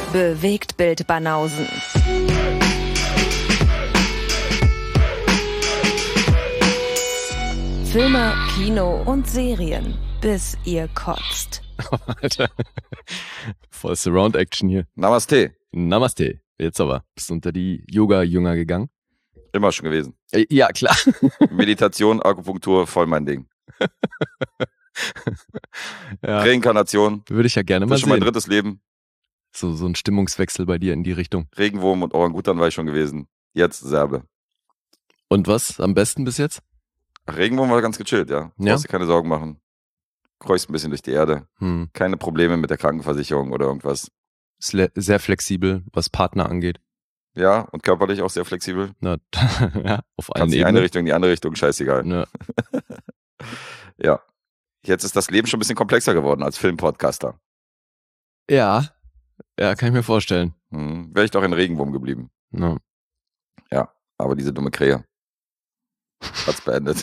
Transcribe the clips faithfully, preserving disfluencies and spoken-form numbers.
Bewegtbild Banausen. Filme, Kino und Serien, bis ihr kotzt. Alter, voll Surround-Action hier. Namaste. Namaste. Jetzt aber. Bist du unter die Yoga-Jünger gegangen? Immer schon gewesen. Äh, Ja, klar. Meditation, Akupunktur, voll mein Ding. Ja, Reinkarnation, würde ich ja gerne mal das ist schon mein sehen. drittes Leben. So, so ein Stimmungswechsel bei dir in die Richtung. Regenwurm und Orangutan war ich schon gewesen. Jetzt Serbe. Und was am besten bis jetzt? Ach, Regenwurm war ganz gechillt, ja. Ja? Brauchst dir keine Sorgen machen. Kreuchst ein bisschen durch die Erde. Hm. Keine Probleme mit der Krankenversicherung oder irgendwas. Ist le- sehr flexibel, was Partner angeht. Ja, und körperlich auch sehr flexibel. Na, ja, auf allen Kannst in die eine Ebenen. Richtung, in die andere Richtung, scheißegal. Ja. Ja. Jetzt ist das Leben schon ein bisschen komplexer geworden als Filmpodcaster. ja, ja, kann ich mir vorstellen. Hm. Wäre ich doch in Regenwurm geblieben. Ja. Ja, aber diese dumme Krähe hat's beendet.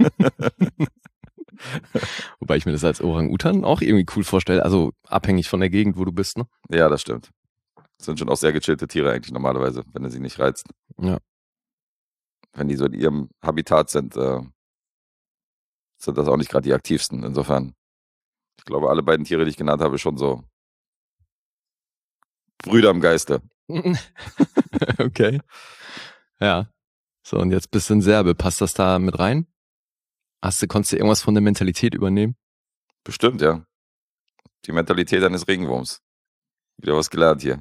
Wobei ich mir das als Orang-Utan auch irgendwie cool vorstelle. Also abhängig von der Gegend, wo du bist, ne? Ja, das stimmt. Das sind schon auch sehr gechillte Tiere eigentlich normalerweise, wenn er sie nicht reizt. Ja. Wenn die so in ihrem Habitat sind, äh, sind das auch nicht gerade die aktivsten. Insofern, ich glaube, alle beiden Tiere, die ich genannt habe, schon so Brüder im Geiste. Okay. Ja. So, und jetzt bist du in Serbe. Passt das da mit rein? Hast du, konntest du irgendwas von der Mentalität übernehmen? Bestimmt, ja. Die Mentalität eines Regenwurms. Wieder was gelernt hier.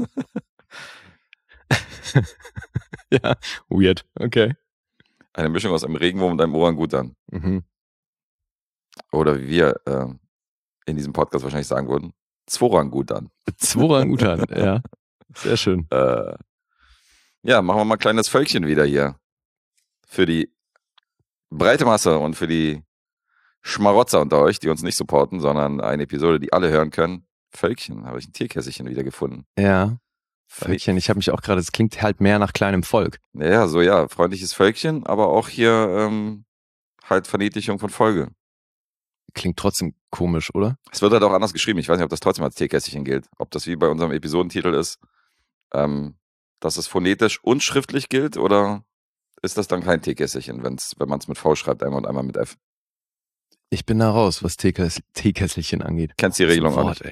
Ja, weird. Okay. Eine Mischung aus einem Regenwurm und einem Orangutan. Mhm. Oder wie wir äh, in diesem Podcast wahrscheinlich sagen würden, Zworangutan. Zworangutan, ja. Sehr schön. Äh, ja, machen wir mal ein kleines Völkchen wieder hier. Für die breite Masse und für die Schmarotzer unter euch, die uns nicht supporten, sondern eine Episode, die alle hören können. Völkchen, habe ich ein Tierkässchen wieder gefunden. Ja. Völkchen, ich habe mich auch gerade, es klingt halt mehr nach kleinem Volk. Ja, so ja, freundliches Völkchen, aber auch hier ähm, halt Verniedlichung von Folge. Klingt trotzdem komisch, oder? Es wird halt auch anders geschrieben. Ich weiß nicht, ob das trotzdem als Tierkässchen gilt. Ob das wie bei unserem Episodentitel ist, ähm, dass es phonetisch und schriftlich gilt, oder ist das dann kein Teekässchen, wenn's, wenn man es mit V schreibt, einmal und einmal mit F? Ich bin da raus, was Teekäs- Teekesselchen angeht. Kennst die Regelung auch Wort,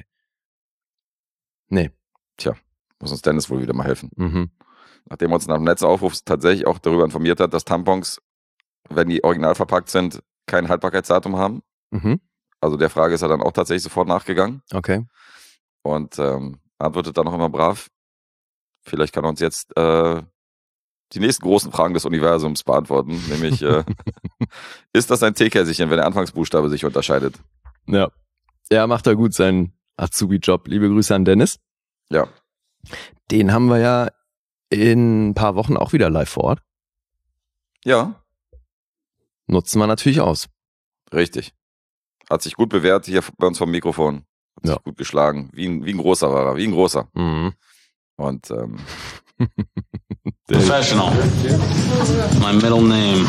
nicht? ey. Nee. Muss uns Dennis wohl wieder mal helfen. Mhm. Nachdem er uns nach dem letzten Aufruf tatsächlich auch darüber informiert hat, dass Tampons, wenn die original verpackt sind, kein Haltbarkeitsdatum haben. Mhm. Also der Frage ist er dann auch tatsächlich sofort nachgegangen Okay. und ähm, antwortet dann noch immer brav. Vielleicht kann er uns jetzt äh, die nächsten großen Fragen des Universums beantworten, nämlich äh, ist das ein Teekässchen, wenn der Anfangsbuchstabe sich unterscheidet? Ja. Er macht da gut seinen Azubi-Job. Liebe Grüße an Dennis. Ja, Den haben wir ja in ein paar Wochen auch wieder live vor Ort. ja, Nutzen wir natürlich aus. richtig. Hat sich gut bewährt hier bei uns vom Mikrofon. Hat Ja. sich gut geschlagen. Wie ein, wie ein großer war er, wie ein großer. Mhm. Und ähm, Professional. My middle name.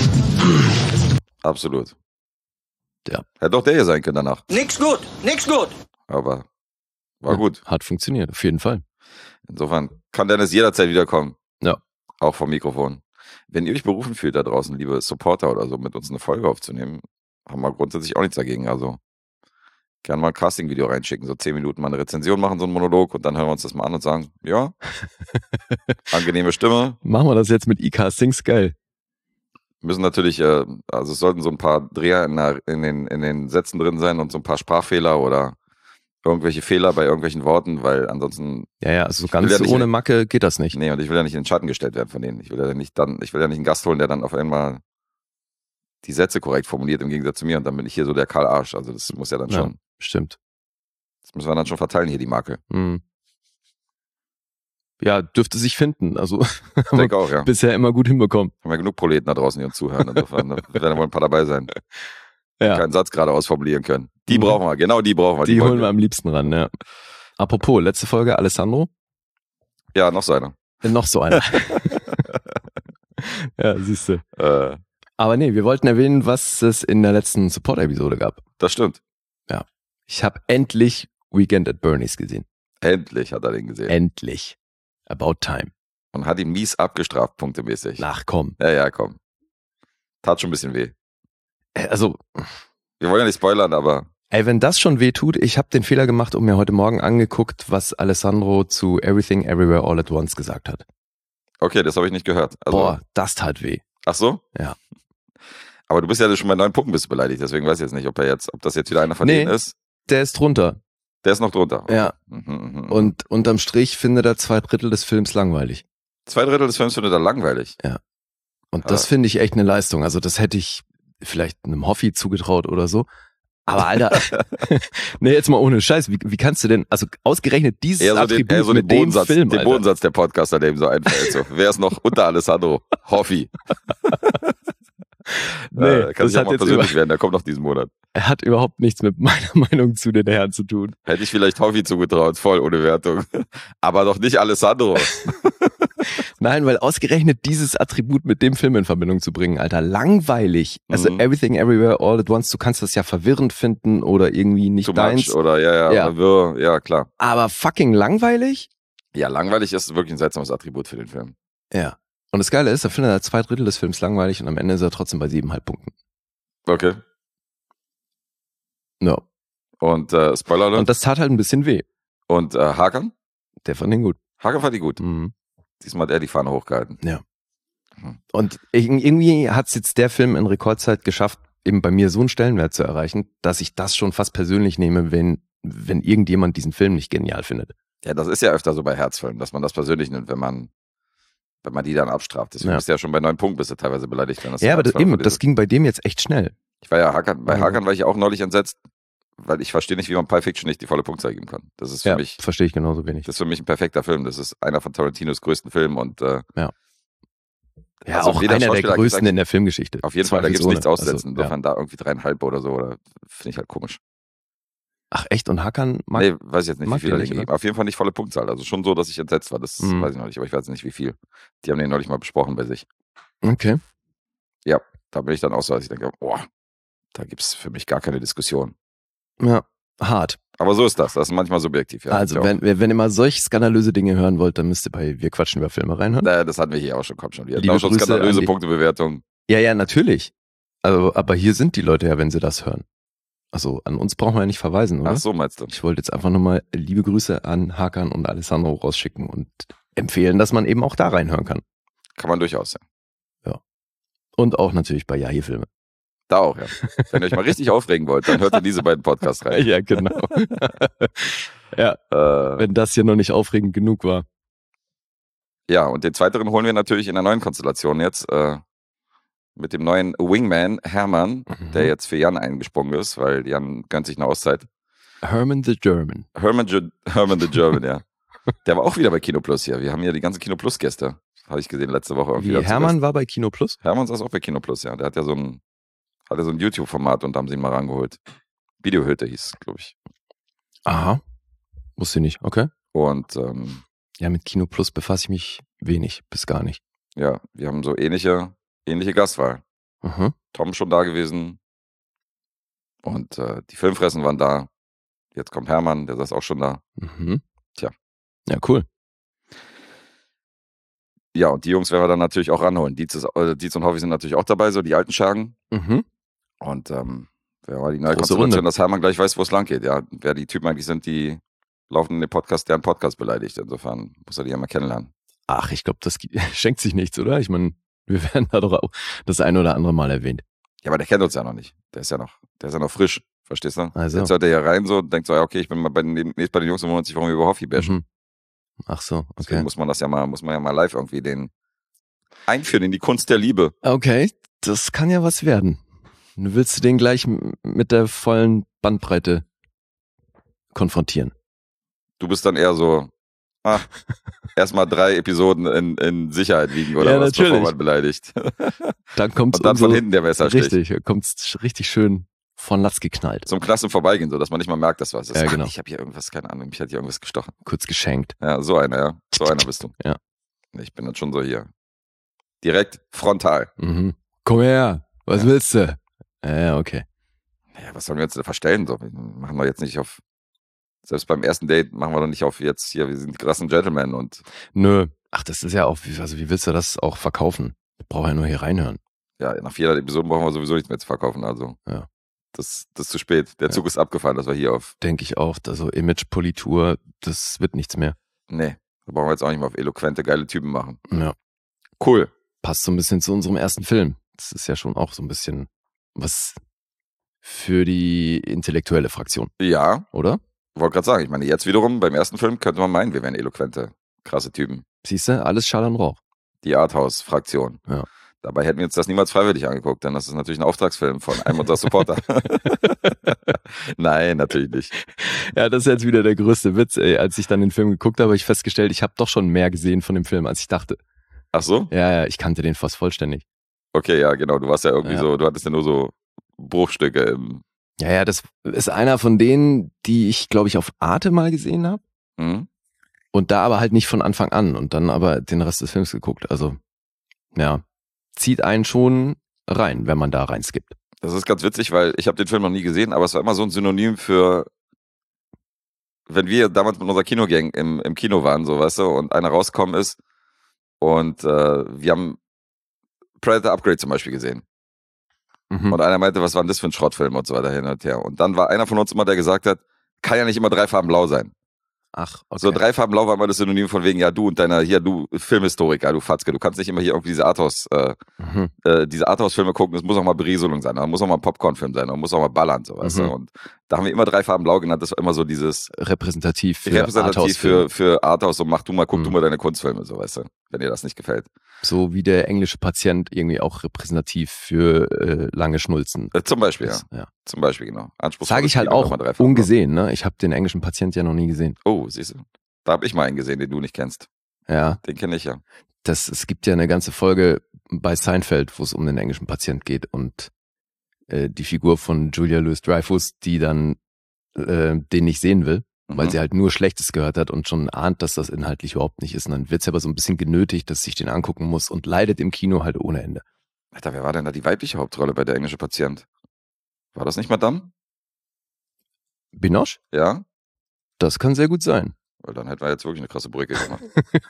absolut. Ja. Hätte doch der hier sein können danach. Nix gut, nix gut. Aber war Ja, gut. Hat funktioniert, auf jeden Fall. Insofern kann Dennis jederzeit wiederkommen. Ja. Auch vom Mikrofon. Wenn ihr euch berufen fühlt da draußen, liebe Supporter oder so, mit uns eine Folge aufzunehmen, haben wir grundsätzlich auch nichts dagegen. Also gerne mal ein Casting-Video reinschicken, so zehn Minuten mal eine Rezension machen, so einen Monolog, und dann hören wir uns das mal an und sagen, ja, angenehme Stimme. Machen wir das jetzt mit E-Castings, geil. Müssen natürlich, äh, also es sollten so ein paar Dreher in, der, in, den, in den Sätzen drin sein und so ein paar Sprachfehler oder irgendwelche Fehler bei irgendwelchen Worten, weil ansonsten, Ja, ja, also will ganz ja nicht- ohne Macke geht das nicht. nee, und ich will ja nicht in den Schatten gestellt werden von denen. Ich will ja nicht dann, ich will ja nicht einen Gast holen, der dann auf einmal die Sätze korrekt formuliert im Gegensatz zu mir, und dann bin ich hier so der Karl Arsch. Also das muss ja dann Ja. schon, Stimmt. das müssen wir dann schon verteilen hier, die Marke. Mhm. Ja, dürfte sich finden. Also Ich denke auch, ja. bisher immer gut hinbekommen. Haben ja genug Proleten da draußen, die uns zuhören. Insofern da werden wohl ein paar dabei sein, die Ja, keinen Satz gerade ausformulieren können. Die Mhm. brauchen wir, genau die brauchen wir. die wollen holen wir am liebsten ran, ja. Apropos, letzte Folge, Alessandro. Ja, noch so einer. Äh, Noch so einer. Ja, siehst du. Äh, Aber nee, wir wollten erwähnen, was es in der letzten Support-Episode gab. das stimmt. Ich habe endlich Weekend at Bernie's gesehen. Endlich hat er den gesehen. Endlich. About time. Und hat ihn mies abgestraft, punktemäßig. Ach komm. Ja, ja, komm. Tat schon ein bisschen weh. Also, Wir wollen ja nicht spoilern, aber ey, wenn das schon weh tut, ich habe den Fehler gemacht und mir heute Morgen angeguckt, was Alessandro zu Everything Everywhere All at Once gesagt hat. okay, das habe ich nicht gehört. Also, Boah, das tat weh. Ach so? Ja. Aber du bist ja schon bei neun Punkten bist du beleidigt, deswegen weiß ich jetzt nicht, ob er jetzt, ob das jetzt wieder einer von Nee. denen ist. Der ist drunter. Der ist noch drunter. Ja. Mhm, mhm. Und unterm Strich findet er zwei Drittel des Films langweilig. Zwei Drittel des Films findet er langweilig. Und das Ah. finde ich echt eine Leistung. Also das hätte ich vielleicht einem Hoffi zugetraut oder so. Aber Alter, nee, jetzt mal ohne Scheiß, wie, wie kannst du denn, also ausgerechnet dieses Eher so den, Attribut eher so den mit dem Bodensatz, Film, den Alter. Bodensatz der Podcaster, der ihm so einfällt. So, wer ist noch unter Alessandro? Hoffi. Nee, äh, kann das sich auch hat mal jetzt persönlich werden, der kommt noch diesen Monat. Er hat überhaupt nichts mit meiner Meinung zu den Herren zu tun. Hätte ich vielleicht Hoffi zugetraut, voll ohne Wertung. Aber doch nicht Alessandro. Nein, weil ausgerechnet dieses Attribut mit dem Film in Verbindung zu bringen, Alter, langweilig. Also Mhm. Everything Everywhere All at Once, du kannst das ja verwirrend finden oder irgendwie nicht Too deins. much oder ja, ja, Ja. oder wirr, ja, klar. Aber fucking langweilig? Ja, langweilig ist wirklich ein seltsames Attribut für den Film. Ja. Und das Geile ist, er findet er zwei Drittel des Films langweilig und am Ende ist er trotzdem bei siebeneinhalb Punkten. Okay. No. Und äh, Spoiler Alert. Und das tat halt ein bisschen weh. Und äh, Hakan? Der fand ihn gut. Hakan fand die gut. Mhm. Diesmal hat er die Fahne hochgehalten. Und ir- irgendwie hat es jetzt der Film in Rekordzeit geschafft, eben bei mir so einen Stellenwert zu erreichen, dass ich das schon fast persönlich nehme, wenn, wenn irgendjemand diesen Film nicht genial findet. Ja, das ist ja öfter so bei Herzfilmen, dass man das persönlich nimmt, wenn man wenn man die dann abstraft. Deswegen Ja. bist du ja schon bei neun Punkten bist du teilweise beleidigt. Wenn das Ja, so aber das, Herzfilm eben, von dir das ist. ging bei dem jetzt echt schnell. Ich war ja Hakan, bei Also- Hakan war ich auch neulich entsetzt, weil ich verstehe nicht, wie man Pulp Fiction nicht die volle Punktzahl geben kann. Das ist für Ja, mich, verstehe ich genauso wenig. das ist für mich ein perfekter Film. Das ist einer von Tarantinos größten Filmen und äh, Ja, also auch jeder einer der Schauspieler größten sagt- in der Filmgeschichte. auf jeden Fall, da gibt es nichts Zweifelsohne. auszusetzen. Also, ja. Insofern da irgendwie dreieinhalb oder so, oder finde ich halt komisch. Ach echt? Und Hakan mag... Nee, weiß ich jetzt nicht, mag wie viel den er nicht, den oder? gegeben. Auf jeden Fall nicht volle Punktzahl. Also schon so, dass ich entsetzt war. Das Mhm. weiß ich noch nicht, aber ich weiß nicht, wie viel. Die haben den neulich mal besprochen bei sich. Okay. Da bin ich dann auch so, dass ich denke, boah, da gibt es für mich gar keine Diskussion. Ja, hart. Aber so ist das. Das ist manchmal subjektiv. Ja. also, Ja. wenn, wenn ihr mal solch skandalöse Dinge hören wollt, dann müsst ihr bei Wir quatschen über Filme reinhören. Naja, das hatten wir hier auch schon. Kommt schon. Wir hatten Liebe auch schon Grüße skandalöse an die- Punktebewertung. Ja, ja, natürlich. Also, aber hier sind die Leute ja, wenn sie das hören. Also, an uns brauchen wir ja nicht verweisen, oder? Ach so, meinst du? Ich wollte jetzt einfach nur mal liebe Grüße an Hakan und Alessandro rausschicken und empfehlen, dass man eben auch da reinhören kann. Kann man durchaus, ja. Und auch natürlich bei Yahi-Filme. Da auch, ja. Wenn ihr euch mal richtig aufregen wollt, dann hört in diese beiden Podcasts rein. Ja, genau. ja, Äh, wenn das hier noch nicht aufregend genug war. ja, und den zweiteren holen wir natürlich in der neuen Konstellation jetzt. Äh, mit dem neuen Wingman Hermann, Mhm. der jetzt für Jan eingesprungen ist, weil Jan gönnt sich eine Auszeit. Herman the German. Herman, Ge- Herman the German, ja. Der war auch wieder bei Kino Plus hier. Wir haben ja die ganzen Kino Plus Gäste. Habe ich gesehen letzte Woche irgendwie. Wie, dazu Hermann war bei Kino Plus? Gast. Hermann saß auch bei Kino Plus, ja. Der hat ja so ein, hat ja so ein YouTube-Format und da haben sie ihn mal rangeholt. Videohütte hieß, glaube ich. Aha. Wusste ich nicht, okay. Und ähm, Ja, mit Kino Plus befasse ich mich wenig, bis gar nicht. ja, wir haben so ähnliche, ähnliche Gastwahl. Aha. Tom schon da gewesen. Und äh, die Filmfressen waren da. Jetzt kommt Hermann, der saß auch schon da. Mhm. Tja. Ja, cool. Ja, und die Jungs werden wir dann natürlich auch ranholen. Dietz, ist, äh, Dietz und Hoffi sind natürlich auch dabei, so die alten Schergen. Mhm. Und ähm, wer war die neue Große Konstellation, Runde. dass Hermann gleich weiß, wo es lang geht. Ja, wer die Typen eigentlich sind, die laufen in den Podcast, deren Podcast beleidigt. Insofern muss er die ja mal kennenlernen. Ach, ich glaube, das gi- schenkt sich nichts, oder? Ich meine, wir werden da doch auch das ein oder andere Mal erwähnt. Ja, aber der kennt uns ja noch nicht. Der ist ja noch, der ist ja noch frisch. Verstehst du? Also. Jetzt hört er hier rein so und denkt so, ja, okay, ich bin mal bei den, nächst bei den Jungs und wundert sich, warum wir über Hoffi bashen. Mhm. Ach so, Deswegen okay. muss man das ja mal, muss man ja mal live irgendwie den einführen in die Kunst der Liebe. Okay, das kann ja was werden. Du willst den gleich m- mit der vollen Bandbreite konfrontieren. Du bist dann eher so, ah, erstmal drei Episoden in, in Sicherheit wiegen oder Ja, was, bevor natürlich. man beleidigt. Dann kommt Und dann von hinten der Messerstich. Richtig, kommt's richtig schön von Latz geknallt. Zum Klassen vorbeigehen, so dass man nicht mal merkt, dass was ist. Ja, Ach, genau. ich habe hier irgendwas, keine Ahnung, mich hat hier irgendwas gestochen. Kurz geschenkt. Ja, so einer, ja. So einer bist du. Ja. Ich bin dann schon so hier. Direkt frontal. Mhm. Komm her, was Ja. willst du? Ja, okay. Ja, was sollen wir jetzt verstellen? So, wir machen wir jetzt nicht auf Selbst beim ersten Date machen wir doch nicht auf jetzt hier, wir sind die krassen Gentlemen und. Nö. Ach, das ist ja auch, also wie willst du das auch verkaufen? Ich brauche ja nur hier reinhören. Ja, nach vierhundert Episoden brauchen wir sowieso nichts mehr zu verkaufen, also. Ja. Das, das ist zu spät. Der Zug ja. ist abgefahren, dass wir hier auf. Denke ich auch. Also Image-Politur, das wird nichts mehr. Nee, da brauchen wir jetzt auch nicht mehr auf eloquente, geile Typen machen. Ja. Cool. Passt so ein bisschen zu unserem ersten Film. Das ist ja schon auch so ein bisschen was für die intellektuelle Fraktion. Ja. Oder? Wollte gerade sagen, ich meine, jetzt wiederum beim ersten Film könnte man meinen, wir wären eloquente, krasse Typen. Siehst du, alles Schall und Rauch. Die Arthouse-Fraktion. Ja. Dabei hätten wir uns das niemals freiwillig angeguckt, denn das ist natürlich ein Auftragsfilm von einem unserer Supporter. Nein, natürlich nicht. Ja, das ist jetzt wieder der größte Witz, ey. Als ich dann den Film geguckt habe, habe ich festgestellt, ich habe doch schon mehr gesehen von dem Film, als ich dachte. Ach so? Ja, ja, ich kannte den fast vollständig. Okay, ja, genau. Du warst ja irgendwie ja. so, du hattest ja nur so Bruchstücke im. Ja, ja, das ist einer von denen, die ich, glaube ich, auf Arte mal gesehen habe. Mhm. Und da aber halt nicht von Anfang an und dann aber den Rest des Films geguckt. Also, ja, zieht einen schon rein, wenn man da reinskippt. Das ist ganz witzig, weil ich habe den Film noch nie gesehen, aber es war immer so ein Synonym für, wenn wir damals mit unserer Kinogang im, im Kino waren, so, weißt du, und einer rausgekommen ist und äh, wir haben Predator Upgrade zum Beispiel gesehen. Mhm. Und einer meinte, was war denn das für ein Schrottfilm und so weiter hin und her. Und dann war einer von uns immer, der gesagt hat, kann ja nicht immer drei Farben blau sein. Ach, okay. So drei Farben blau war immer das Synonym von wegen, ja du und deiner, hier du Filmhistoriker, du Fatzke, du kannst nicht immer hier irgendwie diese Arthouse, äh, Mhm. äh, diese Arthouse-Filme gucken, es muss auch mal Berieselung sein, da muss auch mal ein Popcorn-Film sein, da muss auch mal ballern, so weißt Mhm. du. Und da haben wir immer drei Farben blau genannt, das war immer so dieses Repräsentativ für repräsentativ Arthouse-Filme. für, für Arthouse, so mach du mal, guck Mhm. du mal deine Kunstfilme, so weißt du, wenn dir das nicht gefällt. So wie der englische Patient irgendwie auch repräsentativ für äh, lange Schnulzen Äh, zum Beispiel, ja. ist. Ja. Zum Beispiel, genau. Anspruchsvoll. Sage ich halt auch ungesehen, ne? Ich habe den englischen Patient ja noch nie gesehen. Oh, siehst du. Da habe ich mal einen gesehen, den du nicht kennst. Ja, Den kenne ich ja. das, es gibt ja eine ganze Folge bei Seinfeld, wo es um den englischen Patient geht und äh, die Figur von Julia Louis-Dreyfus, die dann äh, den nicht sehen will, weil Mhm. sie halt nur Schlechtes gehört hat und schon ahnt, dass das inhaltlich überhaupt nicht ist. Und dann wird sie aber so ein bisschen genötigt, dass sich den angucken muss und leidet im Kino halt ohne Ende. Alter, wer war denn da die weibliche Hauptrolle bei der englische Patient? War das nicht Madame? Binoche? Ja? Das kann sehr gut sein. Weil dann hätten wir jetzt wirklich eine krasse Brücke gemacht.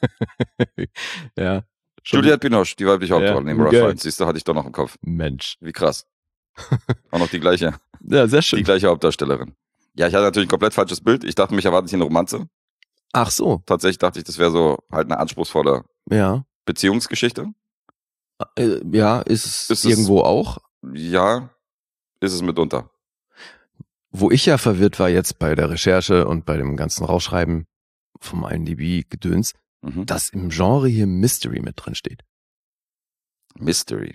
Ja. schon- Juliette Binoche, die weibliche Hauptrolle, Ja, neben Ralph geil. Fiennes. Siehst du, hatte ich doch noch im Kopf. Mensch. Wie krass. Auch noch die gleiche, Ja, sehr die schön. gleiche Hauptdarstellerin. Ja, ich hatte natürlich ein komplett falsches Bild. Ich dachte, mich erwartet hier eine Romanze. Ach so, Tatsächlich dachte ich, das wäre so halt eine anspruchsvolle ja. Beziehungsgeschichte. Äh, ja, ist es Ist es- irgendwo auch. Ja, ist es mitunter. Wo ich ja verwirrt war jetzt bei der Recherche und bei dem ganzen Rausschreiben vom I M D B-Gedöns, Mhm. dass im Genre hier Mystery mit drin steht. Mystery.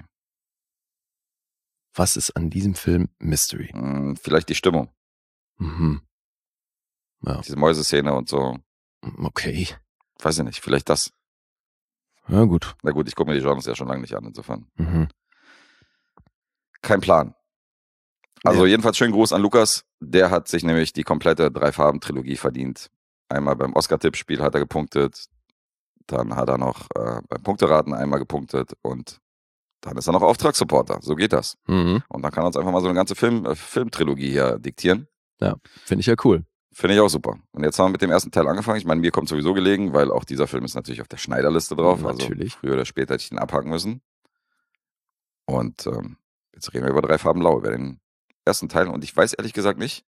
Was ist an diesem Film Mystery? Hm, vielleicht die Stimmung. Mhm. Diese Mäuseszene und so. Okay. Weiß ich nicht, vielleicht das. Ja, gut. Na gut, ich gucke mir die Genres ja schon lange nicht an, insofern. Mhm. Kein Plan. Also Ja. jedenfalls schönen Gruß an Lukas. Der hat sich nämlich die komplette Drei-Farben-Trilogie verdient. Einmal beim Oscar-Tippspiel hat er gepunktet. Dann hat er noch äh, beim Punkteraten einmal gepunktet. Und dann ist er noch Auftragssupporter. So geht das. Mhm. Und dann kann er uns einfach mal so eine ganze Film, äh, Filmtrilogie hier diktieren. Finde ich ja cool. Finde ich auch super. Und jetzt haben wir mit dem ersten Teil angefangen. Ich meine, mir kommt sowieso gelegen, weil auch dieser Film ist natürlich auf der Schneiderliste drauf. Natürlich. Also früher oder später hätte ich den abhaken müssen. Und ähm, jetzt reden wir über Drei Farben Blau, über den ersten Teil. Und ich weiß ehrlich gesagt nicht,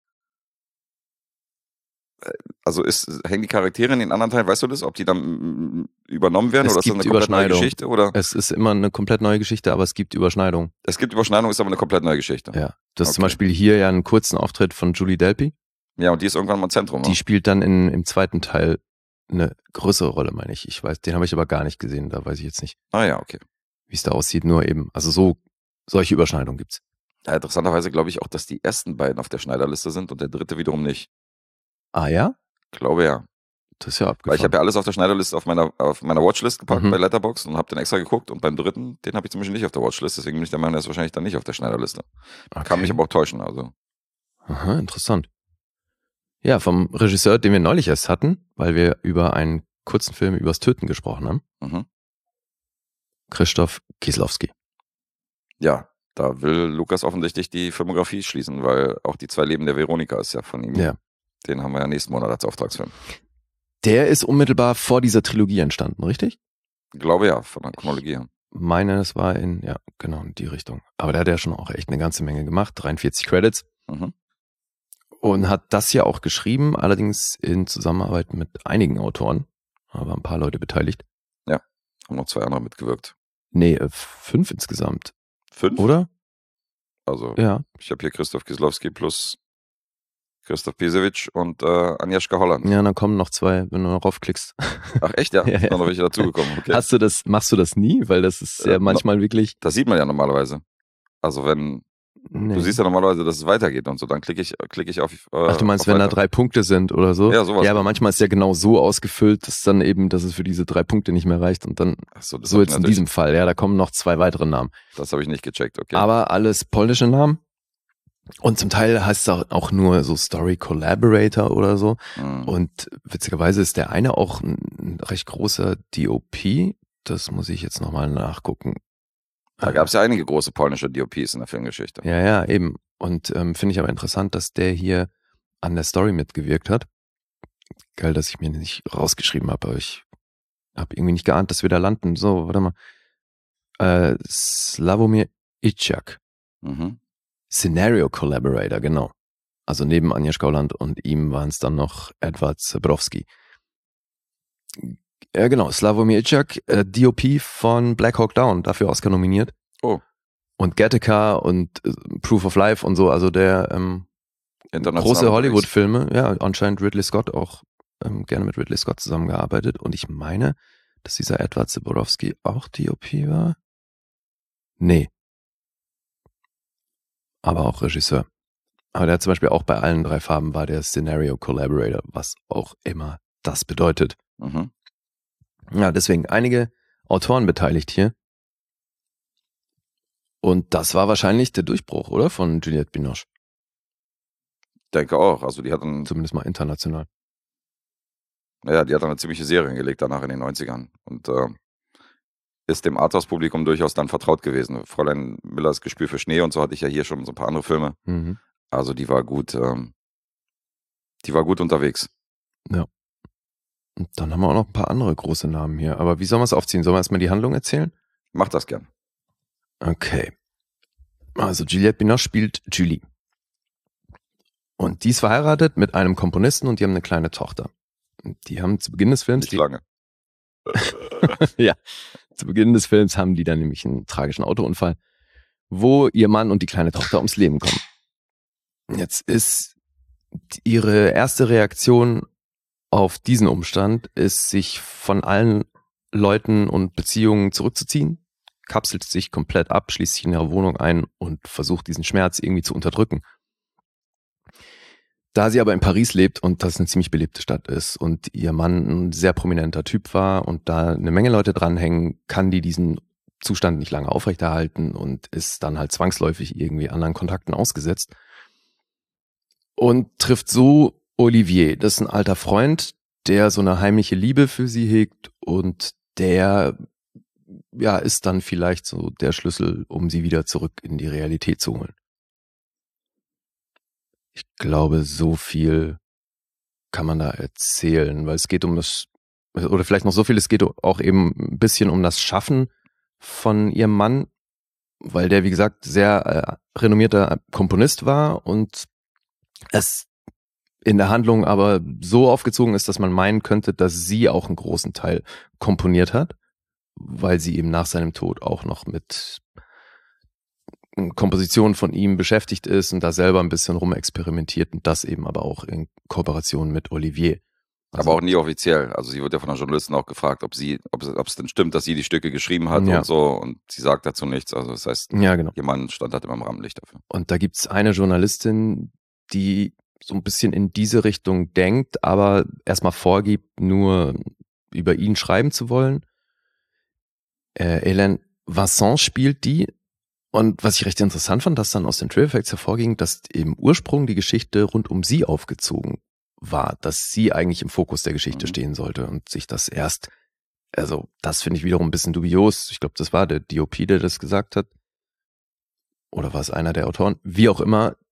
äh, also ist, hängen die Charaktere in den anderen Teilen, weißt du das, ob die dann mm, übernommen werden Es oder ist das gibt eine komplett neue Überschneidung. Geschichte? Oder? Es ist immer eine komplett neue Geschichte, aber es gibt Überschneidung. Es gibt Überschneidung, ist aber eine komplett neue Geschichte. Ja. Du hast zum Okay. Beispiel hier ja einen kurzen Auftritt von Julie Delpy. Ja, und die ist irgendwann mal im Zentrum. Die Ne? spielt dann in, im zweiten Teil eine größere Rolle, meine ich. Ich weiß, den habe ich aber gar nicht gesehen. Da weiß ich jetzt nicht, Ah ja, okay. wie es da aussieht. Nur eben, also so, solche Überschneidungen gibt's. Ja, interessanterweise glaube ich auch, dass die ersten beiden auf der Schneiderliste sind und der dritte wiederum nicht. Ah ja? Glaube ja. Das ist ja Weil abgefahren. ich habe ja alles auf der Schneiderliste auf meiner, auf meiner Watchlist gepackt Mhm. bei Letterboxd und habe den extra geguckt und beim dritten, den habe ich zum Beispiel nicht auf der Watchlist, deswegen bin ich der Meinung, der ist wahrscheinlich dann nicht auf der Schneiderliste. okay. Kann mich aber auch täuschen, also. Aha, interessant. Ja, vom Regisseur, den wir neulich erst hatten, weil wir über einen kurzen Film übers Töten gesprochen haben. Mhm. Krzysztof Kieslowski. Ja, da will Lukas offensichtlich die Filmografie schließen, weil auch die zwei Leben der Veronika ist ja von ihm. Ja. Den haben wir ja nächsten Monat als Auftragsfilm. Der ist unmittelbar vor dieser Trilogie entstanden, richtig? Ich glaube ja, von der Chronologie her. Meine, es war in, ja, genau, in die Richtung. Aber der hat ja schon auch echt eine ganze Menge gemacht, dreiundvierzig Credits. Mhm. Und hat das ja auch geschrieben, allerdings in Zusammenarbeit mit einigen Autoren. Aber ein paar Leute beteiligt. Ja, haben noch zwei andere mitgewirkt. Nee, äh, fünf insgesamt, Fünf? oder? Also, Ja. ich habe hier Christoph Kieslowski plus Christoph Pisewitsch und äh, Agnieszka Holland. Ja, dann kommen noch zwei, wenn du noch raufklickst. Ach echt, ja? Ja, ja. Sind noch welche dazugekommen. Okay. Hast du das, machst du das nie? Weil das ist ja Äh, manchmal wirklich. Das sieht man ja normalerweise. Also wenn, Nee. du siehst ja normalerweise, dass es weitergeht und so, dann klicke ich, klicke ich auf. Äh, Ach, du meinst, auf wenn da weiter. drei Punkte sind oder so? Ja, sowas. Ja, aber manchmal ist ja genau so ausgefüllt, dass dann eben, dass es für diese drei Punkte nicht mehr reicht und dann, Ach so, das so hab ich jetzt in natürlich- diesem Fall, ja, da kommen noch zwei weitere Namen. Das habe ich nicht gecheckt, okay. Aber alles polnische Namen. Und zum Teil heißt es auch, auch nur so Story Collaborator oder so. Mhm. Und witzigerweise ist der eine auch ein, ein recht großer D O P. Das muss ich jetzt nochmal nachgucken. Da gab es ja einige große polnische D O Ps in der Filmgeschichte. Ja, ja, eben. Und ähm, finde ich aber interessant, dass der hier an der Story mitgewirkt hat. Geil, dass ich mir nicht rausgeschrieben habe, aber ich habe irgendwie nicht geahnt, dass wir da landen. So, warte mal. Äh, Slavomir Ichak, Mhm. Scenario Collaborator, genau. Also neben Agnieszka Holland und ihm waren es dann noch Edward Zebrowski. Ja, genau, Slavomir Ichak, äh, D O P von Black Hawk Down, dafür Oscar nominiert. Oh. Und Gattaca und äh, Proof of Life und so, also der ähm, International große unterwegs. Hollywood-Filme, ja, anscheinend Ridley Scott auch ähm, gerne mit Ridley Scott zusammengearbeitet. Und ich meine, dass dieser Edward Zebrowski auch D O P war. Nee. Aber auch Regisseur. Aber der hat zum Beispiel auch bei allen drei Farben war der Scenario Collaborator, was auch immer das bedeutet. Mhm. Ja, deswegen einige Autoren beteiligt hier. Und das war wahrscheinlich der Durchbruch, oder? Von Juliette Binoche. Denke auch. Also die hat dann, Zumindest mal international. naja, die hat dann eine ziemliche Serie hingelegt danach in den neunzigern. Und äh, ist dem Arthouse-Publikum durchaus dann vertraut gewesen. Fräulein Millers Gespür für Schnee und so hatte ich ja hier schon so ein paar andere Filme. Mhm. Also die war gut, ähm, die war gut unterwegs. Und dann haben wir auch noch ein paar andere große Namen hier. Aber wie sollen wir es aufziehen? Sollen wir erstmal die Handlung erzählen? Macht das gern. Okay. Also Juliette Binoche spielt Julie. Und die ist verheiratet mit einem Komponisten und die haben eine kleine Tochter. Und die haben zu Beginn des Films... Nicht Die, lange. ja, zu Beginn des Films haben die dann nämlich einen tragischen Autounfall, wo ihr Mann und die kleine Tochter ums Leben kommen. Jetzt ist ihre erste Reaktion auf diesen Umstand, ist, sich von allen Leuten und Beziehungen zurückzuziehen, kapselt sich komplett ab, schließt sich in ihrer Wohnung ein und versucht diesen Schmerz irgendwie zu unterdrücken. Da sie aber in Paris lebt und das eine ziemlich belebte Stadt ist und ihr Mann ein sehr prominenter Typ war und da eine Menge Leute dranhängen, kann die diesen Zustand nicht lange aufrechterhalten und ist dann halt zwangsläufig irgendwie anderen Kontakten ausgesetzt. Und trifft so Olivier, das ist ein alter Freund, der so eine heimliche Liebe für sie hegt und der, ja, ist dann vielleicht so der Schlüssel, um sie wieder zurück in die Realität zu holen. Ich glaube, so viel kann man da erzählen, weil es geht um das, oder vielleicht noch so viel, es geht auch eben ein bisschen um das Schaffen von ihrem Mann, weil der, wie gesagt, sehr äh, renommierter Komponist war und es in der Handlung aber so aufgezogen ist, dass man meinen könnte, dass sie auch einen großen Teil komponiert hat, weil sie eben nach seinem Tod auch noch mit Kompositionen von ihm beschäftigt ist und da selber ein bisschen rumexperimentiert und das eben aber auch in Kooperation mit Olivier. Also, aber auch nie offiziell. Also sie wird ja von der Journalistin auch gefragt, ob sie, ob es, ob es denn stimmt, dass sie die Stücke geschrieben hat Ja. und so. Und sie sagt dazu nichts. Also das heißt, ja, genau. ihr Mann stand halt immer im Rampenlicht dafür. Und da gibt's eine Journalistin, die so ein bisschen in diese Richtung denkt, aber erstmal vorgibt, nur über ihn schreiben zu wollen. Äh, Hélène Vincent spielt die. Und was ich recht interessant fand, dass dann aus den Trailer Facts hervorging, dass im Ursprung die Geschichte rund um sie aufgezogen war, dass sie eigentlich im Fokus der Geschichte Mhm. stehen sollte und sich das erst, also das finde ich wiederum ein bisschen dubios. Ich glaube, das war der D O P, der das gesagt hat. Oder war es einer der Autoren? Wie auch immer,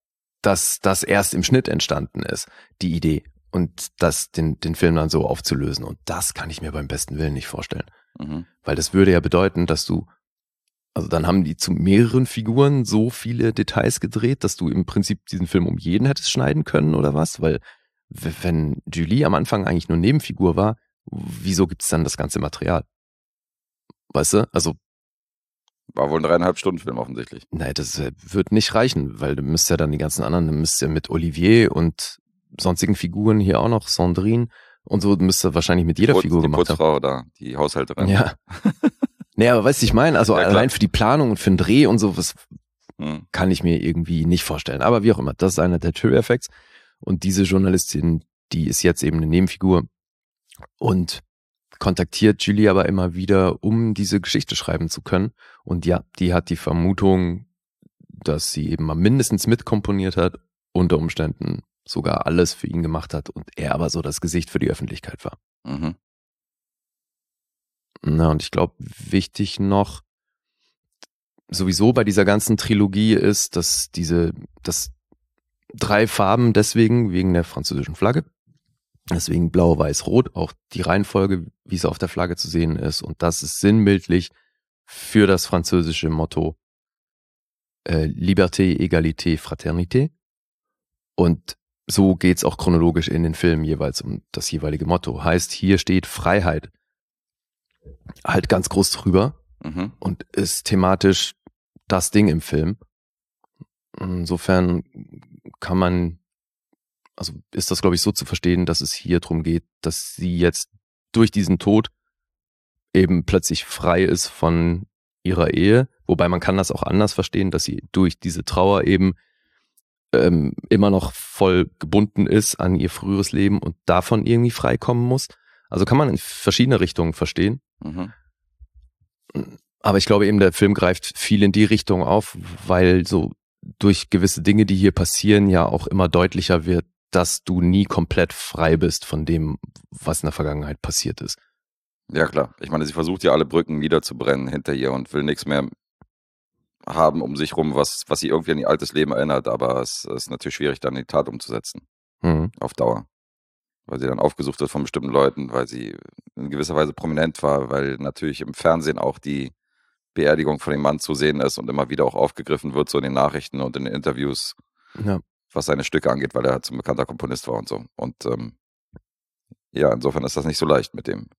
dass das erst im Schnitt entstanden ist, die Idee. Und das, den, den Film dann so aufzulösen. Und das kann ich mir beim besten Willen nicht vorstellen. Mhm. Weil das würde ja bedeuten, dass du, also dann haben die zu mehreren Figuren so viele Details gedreht, dass du im Prinzip diesen Film um jeden hättest schneiden können oder was? Weil wenn Julie am Anfang eigentlich nur Nebenfigur war, wieso gibt's dann das ganze Material? Weißt du? Also War wohl ein dreieinhalb Stunden Film offensichtlich. nein, das wird nicht reichen, weil du müsst ja dann die ganzen anderen, du müsst ja mit Olivier und sonstigen Figuren hier auch noch, Sandrine und so, müsst ihr wahrscheinlich mit jeder Putz, Figur die gemacht haben. Putzfrau da, die Haushälterin. Ja. Nee, aber weißt du, ich meine, also Ja, klar. allein für die Planung und für den Dreh und so, was Hm. kann ich mir irgendwie nicht vorstellen. Aber wie auch immer, das ist einer der Trivia-Facts. Und diese Journalistin, die ist jetzt eben eine Nebenfigur und kontaktiert Julie aber immer wieder, um diese Geschichte schreiben zu können. Und ja, die hat die Vermutung, dass sie eben mal mindestens mitkomponiert hat, unter Umständen sogar alles für ihn gemacht hat und er aber so das Gesicht für die Öffentlichkeit war. Mhm. Na, und ich glaube, wichtig noch, sowieso bei dieser ganzen Trilogie ist, dass diese, dass drei Farben deswegen, wegen der französischen Flagge, deswegen blau, weiß, rot, auch die Reihenfolge, wie es auf der Flagge zu sehen ist. Und das ist sinnbildlich für das französische Motto äh, Liberté, Égalité, Fraternité. Und so geht's auch chronologisch in den Filmen jeweils um das jeweilige Motto. Heißt, hier steht Freiheit halt ganz groß drüber Mhm. und ist thematisch das Ding im Film. Insofern kann man, also ist das, glaube ich, so zu verstehen, dass es hier drum geht, dass sie jetzt durch diesen Tod eben plötzlich frei ist von ihrer Ehe. Wobei man kann das auch anders verstehen, dass sie durch diese Trauer eben ähm, immer noch voll gebunden ist an ihr früheres Leben und davon irgendwie freikommen muss. Also kann man in verschiedene Richtungen verstehen. Mhm. Aber ich glaube eben, der Film greift viel in die Richtung auf, weil so durch gewisse Dinge, die hier passieren, ja auch immer deutlicher wird, dass du nie komplett frei bist von dem, was in der Vergangenheit passiert ist. Ja, klar. Ich meine, sie versucht ja alle Brücken niederzubrennen hinter ihr und will nichts mehr haben um sich rum, was, was sie irgendwie an ihr altes Leben erinnert, aber es ist natürlich schwierig, dann in die Tat umzusetzen. Mhm. Auf Dauer. Weil sie dann aufgesucht wird von bestimmten Leuten, weil sie in gewisser Weise prominent war, weil natürlich im Fernsehen auch die Beerdigung von dem Mann zu sehen ist und immer wieder auch aufgegriffen wird, so in den Nachrichten und in den Interviews, Ja. was seine Stücke angeht, weil er halt so ein bekannter Komponist war und so. Und ähm, ja, insofern ist das nicht so leicht mit dem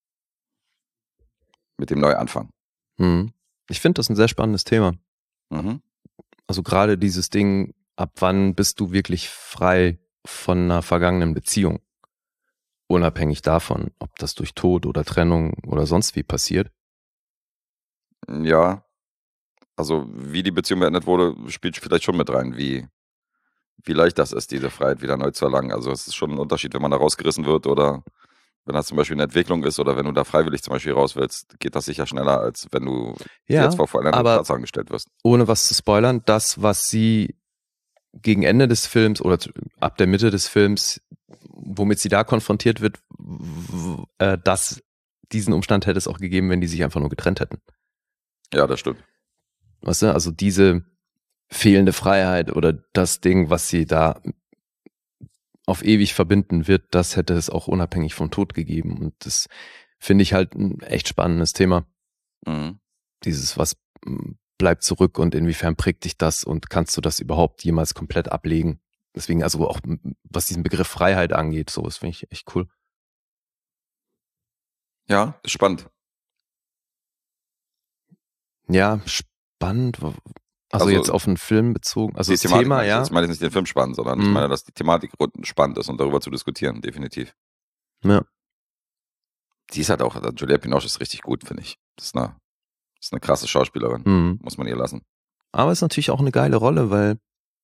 mit dem Neuanfang. Mhm. Ich finde das ein sehr spannendes Thema. Mhm. Also gerade dieses Ding, ab wann bist du wirklich frei von einer vergangenen Beziehung? Unabhängig davon, ob das durch Tod oder Trennung oder sonst wie passiert. Ja, also wie die Beziehung beendet wurde, spielt vielleicht schon mit rein, wie, wie leicht das ist, diese Freiheit wieder neu zu erlangen. Also es ist schon ein Unterschied, wenn man da rausgerissen wird oder wenn das zum Beispiel eine Entwicklung ist oder wenn du da freiwillig zum Beispiel raus willst, geht das sicher schneller, als wenn du Ja, jetzt vor vollendeten aber Tatsachen gestellt wirst. ohne was zu spoilern, das, was sie gegen Ende des Films oder zu- ab der Mitte des Films, womit sie da konfrontiert wird, w- äh, dass diesen Umstand hätte es auch gegeben, wenn die sich einfach nur getrennt hätten. Ja, das stimmt. Weißt du, also diese fehlende Freiheit oder das Ding, was sie da auf ewig verbinden wird, das hätte es auch unabhängig vom Tod gegeben. Und das finde ich halt ein echt spannendes Thema. Mhm. Dieses, was m, bleibt zurück und inwiefern prägt dich das und kannst du das überhaupt jemals komplett ablegen? Deswegen also auch, m, was diesen Begriff Freiheit angeht, so, das finde ich echt cool. Ja, ist spannend. Ja, spannend. Also, Also, jetzt auf einen Film bezogen, also Die das Thematik, Thema, meine ich ja. jetzt meine ich nicht den Film spannend, sondern ich Mhm. meine, dass die Thematik rund- spannend ist und darüber zu diskutieren, definitiv. Ja. Die ist halt auch, also Juliette Binoche ist richtig gut, finde ich. Das ist eine, das ist eine krasse Schauspielerin, Mhm. muss man ihr lassen. Aber es ist natürlich auch eine geile Rolle, weil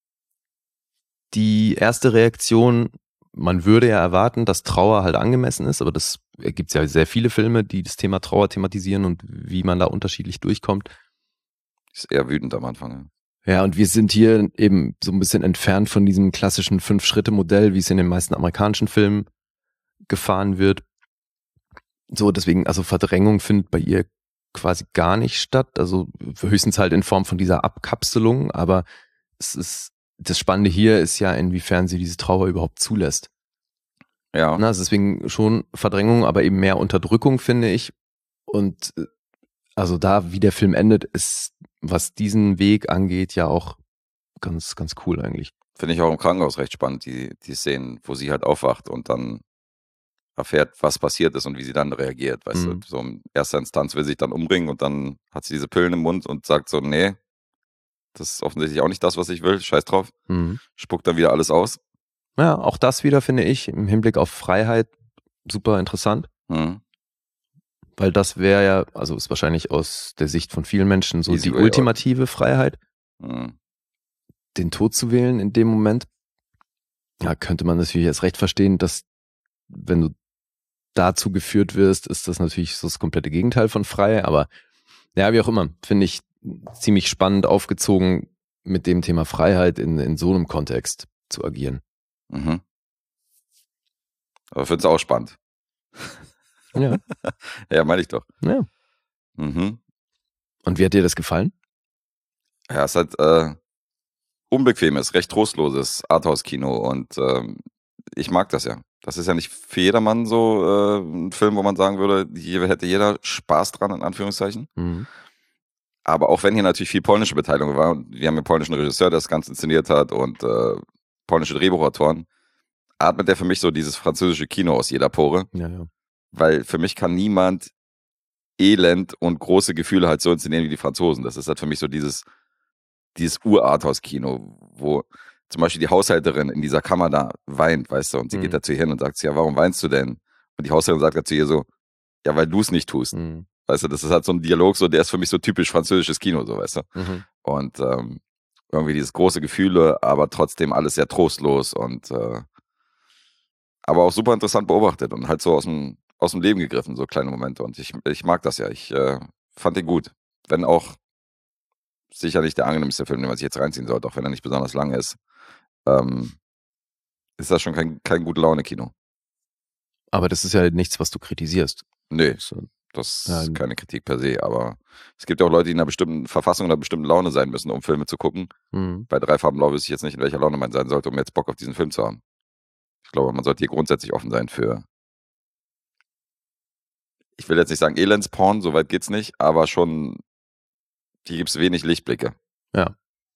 die erste Reaktion, man würde ja erwarten, dass Trauer halt angemessen ist, aber das gibt es ja sehr viele Filme, die das Thema Trauer thematisieren und wie man da unterschiedlich durchkommt. Ist eher wütend am Anfang. Ja. Ja, und wir sind hier eben so ein bisschen entfernt von diesem klassischen Fünf-Schritte-Modell, wie es in den meisten amerikanischen Filmen gefahren wird. So, deswegen, also Verdrängung findet bei ihr quasi gar nicht statt, also höchstens halt in Form von dieser Abkapselung, aber es ist das Spannende hier ist ja, inwiefern sie diese Trauer überhaupt zulässt. Ja. Na, also deswegen schon Verdrängung, aber eben mehr Unterdrückung, finde ich. Und also da, wie der Film endet, ist, was diesen Weg angeht, ja auch ganz, ganz cool eigentlich. Finde ich auch im Krankenhaus recht spannend, die, die Szenen, wo sie halt aufwacht und dann erfährt, was passiert ist und wie sie dann reagiert. Weißt Mhm. du, so in erster Instanz will sie sich dann umbringen und dann hat sie diese Pillen im Mund und sagt so, nee, das ist offensichtlich auch nicht das, was ich will, scheiß drauf. Mhm. Spuckt dann wieder alles aus. Ja, auch das wieder, finde ich, im Hinblick auf Freiheit super interessant. Mhm. Weil das wäre ja, also ist wahrscheinlich aus der Sicht von vielen Menschen so Easy die way out. ultimative Freiheit, Mhm. den Tod zu wählen in dem Moment. Ja, könnte man natürlich erst recht verstehen, dass wenn du dazu geführt wirst, ist das natürlich so das komplette Gegenteil von frei. Aber ja, wie auch immer, finde ich ziemlich spannend aufgezogen, mit dem Thema Freiheit in, in so einem Kontext zu agieren. Mhm. Aber ich finde es auch spannend. Ja. Ja, meine ich doch. Ja. Mhm. Und wie hat dir das gefallen? Ja, es hat äh, unbequemes, recht trostloses Arthouse-Kino und ähm, ich mag das ja. Das ist ja nicht für jedermann so äh, ein Film, wo man sagen würde, hier hätte jeder Spaß dran, in Anführungszeichen. Mhm. Aber auch wenn hier natürlich viel polnische Beteiligung war, und wir haben einen polnischen Regisseur, der das Ganze inszeniert hat und äh, polnische Drehbuchautoren, atmet der für mich so dieses französische Kino aus jeder Pore. Ja, ja. Weil für mich kann niemand Elend und große Gefühle halt so inszenieren wie die Franzosen. Das ist halt für mich so dieses, dieses Ur-Arthouse-Kino, wo zum Beispiel die Haushälterin in dieser Kammer da weint, weißt du, und sie Mhm. geht dazu hin und sagt, ja, warum weinst du denn? Und die Haushälterin sagt dazu ihr so, ja, weil du es nicht tust. Mhm. Weißt du, das ist halt so ein Dialog, so, der ist für mich so typisch französisches Kino, so, weißt du. Mhm. Und ähm, irgendwie dieses große Gefühle, aber trotzdem alles sehr trostlos und äh, aber auch super interessant beobachtet und halt so aus dem aus dem Leben gegriffen, so kleine Momente. Und ich, ich mag das ja. Ich äh, fand den gut. Wenn auch sicher nicht der angenehmste Film, den man sich jetzt reinziehen sollte, auch wenn er nicht besonders lang ist. Ähm, ist das schon kein, kein Gute-Laune-Kino. Aber das ist ja nichts, was du kritisierst. Nee, So, das Ja, ist keine Kritik per se. Aber es gibt ja auch Leute, die in einer bestimmten Verfassung, in einer bestimmten Laune sein müssen, um Filme zu gucken. mhm. Bei Drei Farben Blau wüsste ich jetzt nicht, in welcher Laune man sein sollte, um jetzt Bock auf diesen Film zu haben. Ich glaube, man sollte hier grundsätzlich offen sein für, ich will jetzt nicht sagen Elendsporn, so weit geht's nicht, aber schon, hier gibt's wenig Lichtblicke. Ja.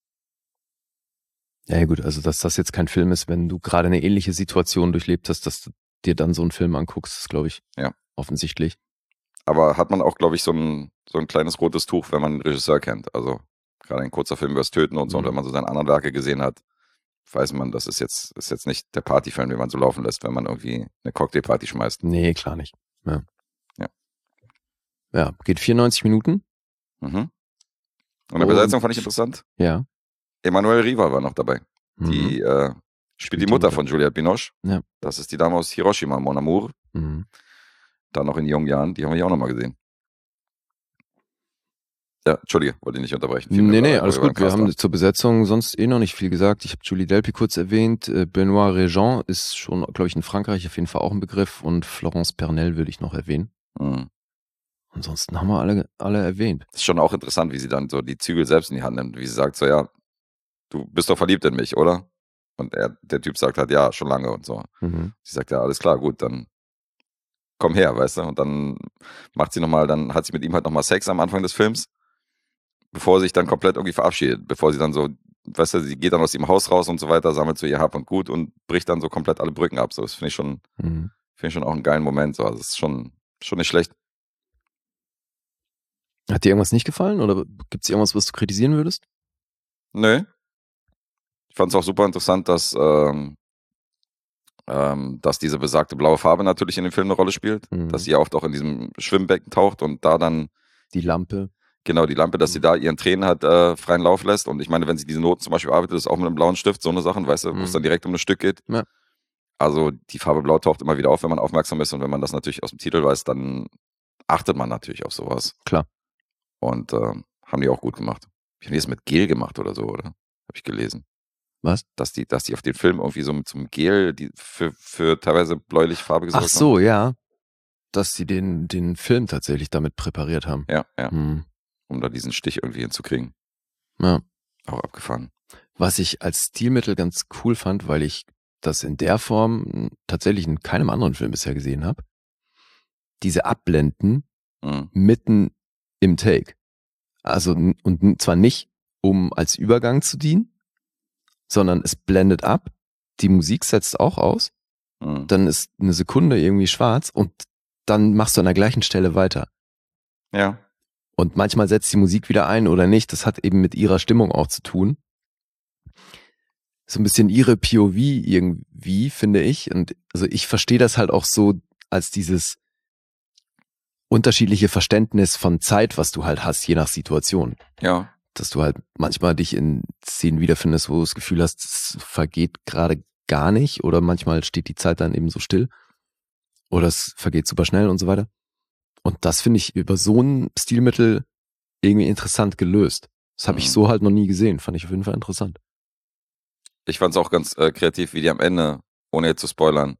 Ja, gut, also dass das jetzt kein Film ist, wenn du gerade eine ähnliche Situation durchlebt hast, dass du dir dann so einen Film anguckst, ist, glaube ich, Ja. offensichtlich. Aber hat man auch, glaube ich, so ein, so ein kleines rotes Tuch, wenn man den Regisseur kennt. Also gerade ein kurzer Film über das Töten und so, Mhm. und wenn man so seine anderen Werke gesehen hat, weiß man, das ist jetzt, ist jetzt nicht der Partyfilm, den man so laufen lässt, wenn man irgendwie eine Cocktailparty schmeißt. Nee, klar nicht. Ja. Ja. Ja, geht vierundneunzig Minuten. Mhm. Und in der Und- Besetzung fand ich interessant. Ja. Emanuelle Riva war noch dabei. Die Mhm. äh, spielt die Mutter von Juliette Binoche. Ja. Das ist die Dame aus Hiroshima, Mon Amour. Mhm. Da noch in jungen Jahren. Die haben wir hier auch nochmal gesehen. Ja, Entschuldige, wollte ich nicht unterbrechen. Fiel mir Nee, gerade nee, ein, wo alles wir beim gut. Wir Cast haben waren. zur Besetzung sonst eh noch nicht viel gesagt. Ich habe Julie Delpy kurz erwähnt. Äh, Benoît Régent ist schon, glaube ich, in Frankreich auf jeden Fall auch ein Begriff. Und Florence Pernel würde ich noch erwähnen. Mhm. Ansonsten haben wir alle, alle erwähnt. Das ist schon auch interessant, wie sie dann so die Zügel selbst in die Hand nimmt. Wie sie sagt so, ja, du bist doch verliebt in mich, oder? Und er, der Typ sagt halt, ja, schon lange und so. Mhm. Sie sagt, ja, alles klar, gut, dann komm her, weißt du? Und dann macht sie nochmal, dann hat sie mit ihm halt nochmal Sex am Anfang des Films, bevor sie sich dann komplett irgendwie verabschiedet, bevor sie dann so, weißt du, sie geht dann aus ihrem Haus raus und so weiter, sammelt so ihr Hab und Gut und bricht dann so komplett alle Brücken ab. So, das finde ich schon, Mhm. finde ich schon auch einen geilen Moment. So. Also, das ist schon, schon nicht schlecht. Hat dir irgendwas nicht gefallen oder gibt es irgendwas, was du kritisieren würdest? Nö. Ich fand es auch super interessant, dass, ähm, ähm, dass diese besagte blaue Farbe natürlich in dem Film eine Rolle spielt. Mhm. Dass sie ja oft auch in diesem Schwimmbecken taucht und da dann, Die Lampe. genau, die Lampe, dass sie Mhm. da ihren Tränen hat äh, freien Lauf lässt. Und ich meine, wenn sie diese Noten zum Beispiel arbeitet, ist auch mit einem blauen Stift, so eine Sachen, weißt du, wo es Mhm. dann direkt um ein Stück geht. Ja. Also die Farbe Blau taucht immer wieder auf, wenn man aufmerksam ist. Und wenn man das natürlich aus dem Titel weiß, dann achtet man natürlich auf sowas. Klar. Und äh, haben die auch gut gemacht. Ich habe die das mit Gel gemacht oder so, oder? Habe ich gelesen. Was? Dass die, dass die auf den Film irgendwie so mit so einem Gel die für, für teilweise bläulich Farbe gesorgt Ach so, ja. Dass sie den, den Film tatsächlich damit präpariert haben. haben. Ja, ja. Mhm. Um da diesen Stich irgendwie hinzukriegen. Ja. Auch abgefahren. Was ich als Stilmittel ganz cool fand, weil ich das in der Form tatsächlich in keinem anderen Film bisher gesehen habe. Diese Abblenden Mhm. mitten im Take. Also, n- und n- zwar nicht, um als Übergang zu dienen, sondern es blendet ab, die Musik setzt auch aus, Mhm. dann ist eine Sekunde irgendwie schwarz und dann machst du an der gleichen Stelle weiter. Ja. Und manchmal setzt die Musik wieder ein oder nicht. Das hat eben mit ihrer Stimmung auch zu tun. So ein bisschen ihre P O V irgendwie, finde ich. Und also ich verstehe das halt auch so als dieses unterschiedliche Verständnis von Zeit, was du halt hast, je nach Situation. Ja. Dass du halt manchmal dich in Szenen wiederfindest, wo du das Gefühl hast, es vergeht gerade gar nicht oder manchmal steht die Zeit dann eben so still oder es vergeht super schnell und so weiter. Und das finde ich über so ein Stilmittel irgendwie interessant gelöst. Das habe Mhm. ich so halt noch nie gesehen. Fand ich auf jeden Fall interessant. Ich fand es auch ganz äh, kreativ, wie die am Ende, ohne jetzt zu spoilern,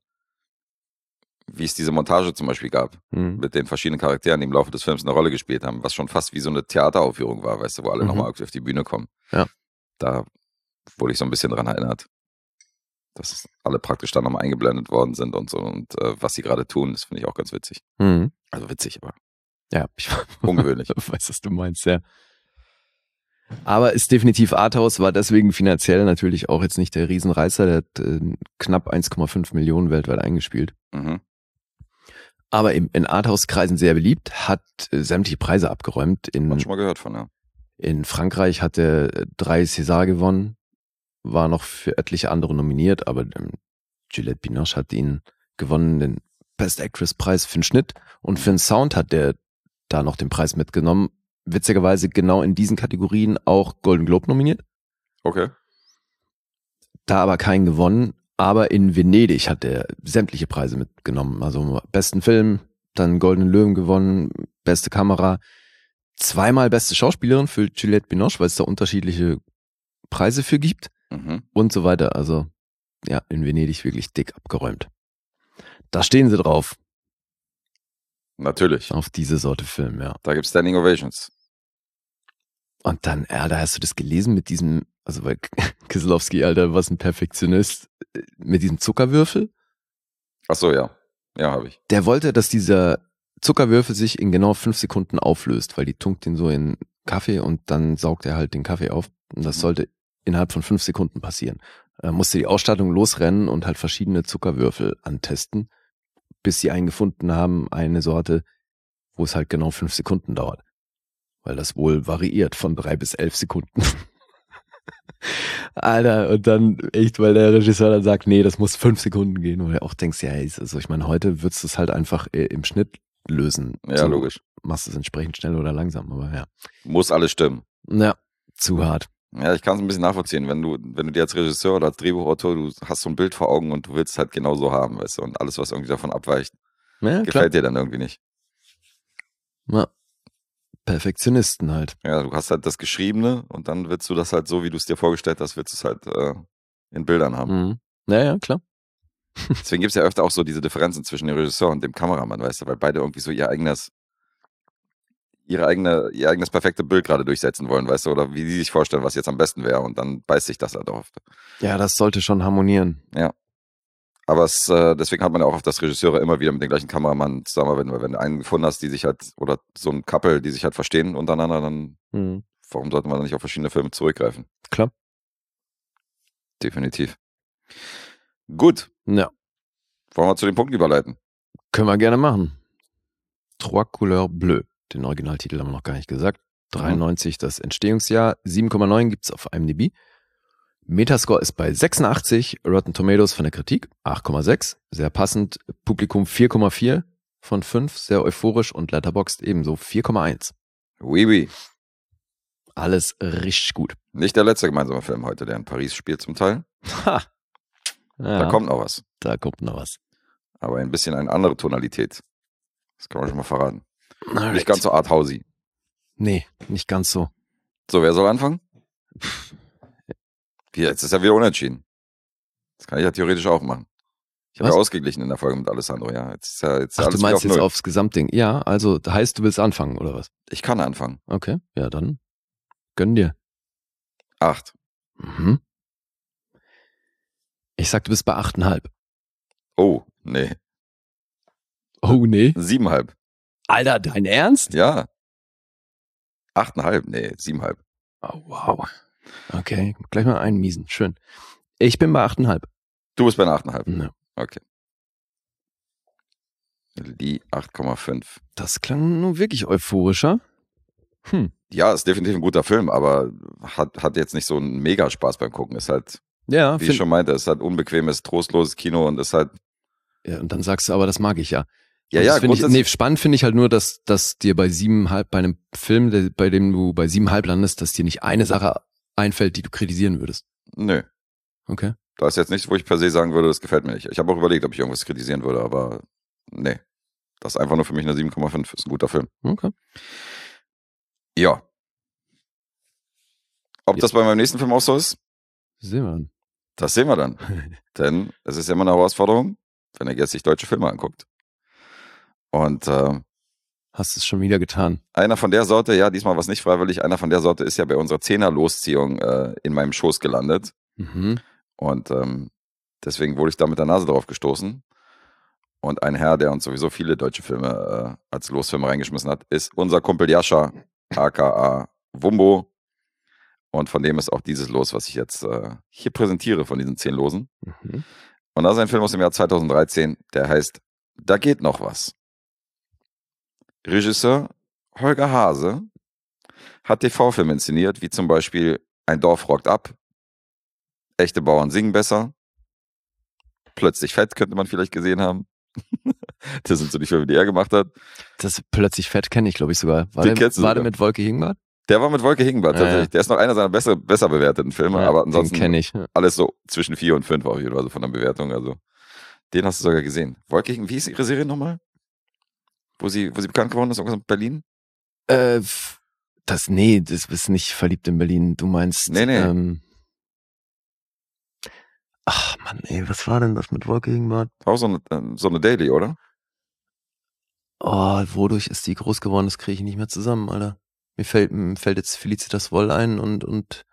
wie es diese Montage zum Beispiel gab, Mhm. mit den verschiedenen Charakteren, die im Laufe des Films eine Rolle gespielt haben, was schon fast wie so eine Theateraufführung war, weißt du, wo alle Mhm. nochmal auf die Bühne kommen. Ja. Da wurde ich so ein bisschen dran erinnert, dass alle praktisch dann nochmal eingeblendet worden sind und so und äh, was sie gerade tun, das finde ich auch ganz witzig. Mhm. Also witzig, aber Ja, ich ungewöhnlich. weiß, was du meinst, ja. Aber ist definitiv Arthouse, war deswegen finanziell natürlich auch jetzt nicht der Riesenreißer. Der hat äh, knapp eins Komma fünf Millionen weltweit eingespielt. Mhm. Aber im, in Arthouse-Kreisen sehr beliebt, hat äh, sämtliche Preise abgeräumt. Hat man In, schon mal gehört von, ja. in Frankreich hat er äh, drei César gewonnen, war noch für etliche andere nominiert, aber ähm, Juliette Binoche hat ihn gewonnen, den Best Actress-Preis für den Schnitt. Und für den Sound hat der da noch den Preis mitgenommen. Witzigerweise genau in diesen Kategorien auch Golden Globe nominiert. Okay. Da aber keinen gewonnen. Aber in Venedig hat er sämtliche Preise mitgenommen. Also besten Film, dann Goldenen Löwen gewonnen, beste Kamera. Zweimal beste Schauspielerin für Juliette Binoche, weil es da unterschiedliche Preise für gibt Mhm. und so weiter. Also ja, in Venedig wirklich dick abgeräumt. Da stehen sie drauf, Natürlich. auf diese Sorte Film, ja. Da gibt es Standing Ovations. Und dann, ja, da hast du das gelesen mit diesem, also weil Kieslowski, Alter, was ein Perfektionist, äh, mit diesem Zuckerwürfel. Ach so, ja. Ja, habe ich. Der wollte, dass dieser Zuckerwürfel sich in genau fünf Sekunden auflöst, weil die tunkt den so in Kaffee und dann saugt er halt den Kaffee auf. Und das Mhm. sollte innerhalb von fünf Sekunden passieren. Er musste die Ausstattung losrennen und halt verschiedene Zuckerwürfel antesten, bis sie einen gefunden haben, eine Sorte, wo es halt genau fünf Sekunden dauert. Weil das wohl variiert von drei bis elf Sekunden. Alter, und dann echt, weil der Regisseur dann sagt, nee, das muss fünf Sekunden gehen. Und du auch denkst, ja, also ich meine, heute würdest du es halt einfach äh, im Schnitt lösen. Ja, so, logisch. Machst es entsprechend schnell oder langsam, aber ja. Muss alles stimmen. Ja, zu hart. Ja, ich kann es ein bisschen nachvollziehen, wenn du, wenn du dir als Regisseur oder als Drehbuchautor, du hast so ein Bild vor Augen und du willst es halt genau so haben, weißt du, und alles, was irgendwie davon abweicht, Ja, klar. gefällt dir dann irgendwie nicht. Ja. Perfektionisten halt. Ja, du hast halt das Geschriebene und dann willst du das halt so, wie du es dir vorgestellt hast, willst du es halt äh, in Bildern haben. Mhm. Ja, ja, klar. Deswegen gibt es ja öfter auch so diese Differenzen zwischen dem Regisseur und dem Kameramann, weißt du, weil beide irgendwie so ihr eigenes, ihre eigene, ihr eigenes perfekte Bild gerade durchsetzen wollen, weißt du, oder wie die sich vorstellen, was jetzt am besten wäre und dann beißt sich das halt oft. Ja, das sollte schon harmonieren. Ja. Aber es, äh, deswegen hat man ja auch auf das Regisseure immer wieder mit den gleichen Kameramann zusammen, wenn, wenn du einen gefunden hast, die sich halt, oder so ein Couple, die sich halt verstehen untereinander, dann Mhm. warum sollte man dann nicht auf verschiedene Filme zurückgreifen? Klar. Definitiv. Gut, Ja, wollen wir zu den Punkten überleiten? können wir gerne machen. Trois Couleurs Bleu. Den Originaltitel haben wir noch gar nicht gesagt. dreiundneunzig das Entstehungsjahr. sieben Komma neun gibt's auf IMDb. Metascore ist bei sechsundachtzig. Rotten Tomatoes von der Kritik acht Komma sechs. Sehr passend. Publikum vier Komma vier von fünf. Sehr euphorisch. Und Letterboxd ebenso vier Komma eins. Oui, oui. Alles richtig gut. Nicht der letzte gemeinsame Film heute, der in Paris spielt zum Teil. Ha. Ja, Da kommt noch was. da kommt noch was. Aber ein bisschen eine andere Tonalität. Das kann man schon mal verraten. Alright. Nicht ganz so arthousey. Nee, nicht ganz so. So, wer soll anfangen? Wie, jetzt ist ja wieder unentschieden. Das kann ich ja theoretisch auch machen. Ich habe Was? ja ausgeglichen in der Folge mit Alessandro, ja. Jetzt ist ja jetzt ist Ach, alles du wieder meinst auf jetzt Null. aufs Gesamtding. Ja, also heißt, du willst anfangen, oder was? Ich kann anfangen. Okay, ja dann gönn dir. Acht. Mhm. Ich sag, du bist bei achteinhalb. Oh, nee. Oh, nee. Siebenhalb. Alter, dein Ernst? Ja. Achteinhalb, nee, siebenhalb. Oh, wow. Okay, gleich mal einmiesen. Schön. Ich bin bei achteinhalb. Du bist bei einer achteinhalb. Ja. Okay. Die acht Komma fünf. Das klang nun wirklich euphorischer. Hm. Ja, ist definitiv ein guter Film, aber hat, hat jetzt nicht so einen Mega-Spaß beim Gucken. Ist halt, Ja, wie find, ich schon meinte, ist halt unbequemes, trostloses Kino und ist halt, ja, und dann sagst du, aber das mag ich ja. ja, Und ja, das find ich, grundsätzlich- nee, spannend finde ich halt nur, dass, dass dir bei siebeneinhalb, bei einem Film, der, bei dem du bei siebeneinhalb landest, dass dir nicht eine Sache einfällt, die du kritisieren würdest. nö. Okay. Da ist jetzt nichts, wo ich per se sagen würde, das gefällt mir nicht. Ich habe auch überlegt, ob ich irgendwas kritisieren würde, aber nee. Das ist einfach nur für mich eine sieben Komma fünf. Ist ein guter Film. Okay. Ja. Ob Ja. das bei meinem nächsten Film auch so ist, Sehen wir dann. das sehen wir dann. Denn es ist ja immer eine Herausforderung, wenn er jetzt sich deutsche Filme anguckt. Und äh, Hast es schon wieder getan. einer von der Sorte, ja, diesmal war es nicht freiwillig, einer von der Sorte ist ja bei unserer Zehner-Losziehung äh, in meinem Schoß gelandet. Mhm. Und ähm, deswegen wurde ich da mit der Nase drauf gestoßen. Und ein Herr, der uns sowieso viele deutsche Filme äh, als Losfilme reingeschmissen hat, ist unser Kumpel Jascha, aka Wumbo. Und von dem ist auch dieses Los, was ich jetzt äh, hier präsentiere, von diesen zehn Losen. Mhm. Und das ist ein Film aus dem Jahr zweitausenddreizehn, der heißt Da geht noch was. Regisseur Holger Hase hat T V-Filme inszeniert, wie zum Beispiel Ein Dorf rockt ab, Echte Bauern singen besser, Plötzlich fett könnte man vielleicht gesehen haben. Das sind so die Filme, die er gemacht hat. Das Plötzlich fett kenne ich, glaube ich, sogar. War Den der, kennst du war der sogar. mit Wolke Hingbart? Der war mit Wolke Hingbart Ja, tatsächlich. ja. Der ist noch einer seiner besser, besser bewerteten Filme, Ja, aber den ansonsten kenne ich. Ja. alles so zwischen vier und fünf auf jeden Fall, also von der Bewertung. Also den hast du sogar gesehen. Wolke Hingbart, wie hieß ihre Serie nochmal? Wo sie, wo sie bekannt geworden ist, irgendwas in Berlin? Äh, f- das, nee, das ist nicht Verliebt in Berlin. Du meinst, Nee, nee. Ähm, ach Mann, ey, was war denn das mit Wolke Hingbart? Auch so eine, ähm, so eine Daily, oder? Oh, wodurch ist die groß geworden? Das kriege ich nicht mehr zusammen, Alter. Mir fällt, mir fällt jetzt Felicitas Woll ein und, und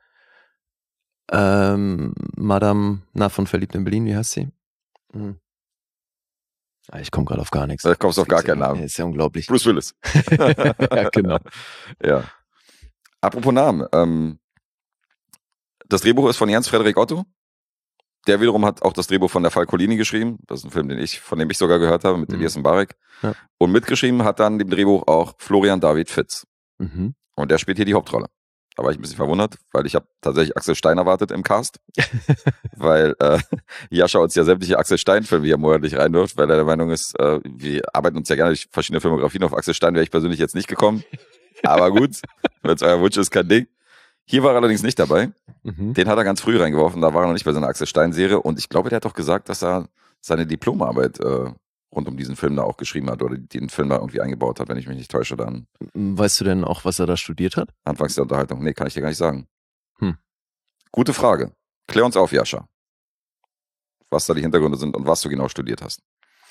ähm, Madame, na, von Verliebt in Berlin, wie heißt sie? Hm. Ah, Ich komme gerade auf gar nichts. Da kommst du auf gar keinen Ja, Namen. ist ja unglaublich. Bruce Willis. Ja, genau. Ja. Apropos Namen. Ähm, das Drehbuch ist von Jens Frederik Otto. Der wiederum hat auch das Drehbuch von der Falcolini geschrieben. Das ist ein Film, den ich, von dem ich sogar gehört habe, mit Mhm. Elias Mbarek. Ja. Und mitgeschrieben hat dann dem Drehbuch auch Florian David Fitz. Mhm. Und der spielt hier die Hauptrolle. Da war ich ein bisschen verwundert, weil ich habe tatsächlich Axel Stein erwartet im Cast. weil äh, Jascha uns ja sämtliche Axel Stein-Filme hier monatlich reinwirft, weil er der Meinung ist, äh, wir arbeiten uns ja gerne durch verschiedene Filmografien. Auf Axel Stein wäre ich persönlich jetzt nicht gekommen. Aber gut, wenn es euer Wunsch ist, kein Ding. Hier war er allerdings nicht dabei. Mhm. Den hat er ganz früh reingeworfen, da war er noch nicht bei seiner Axel Stein-Serie. Und ich glaube, der hat doch gesagt, dass er seine Diplomarbeit äh, rund um diesen Film da auch geschrieben hat oder den Film da irgendwie eingebaut hat, wenn ich mich nicht täusche, dann Weißt du denn auch, was er da studiert hat? anfangs der Unterhaltung. Nee, kann ich dir gar nicht sagen. Hm. Gute Frage. Klär uns auf, Jascha. Was da die Hintergründe sind und was du genau studiert hast.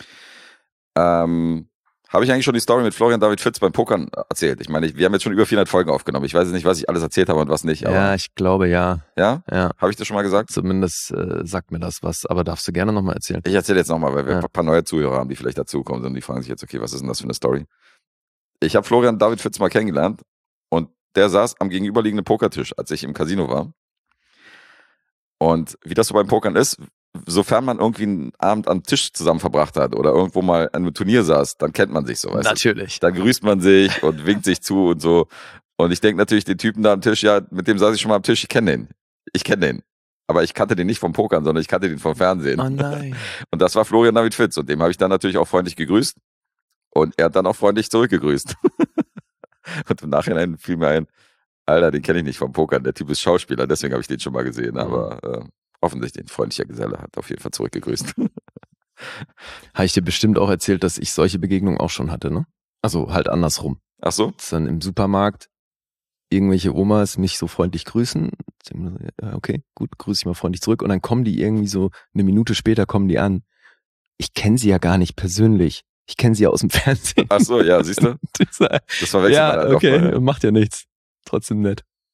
Ähm, habe ich eigentlich schon die Story mit Florian David Fitz beim Pokern erzählt? Ich meine, ich, wir haben jetzt schon über vierhundert Folgen aufgenommen. Ich weiß jetzt nicht, was ich alles erzählt habe und was nicht. Aber, Ja, ich glaube ja. ja? Ja, Habe ich das schon mal gesagt? zumindest äh, sagt mir das was, aber darfst du gerne nochmal erzählen. Ich erzähle jetzt nochmal, weil wir Ja. ein paar neue Zuhörer haben, die vielleicht dazukommen sind und die fragen sich jetzt, okay, was ist denn das für eine Story? Ich habe Florian David Fitz mal kennengelernt und der saß am gegenüberliegenden Pokertisch, als ich im Casino war. Und wie das so beim Pokern ist, sofern man irgendwie einen Abend am Tisch zusammen verbracht hat oder irgendwo mal an einem Turnier saß, dann kennt man sich so, weißt du? Natürlich. Dann grüßt man sich und winkt sich zu und so. Und ich denke natürlich, den Typen da am Tisch, ja, mit dem saß ich schon mal am Tisch, ich kenne den. Ich kenne den. Aber ich kannte den nicht vom Pokern, sondern ich kannte den vom Fernsehen. Oh nein. Und das war Florian David Fitz. Und dem habe ich dann natürlich auch freundlich gegrüßt. Und er hat dann auch freundlich zurückgegrüßt. Und im Nachhinein fiel mir ein, Alter, den kenne ich nicht vom Pokern. Der Typ ist Schauspieler, deswegen habe ich den schon mal gesehen. Aber äh, offensichtlich ein freundlicher Geselle hat auf jeden Fall zurückgegrüßt. Habe ich dir bestimmt auch erzählt, dass ich solche Begegnungen auch schon hatte, ne? Also halt andersrum. Ach so? Dass dann im Supermarkt irgendwelche Omas mich so freundlich grüßen. Ja, okay, gut, grüße ich mal freundlich zurück. Und dann kommen die irgendwie so, eine Minute später kommen die an. Ich kenne sie ja gar nicht persönlich. Ich kenne sie ja aus dem Fernsehen. Ach so, ja, siehst du? Das verwechselt man Ja, halt okay, oft mal, ja. macht ja nichts. Trotzdem nett.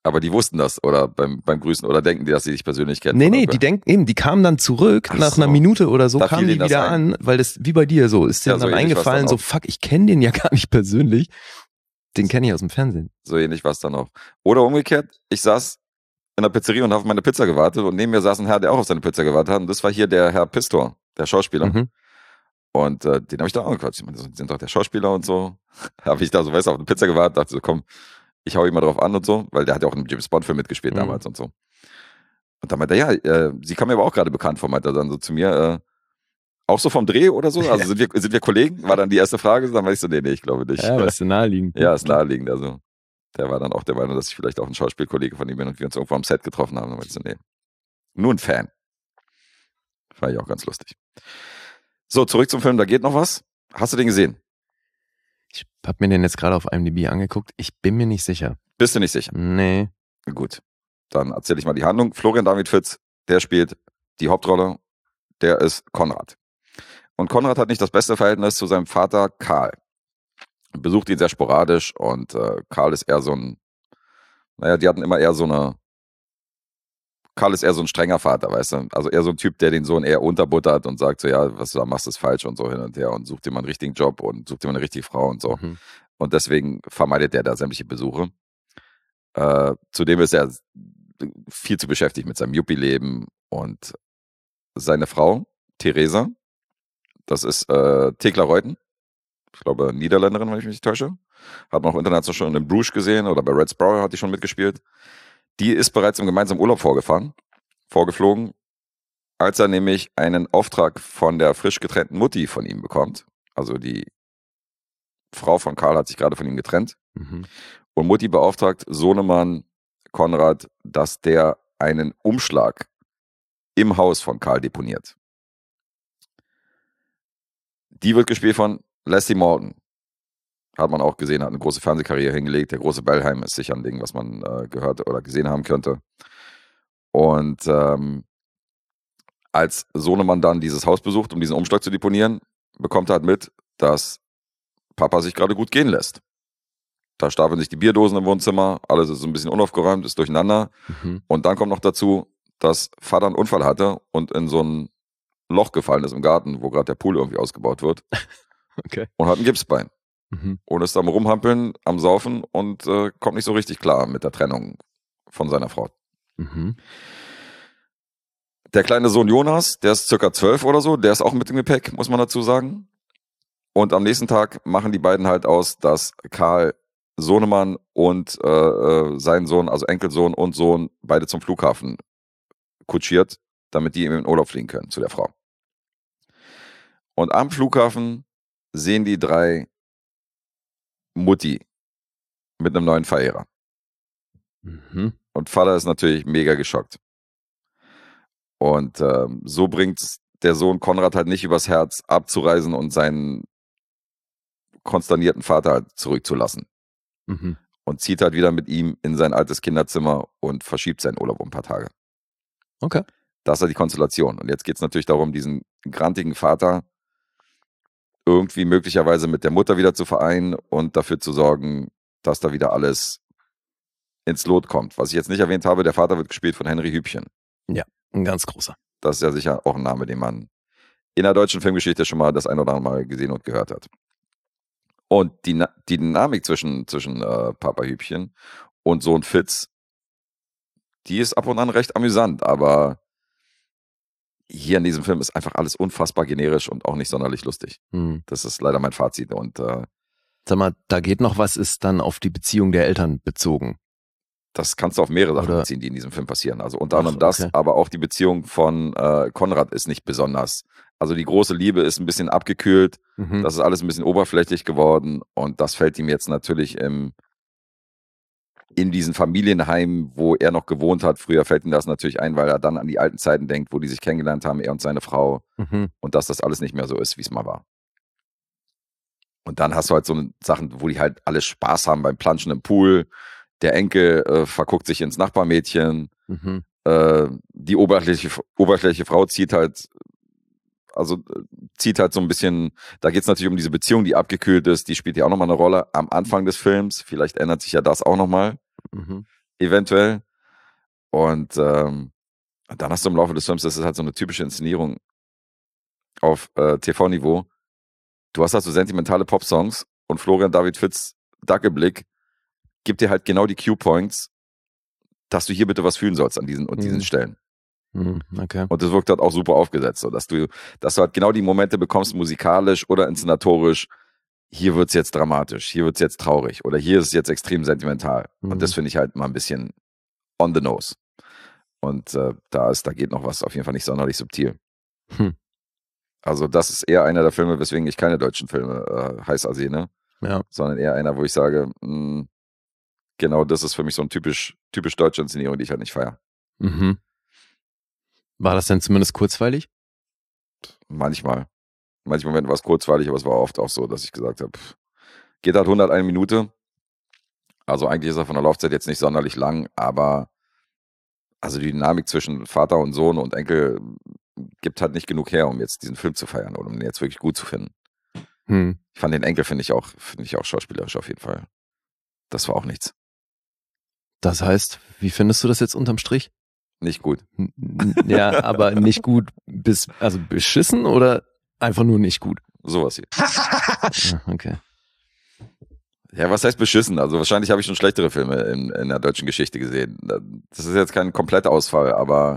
Aber die wussten das oder beim, beim Grüßen oder denken die, dass sie dich persönlich kennen? Nee, oder? nee, die denken eben, die kamen dann zurück, Ach nach so. einer Minute oder so Da kamen fiel die denen das wieder ein. an, weil das, wie bei dir so, ist Ja, denen so dann ähnlich war's eingefallen, dann so auch. fuck, ich kenne den ja gar nicht persönlich. Den kenne ich aus dem Fernsehen. So ähnlich war es dann auch. Oder umgekehrt, ich saß in der Pizzeria und habe auf meine Pizza gewartet und neben mir saß ein Herr, der auch auf seine Pizza gewartet hat und das war hier der Herr Pistor, der Schauspieler. Mhm. Und äh, den habe ich da angequatscht. Ich meine, Sie sind doch der Schauspieler und so. Habe ich da so, weißt du, auf eine Pizza gewartet, dachte so, komm, ich hau ihn mal drauf an und so, weil der hat ja auch in einem James Bond Film mitgespielt Mhm. damals und so. Und dann meinte er, ja, äh, sie kam mir aber auch gerade bekannt vor, meinte er dann so zu mir, äh, auch so vom Dreh oder so? Also sind wir, sind wir Kollegen? War dann die erste Frage. Dann war ich so, nee, nee, ich glaube nicht. Ja, aber ist naheliegend. Ja, ist naheliegend. Also der war dann auch der Meinung, dass ich vielleicht auch ein Schauspielkollege von ihm bin und wir uns irgendwo am Set getroffen haben. Dann meinte ich so, nee, nur ein Fan. Fand ich auch ganz lustig. So, zurück zum Film, da geht noch was. Hast du den gesehen? Ich hab mir den jetzt gerade auf I M D B angeguckt. Ich bin mir nicht sicher. Bist du nicht sicher? Nee. Gut, dann erzähle ich mal die Handlung. Florian David Fitz, der spielt die Hauptrolle, der ist Konrad. Und Konrad hat nicht das beste Verhältnis zu seinem Vater Karl. Besucht ihn sehr sporadisch und äh, Karl ist eher so ein, naja, die hatten immer eher so eine, Karl ist eher so ein strenger Vater, weißt du? Also eher so ein Typ, der den Sohn eher unterbuttert und sagt so, ja, was du da machst, ist falsch und so hin und her und sucht dir mal einen richtigen Job und sucht dir mal eine richtige Frau und so. Mhm. Und deswegen vermeidet er da sämtliche Besuche. Äh, zudem ist er viel zu beschäftigt mit seinem Yuppie-Leben und seine Frau, Theresa, das ist äh, Thekla Ruijten, ich glaube Niederländerin, wenn ich mich nicht täusche, hat man auch international schon in Bruges gesehen oder bei Red Sparrow hat die schon mitgespielt. Die ist bereits im gemeinsamen Urlaub vorgefahren, vorgeflogen, als er nämlich einen Auftrag von der frisch getrennten Mutti von ihm bekommt. Also die Frau von Karl hat sich gerade von ihm getrennt. Mhm. Und Mutti beauftragt Sohnemann Konrad, dass der einen Umschlag im Haus von Karl deponiert. Die wird gespielt von Leslie Morgan. Hat man auch gesehen, hat eine große Fernsehkarriere hingelegt. Der große Bellheim ist sicher ein Ding, was man äh, gehört oder gesehen haben könnte. Und ähm, als Sohnemann dann dieses Haus besucht, um diesen Umschlag zu deponieren, bekommt er halt mit, dass Papa sich gerade gut gehen lässt. Da stapeln sich die Bierdosen im Wohnzimmer, alles ist so ein bisschen unaufgeräumt, ist durcheinander. Mhm. Und dann kommt noch dazu, dass Vater einen Unfall hatte und in so ein Loch gefallen ist im Garten, wo gerade der Pool irgendwie ausgebaut wird. Okay. Und hat ein Gipsbein. Mhm. Und ist am Rumhampeln, am Saufen und äh, kommt nicht so richtig klar mit der Trennung von seiner Frau. Mhm. Der kleine Sohn Jonas, der ist circa zwölf oder so, der ist auch mit dem Gepäck, muss man dazu sagen. Und am nächsten Tag machen die beiden halt aus, dass Karl Sohnemann und äh, sein Sohn, also Enkelsohn und Sohn, beide zum Flughafen kutschiert, damit die in den Urlaub fliegen können zu der Frau. Und am Flughafen sehen die drei Mutti mit einem neuen Verehrer. Mhm. Und Vater ist natürlich mega geschockt. Und ähm, so bringt der Sohn Konrad halt nicht übers Herz, abzureisen und seinen konsternierten Vater halt zurückzulassen. Mhm. Und zieht halt wieder mit ihm in sein altes Kinderzimmer und verschiebt seinen Urlaub um ein paar Tage. Okay. Das ist ja die Konstellation. Und jetzt geht es natürlich darum, diesen grantigen Vater irgendwie möglicherweise mit der Mutter wieder zu vereinen und dafür zu sorgen, dass da wieder alles ins Lot kommt. Was ich jetzt nicht erwähnt habe, der Vater wird gespielt von Henry Hübchen. Ein ganz großer. Das ist ja sicher auch ein Name, den man in der deutschen Filmgeschichte schon mal das ein oder andere Mal gesehen und gehört hat. Und die, die Dynamik zwischen, zwischen äh, Papa Hübchen und Sohn Fitz, die ist ab und an recht amüsant, aber hier in diesem Film ist einfach alles unfassbar generisch und auch nicht sonderlich lustig. Mhm. Das ist leider mein Fazit. Und äh, Sag mal, da geht noch was, ist dann auf die Beziehung der Eltern bezogen. das kannst du auf mehrere Sachen Oder- beziehen, die in diesem Film passieren. Also unter Ach, anderem das, okay. aber auch die Beziehung von äh, Konrad ist nicht besonders. Also die große Liebe ist ein bisschen abgekühlt. Mhm. Das ist alles ein bisschen oberflächlich geworden und das fällt ihm jetzt natürlich im, in diesen Familienheimen, wo er noch gewohnt hat. Früher fällt ihm das natürlich ein, weil er dann an die alten Zeiten denkt, wo die sich kennengelernt haben, er und seine Frau, Mhm. und dass das alles nicht mehr so ist, wie es mal war. Und dann hast du halt so Sachen, wo die halt alle Spaß haben beim Planschen im Pool. Der Enkel äh, verguckt sich ins Nachbarmädchen. Mhm. Äh, die oberflächliche, oberflächliche Frau zieht halt, also äh, zieht halt so ein bisschen, da geht es natürlich um diese Beziehung, die abgekühlt ist, die spielt ja auch nochmal eine Rolle am Anfang des Films. Vielleicht ändert sich ja das auch nochmal. Mhm. eventuell. Und ähm, dann hast du im Laufe des Films, das ist halt so eine typische Inszenierung auf äh, T V-Niveau. Du hast halt so sentimentale Pop-Songs und Florian David Fitz Dackelblick gibt dir halt genau die Cue-Points, dass du hier bitte was fühlen sollst an diesen und diesen Mhm. Stellen. Hm, okay. Und das wirkt halt auch super aufgesetzt, so dass du, dass du halt genau die Momente bekommst, musikalisch oder inszenatorisch. Hier wird's jetzt dramatisch, hier wird's jetzt traurig oder hier ist es jetzt extrem sentimental. Mhm. Und das finde ich halt mal ein bisschen on the nose. Und äh, da ist, da geht noch was auf jeden Fall nicht sonderlich subtil. Hm. Also das ist eher einer der Filme, weswegen ich keine deutschen Filme äh, heiß ersehne, Ja. sondern eher einer, wo ich sage, mh, genau das ist für mich so ein typisch, typisch deutsche Inszenierung, die ich halt nicht feiere. Mhm. War das denn zumindest kurzweilig? Manchmal. Manche Momente war es kurzweilig, aber es war oft auch so, dass ich gesagt habe, pff, geht halt hunderteine Minute. Also eigentlich ist er von der Laufzeit jetzt nicht sonderlich lang, aber also die Dynamik zwischen Vater und Sohn und Enkel gibt halt nicht genug her, um jetzt diesen Film zu feiern oder um den jetzt wirklich gut zu finden. Hm. Ich fand den Enkel, finde ich auch, finde ich auch schauspielerisch auf jeden Fall. Das war auch nichts. Das heißt, wie findest du das jetzt unterm Strich? Nicht gut. N- n- Ja, aber nicht gut bis, also beschissen oder einfach nur nicht gut? Sowas hier. Ah, okay. Ja, was heißt beschissen? Also wahrscheinlich habe ich schon schlechtere Filme in, in der deutschen Geschichte gesehen. Das ist jetzt kein kompletter Ausfall, aber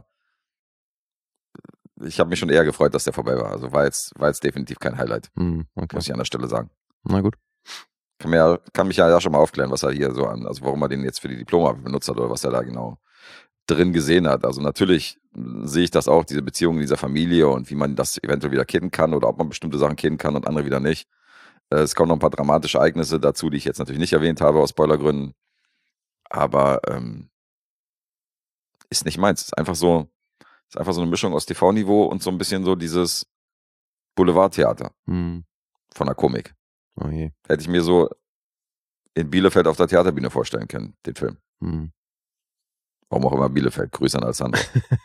ich habe mich schon eher gefreut, dass der vorbei war. Also war jetzt, war jetzt definitiv kein Highlight, Hm, okay. muss ich an der Stelle sagen. Na gut. Kann, mir ja, kann mich ja, ja schon mal aufklären, was er hier so an, also warum er den jetzt für die Diplomarbeit benutzt hat oder was er da genau drin gesehen hat. Also natürlich sehe ich das auch, diese Beziehung in dieser Familie und wie man das eventuell wieder kitten kann oder ob man bestimmte Sachen kitten kann und andere wieder nicht. Äh, Es kommen noch ein paar dramatische Ereignisse dazu, die ich jetzt natürlich nicht erwähnt habe aus Spoilergründen. Aber ähm, ist nicht meins. Ist einfach so, ist einfach so eine Mischung aus T V-Niveau und so ein bisschen so dieses Boulevardtheater Hm. von der Komik. Oh je. Hätte ich mir so in Bielefeld auf der Theaterbühne vorstellen können, den Film. Hm. Warum auch immer Bielefeld. Grüße an Alessandro.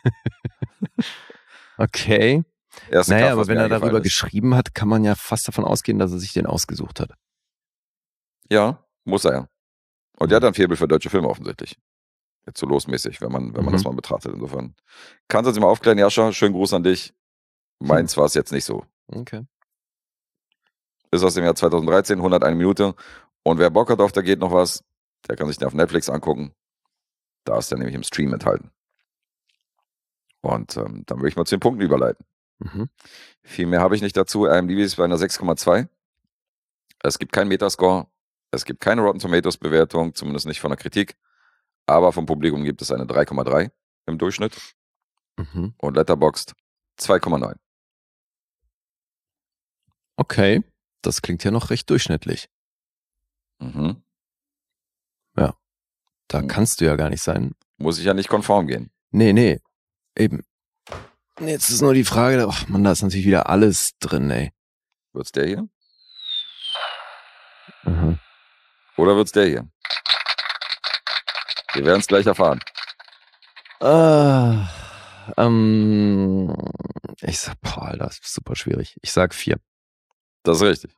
Okay. Erste Naja, Kaff, aber was wenn mir er darüber eingefallen ist. geschrieben hat, kann man ja fast davon ausgehen, dass er sich den ausgesucht hat. Ja, muss er ja. Und der hat ein Faible für deutsche Filme offensichtlich. Jetzt so losmäßig, wenn man, wenn man Mhm. das mal betrachtet. Insofern. Kannst du uns mal aufklären, Jascha? Schönen Gruß an dich. Meins war es jetzt nicht so. Okay. Ist aus dem Jahr zweitausenddreizehn, hunderteine Minute. Und wer Bock hat auf Da geht noch was, der kann sich den auf Netflix angucken. Da ist der nämlich im Stream enthalten. Und ähm, dann würde ich mal zu den Punkten überleiten. Mhm. Viel mehr habe ich nicht dazu. I M D B ist bei einer sechs Komma zwei. Es gibt keinen Metascore. Es gibt keine Rotten Tomatoes Bewertung, zumindest nicht von der Kritik. Aber vom Publikum gibt es eine drei Komma drei im Durchschnitt. Mhm. Und Letterboxd zwei Komma neun. Okay. Das klingt ja noch recht durchschnittlich. Mhm. Da Mhm. kannst du ja gar nicht sein. Muss ich ja nicht konform gehen. Nee, nee. Eben. Jetzt ist nur die Frage, ach man, da ist natürlich wieder alles drin, ey. Wird's der hier? Mhm. Oder wird's der hier? Wir werden es gleich erfahren. Ah, ähm, ich sag, boah, Alter, das ist super schwierig. Ich sag vier. Das ist richtig.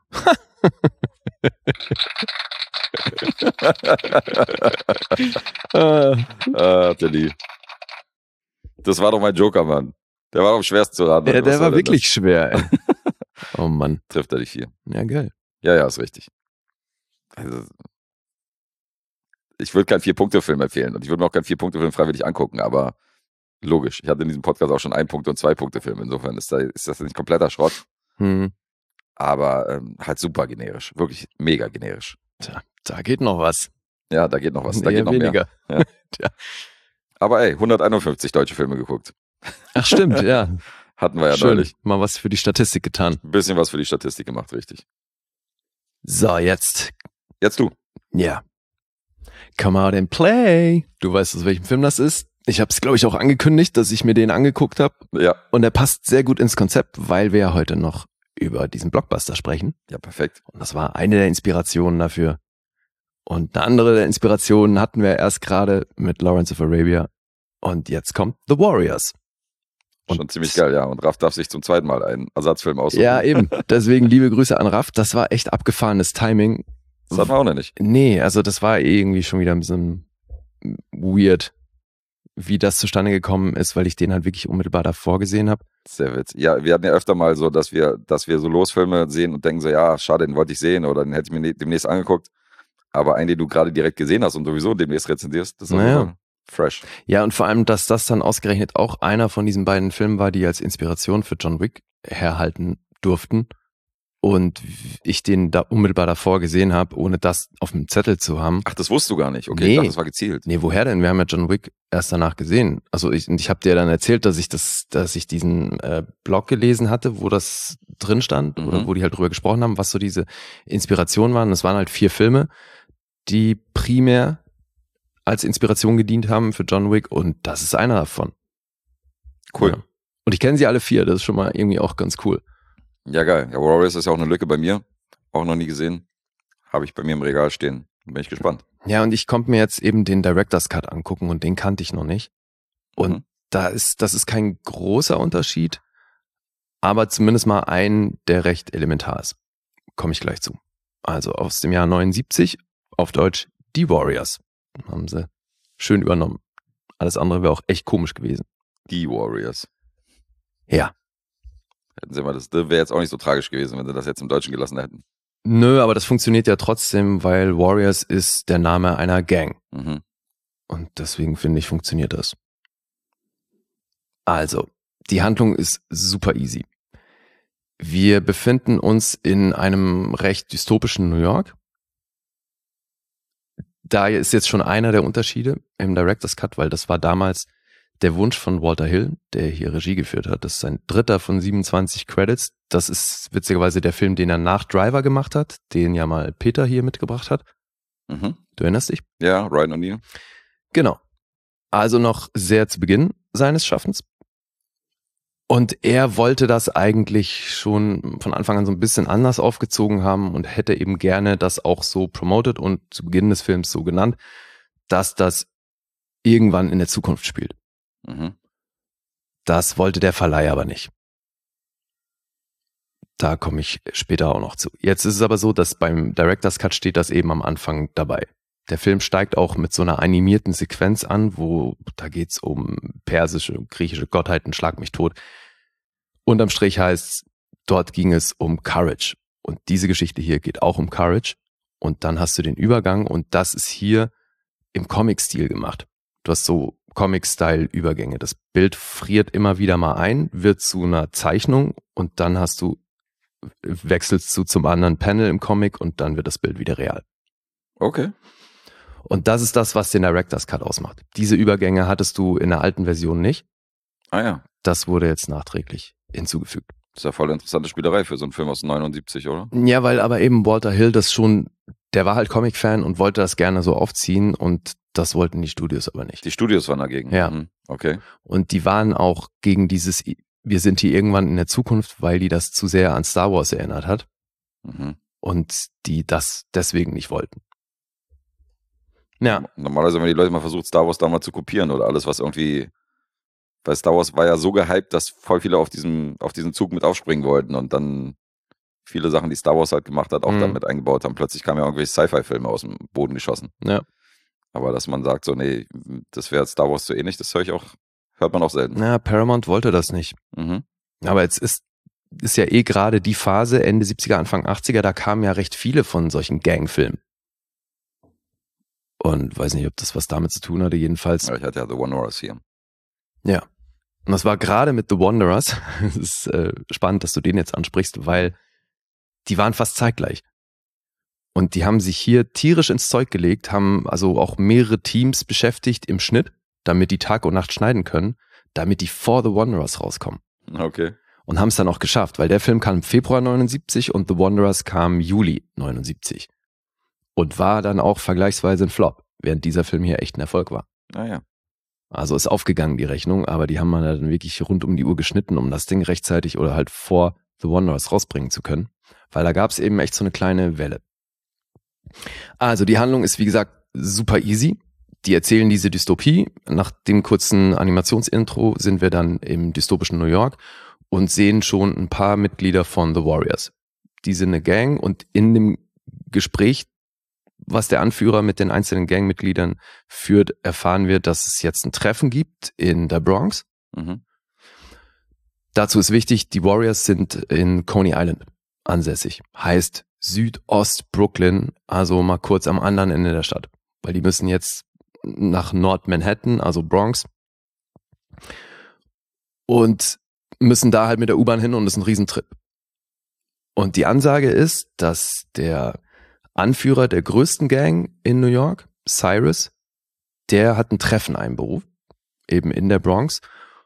Äh, ah, Tilly. Das war doch mein Joker, Mann. Der war doch am schwersten zu raten. ja, Was der soll war denn wirklich schwer, ey. Oh Mann. das? Trifft er dich hier? Ja, geil. Ja, ja, ist richtig. Also, ich würde keinen Vier-Punkte-Film empfehlen und ich würde mir auch keinen Vier-Punkte-Film freiwillig angucken, aber logisch. Ich hatte in diesem Podcast auch schon ein Punkt- und Zwei-Punkte-Film. Insofern ist, da, ist das nicht kompletter Schrott, Hm. aber ähm, halt super generisch. Wirklich mega generisch. Tja, da geht noch was. Ja, da geht noch was. Da Eher geht noch weniger. mehr. Aber ey, hunderteinundfünfzig deutsche Filme geguckt. Ach stimmt, ja. Hatten wir ja Schön. neulich. Mal was für die Statistik getan. Ein bisschen was für die Statistik gemacht, richtig. So, jetzt. Jetzt du. Ja. Come out and play. Du weißt, aus welchem Film das ist. Ich habe es, glaube ich, auch angekündigt, dass ich mir den angeguckt habe. Ja, Und er passt sehr gut ins Konzept, weil wir ja heute noch über diesen Blockbuster sprechen. ja, perfekt. Und das war eine der Inspirationen dafür. Und eine andere der Inspirationen hatten wir erst gerade mit Lawrence of Arabia. Und jetzt kommt The Warriors. Und Schon ziemlich geil, ja. Und Raff darf sich zum zweiten Mal einen Ersatzfilm aussuchen. Ja, eben. Deswegen liebe Grüße an Raff. Das war echt abgefahrenes Timing. Das hatten wir auch noch nicht. Nee, also das war irgendwie schon wieder ein bisschen weird, wie das zustande gekommen ist, weil ich den halt wirklich unmittelbar davor gesehen habe. Sehr witzig. Ja, wir hatten ja öfter mal so, dass wir, dass wir so Losfilme sehen und denken so, ja, schade, den wollte ich sehen oder den hätte ich mir ne- demnächst angeguckt. Aber einen, den du gerade direkt gesehen hast und sowieso demnächst rezensierst, das ist Naja. also fresh. Ja, und vor allem, dass das dann ausgerechnet auch einer von diesen beiden Filmen war, die als Inspiration für John Wick herhalten durften. Und ich den da unmittelbar davor gesehen habe, ohne das auf dem Zettel zu haben. Ach, das wusstest du gar nicht. Okay, Nee. ich dachte, das war gezielt. Nee, woher denn? Wir haben ja John Wick erst danach gesehen. Also ich, ich habe dir dann erzählt, dass ich das, dass ich diesen äh, Blog gelesen hatte, wo das drin stand Mhm. oder wo die halt drüber gesprochen haben, was so diese Inspirationen waren. Es waren halt vier Filme, die primär als Inspiration gedient haben für John Wick und das ist einer davon. Cool. Ja. Und ich kenne sie alle vier, das ist schon mal irgendwie auch ganz cool. Ja, geil. Ja, Warriors ist ja auch eine Lücke bei mir. Auch noch nie gesehen. Habe ich bei mir im Regal stehen. Bin ich gespannt. Ja, und ich konnte mir jetzt eben den Director's Cut angucken und den kannte ich noch nicht. Und Mhm. da ist, das ist kein großer Unterschied, aber zumindest mal ein, der recht elementar ist. Komme ich gleich zu. Also aus dem Jahr neunundsiebzig, auf Deutsch Die Warriors. Haben sie schön übernommen. Alles andere wäre auch echt komisch gewesen. Die Warriors. Ja. Hätten sie mal, das wäre jetzt auch nicht so tragisch gewesen, wenn sie das jetzt im Deutschen gelassen hätten. Nö, aber das funktioniert ja trotzdem, weil Warriors ist der Name einer Gang. Mhm. Und deswegen finde ich, funktioniert das. Also, die Handlung ist super easy. Wir befinden uns in einem recht dystopischen New York. Da ist jetzt schon einer der Unterschiede im Director's Cut, weil das war damals der Wunsch von Walter Hill, der hier Regie geführt hat. Das ist sein dritter von siebenundzwanzig Credits. Das ist witzigerweise der Film, den er nach Driver gemacht hat, den ja mal Peter hier mitgebracht hat. Mhm. Du erinnerst dich? Ja, Ryan O'Neal. Genau. Also noch sehr zu Beginn seines Schaffens. Und er wollte das eigentlich schon von Anfang an so ein bisschen anders aufgezogen haben und hätte eben gerne das auch so promoted und zu Beginn des Films so genannt, dass das irgendwann in der Zukunft spielt. Mhm. Das wollte der Verleih aber nicht. Da komme ich später auch noch zu. Jetzt ist es aber so, dass beim Director's Cut steht das eben am Anfang dabei. Der Film steigt auch mit so einer animierten Sequenz an, wo da geht's um persische, griechische Gottheiten, schlag mich tot. Unterm Strich heißt, dort ging es um Courage. Und diese Geschichte hier geht auch um Courage. Und dann hast du den Übergang und das ist hier im Comic-Stil gemacht. Du hast so Comic-Style-Übergänge. Das Bild friert immer wieder mal ein, wird zu einer Zeichnung und dann hast du, wechselst du zum anderen Panel im Comic und dann wird das Bild wieder real. Okay. Und das ist das, was den Director's Cut ausmacht. Diese Übergänge hattest du in der alten Version nicht. Ah ja. Das wurde jetzt nachträglich hinzugefügt. Das ist ja voll interessante Spielerei für so einen Film aus neunundsiebzig, oder? Ja, weil aber eben Walter Hill das schon, der war halt Comic-Fan und wollte das gerne so aufziehen und das wollten die Studios aber nicht. Die Studios waren dagegen. Ja. Mhm. Okay. Und die waren auch gegen dieses, wir sind hier irgendwann in der Zukunft, weil die das zu sehr an Star Wars erinnert hat Mhm. und die das deswegen nicht wollten. Ja, Normalerweise, wenn die Leute mal versucht, Star Wars damals zu kopieren oder alles, was irgendwie, weil Star Wars war ja so gehypt, dass voll viele auf diesem, auf diesen Zug mit aufspringen wollten und dann viele Sachen, die Star Wars halt gemacht hat, auch Mhm. damit eingebaut haben. Plötzlich kamen ja irgendwelche Sci-Fi-Filme aus dem Boden geschossen. ja. Aber dass man sagt, so, nee, das wäre Star Wars so ähnlich, das höre ich auch, hört man auch selten. Ja, Paramount wollte das nicht. Mhm. Aber jetzt ist, ist ja eh gerade die Phase Ende siebziger, Anfang achtziger, da kamen ja recht viele von solchen Gangfilmen. Und weiß nicht, ob das was damit zu tun hatte, jedenfalls. Ja, ich hatte ja The Wanderers hier. Ja. Und das war gerade mit The Wanderers. Es ist äh, spannend, dass du den jetzt ansprichst, weil die waren fast zeitgleich. Und die haben sich hier tierisch ins Zeug gelegt, haben also auch mehrere Teams beschäftigt im Schnitt, damit die Tag und Nacht schneiden können, damit die vor The Wanderers rauskommen. Okay. Und haben es dann auch geschafft, weil der Film kam im Februar neunundsiebzig und The Wanderers kam Juli neunundsiebzig. Und war dann auch vergleichsweise ein Flop, während dieser Film hier echt ein Erfolg war. Naja. Also ist aufgegangen die Rechnung, aber die haben mal dann wirklich rund um die Uhr geschnitten, um das Ding rechtzeitig oder halt vor The Wanderers rausbringen zu können. Weil da gab es eben echt so eine kleine Welle. Also die Handlung ist wie gesagt super easy. Die erzählen diese Dystopie. Nach dem kurzen Animationsintro sind wir dann im dystopischen New York und sehen schon ein paar Mitglieder von The Warriors. Die sind eine Gang und in dem Gespräch was der Anführer mit den einzelnen Gangmitgliedern führt, erfahren wir, dass es jetzt ein Treffen gibt in der Bronx. Mhm. Dazu ist wichtig, die Warriors sind in Coney Island ansässig. Heißt Südost-Brooklyn, also mal kurz am anderen Ende der Stadt. Weil die müssen jetzt nach Nord-Manhattan, also Bronx. Und müssen da halt mit der U-Bahn hin und das ist ein Riesentrip. Und die Ansage ist, dass der Anführer der größten Gang in New York, Cyrus, der hat ein Treffen einberufen, eben in der Bronx,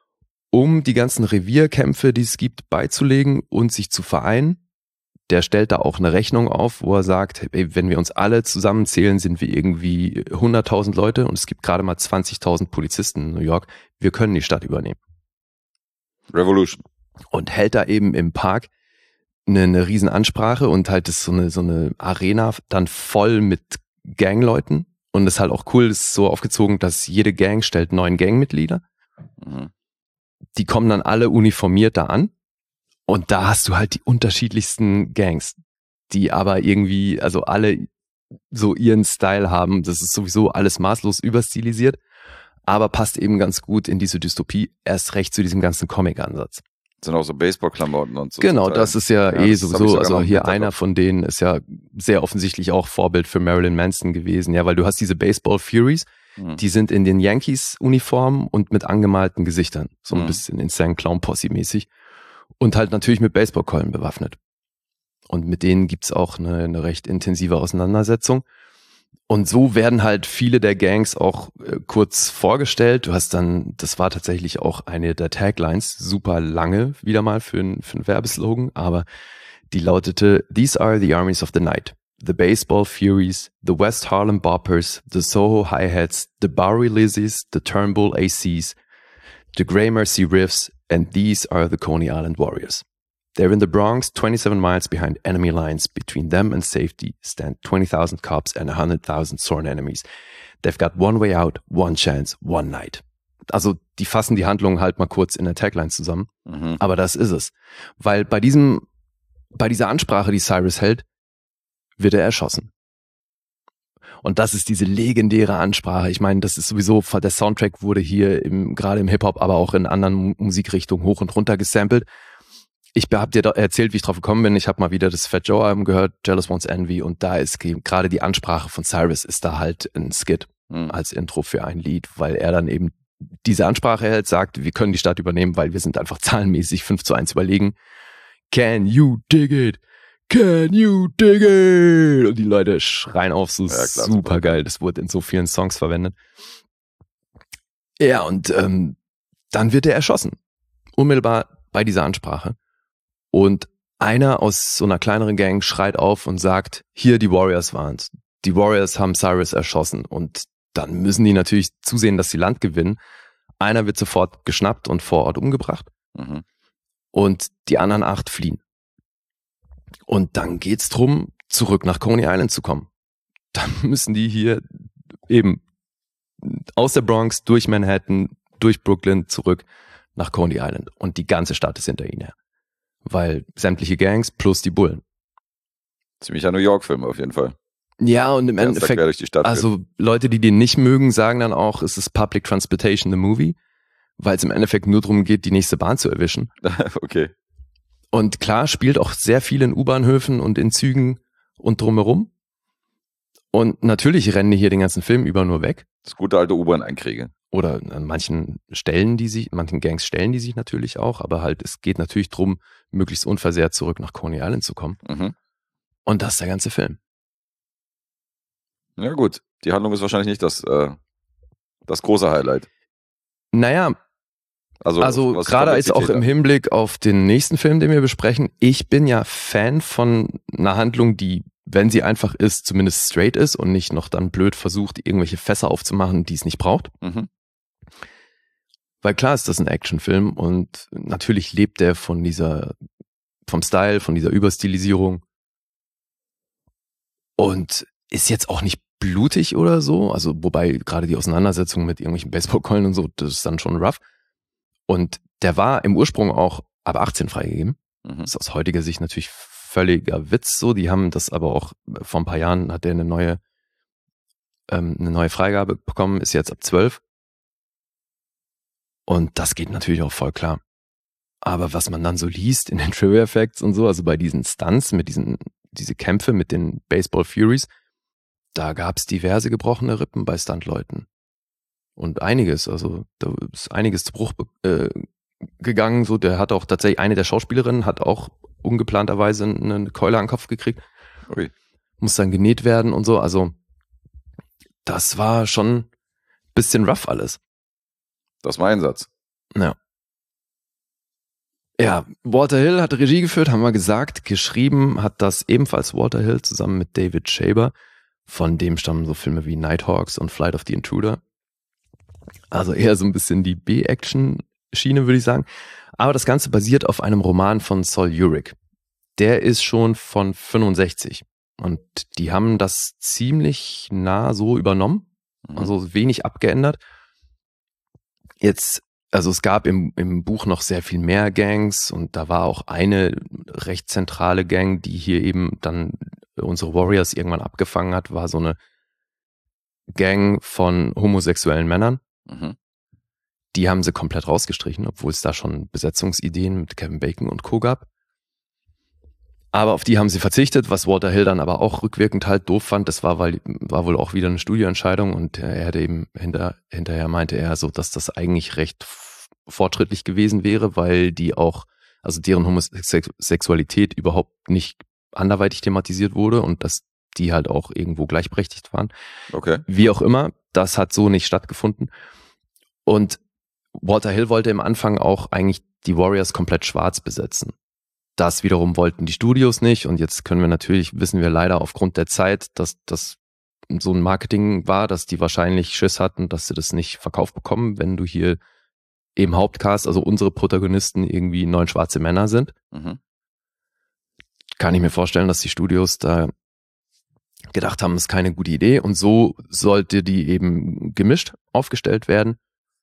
um die ganzen Revierkämpfe, die es gibt, beizulegen und sich zu vereinen. Der stellt da auch eine Rechnung auf, wo er sagt, ey, wenn wir uns alle zusammenzählen, sind wir irgendwie hunderttausend Leute und es gibt gerade mal zwanzigtausend Polizisten in New York. Wir können die Stadt übernehmen. Revolution. Und hält da eben im Park eine, eine riesen Ansprache und halt ist so eine, so eine Arena dann voll mit Gangleuten. Und das ist halt auch cool, das ist so aufgezogen, dass jede Gang stellt neun Gangmitglieder. Mhm. Die kommen dann alle uniformiert da an. Und da hast du halt die unterschiedlichsten Gangs, die aber irgendwie, also alle so ihren Style haben. Das ist sowieso alles maßlos überstilisiert, aber passt eben ganz gut in diese Dystopie, erst recht zu diesem ganzen Comic-Ansatz. Sind auch so Baseball-Klamotten und so. Genau, das ist ja, ja eh sowieso, also hier einer auf. von denen ist ja sehr offensichtlich auch Vorbild für Marilyn Manson gewesen, ja, weil du hast diese Baseball-Furies, mhm. die sind in den Yankees-Uniformen und mit angemalten Gesichtern, so ein mhm. bisschen Insane Clown-Posse-mäßig. Und halt natürlich mit Baseballkeulen bewaffnet. Und mit denen gibt's auch eine, eine recht intensive Auseinandersetzung. Und so werden halt viele der Gangs auch äh, kurz vorgestellt. Du hast dann, das war tatsächlich auch eine der Taglines, super lange wieder mal für einen für einen Werbeslogan, aber die lautete: These are the armies of the night. The Baseball Furies, the West Harlem Boppers, the Soho Hi-Hats, the Bowery Lizzies, the Turnbull A Cs, the Gramercy Riffs, and these are the Coney Island Warriors. They're in the Bronx, twenty-seven miles behind enemy lines. Between them and safety stand twenty thousand cops and one hundred thousand sworn enemies. They've got one way out, one chance, one night. Also die fassen die Handlung halt mal kurz in der Tagline zusammen. Mhm. Aber das ist es. Weil bei diesem, bei dieser Ansprache, die Cyrus hält, wird er erschossen. Und das ist diese legendäre Ansprache. Ich meine, das ist sowieso, der Soundtrack wurde hier im, gerade im Hip-Hop, aber auch in anderen Musikrichtungen hoch und runter gesampelt. Ich habe dir erzählt, wie ich drauf gekommen bin. Ich habe mal wieder das Fat Joe Album gehört, Jealous Wants Envy, und da ist gerade die Ansprache von Cyrus ist da halt ein Skit mhm. als Intro für ein Lied, weil er dann eben diese Ansprache hält, sagt, wir können die Stadt übernehmen, weil wir sind einfach zahlenmäßig fünf zu eins überlegen. Can you dig it? Can you dig it? Und die Leute schreien auf, so ja, super geil. Das wurde in so vielen Songs verwendet. Ja, und ähm, dann wird er erschossen. Unmittelbar bei dieser Ansprache. Und einer aus so einer kleineren Gang schreit auf und sagt, hier, die Warriors waren's. Die Warriors haben Cyrus erschossen. Und dann müssen die natürlich zusehen, dass sie Land gewinnen. Einer wird sofort geschnappt und vor Ort umgebracht. Mhm. Und die anderen acht fliehen. Und dann geht's drum, zurück nach Coney Island zu kommen. Dann müssen die hier eben aus der Bronx, durch Manhattan, durch Brooklyn, zurück nach Coney Island. Und die ganze Stadt ist hinter ihnen her. Weil sämtliche Gangs plus die Bullen. Ziemlicher New York-Film auf jeden Fall. Ja, und im Endeffekt, durch die Stadt also Leute, die den nicht mögen, sagen dann auch, es ist Public Transportation, the movie, weil es im Endeffekt nur darum geht, die nächste Bahn zu erwischen. Okay. Und klar, spielt auch sehr viel in U-Bahnhöfen und in Zügen und drumherum. Und natürlich rennen die hier den ganzen Film über nur weg. Das gute alte U-Bahn-Einkriege. Oder an manchen Stellen, die sich, manchen Gangs stellen die sich natürlich auch, aber halt, es geht natürlich drum, möglichst unversehrt zurück nach Coney Island zu kommen. Mhm. Und das ist der ganze Film. Ja gut, die Handlung ist wahrscheinlich nicht das, äh, das große Highlight. Naja, also, also gerade jetzt auch im Hinblick auf den nächsten Film, den wir besprechen, ich bin ja Fan von einer Handlung, die, wenn sie einfach ist, zumindest straight ist und nicht noch dann blöd versucht, irgendwelche Fässer aufzumachen, die es nicht braucht. Mhm. Weil klar ist das ein Actionfilm und natürlich lebt der von dieser, vom Style, von dieser Überstilisierung und ist jetzt auch nicht blutig oder so, also wobei gerade die Auseinandersetzung mit irgendwelchen Baseballkeulen und so, das ist dann schon rough. Und der war im Ursprung auch ab achtzehn freigegeben. Mhm. Das ist aus heutiger Sicht natürlich völliger Witz so. Die haben das aber auch, vor ein paar Jahren hat der eine neue ähm, eine neue Freigabe bekommen, ist jetzt ab zwölf. Und das geht natürlich auch voll klar. Aber was man dann so liest in den Trivia Facts und so, also bei diesen Stunts, mit diesen, diese Kämpfe mit den Baseball Furies, da gab's diverse gebrochene Rippen bei Stuntleuten. Und einiges, also da ist einiges zu Bruch äh, gegangen. So, der hat auch tatsächlich, eine der Schauspielerinnen hat auch ungeplanterweise eine Keule an den Kopf gekriegt. Ui. Muss dann genäht werden und so. Also das war schon ein bisschen rough alles. Das war ein Satz. Ja. Ja, Walter Hill hat Regie geführt, haben wir gesagt. Geschrieben hat das ebenfalls Walter Hill zusammen mit David Shaber. Von dem stammen so Filme wie Nighthawks und Flight of the Intruder. Also eher so ein bisschen die B-Action-Schiene, würde ich sagen. Aber das Ganze basiert auf einem Roman von Sol Urich. Der ist schon von fünfundsechzig. Und die haben das ziemlich nah so übernommen. Also wenig abgeändert. Jetzt, also es gab im, im Buch noch sehr viel mehr Gangs und da war auch eine recht zentrale Gang, die hier eben dann unsere Warriors irgendwann abgefangen hat, war so eine Gang von homosexuellen Männern. Mhm. Die haben sie komplett rausgestrichen, obwohl es da schon Besetzungsideen mit Kevin Bacon und Co. gab. Aber auf die haben sie verzichtet, was Walter Hill dann aber auch rückwirkend halt doof fand. Das war, weil, war wohl auch wieder eine Studioentscheidung und er hätte eben hinter, hinterher meinte er so, dass das eigentlich recht fortschrittlich gewesen wäre, weil die auch, also deren Homosexualität überhaupt nicht anderweitig thematisiert wurde und dass die halt auch irgendwo gleichberechtigt waren. Okay. Wie auch immer, das hat so nicht stattgefunden. Und Walter Hill wollte im Anfang auch eigentlich die Warriors komplett schwarz besetzen. Das wiederum wollten die Studios nicht und jetzt können wir natürlich, wissen wir leider aufgrund der Zeit, dass das so ein Marketing war, dass die wahrscheinlich Schiss hatten, dass sie das nicht verkauft bekommen, wenn du hier im Hauptcast, also unsere Protagonisten irgendwie neun schwarze Männer sind. Mhm. Kann ich mir vorstellen, dass die Studios da gedacht haben, das ist keine gute Idee und so sollte die eben gemischt aufgestellt werden.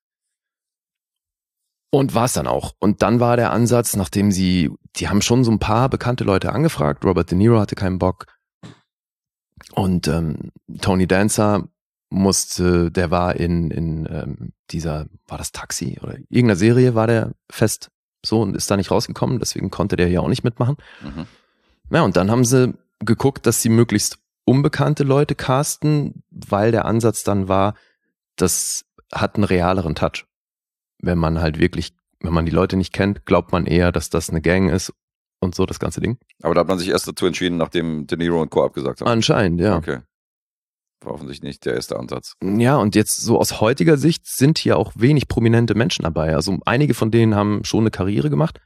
Und war es dann auch. Und dann war der Ansatz, nachdem sie, die haben schon so ein paar bekannte Leute angefragt. Robert De Niro hatte keinen Bock. Und ähm, Tony Danza musste, der war in, in ähm, dieser, war das Taxi oder irgendeiner Serie war der fest so und ist da nicht rausgekommen. Deswegen konnte der hier auch nicht mitmachen. Mhm. Ja, und dann haben sie geguckt, dass sie möglichst unbekannte Leute casten, weil der Ansatz dann war, das hat einen realeren Touch. Wenn man halt wirklich, wenn man die Leute nicht kennt, glaubt man eher, dass das eine Gang ist und so das ganze Ding. Aber da hat man sich erst dazu entschieden, nachdem De Niro und Co. abgesagt haben. Anscheinend, ja. Okay. War offensichtlich nicht der erste Ansatz. Ja, und jetzt so aus heutiger Sicht sind hier auch wenig prominente Menschen dabei. Also einige von denen haben schon eine Karriere gemacht.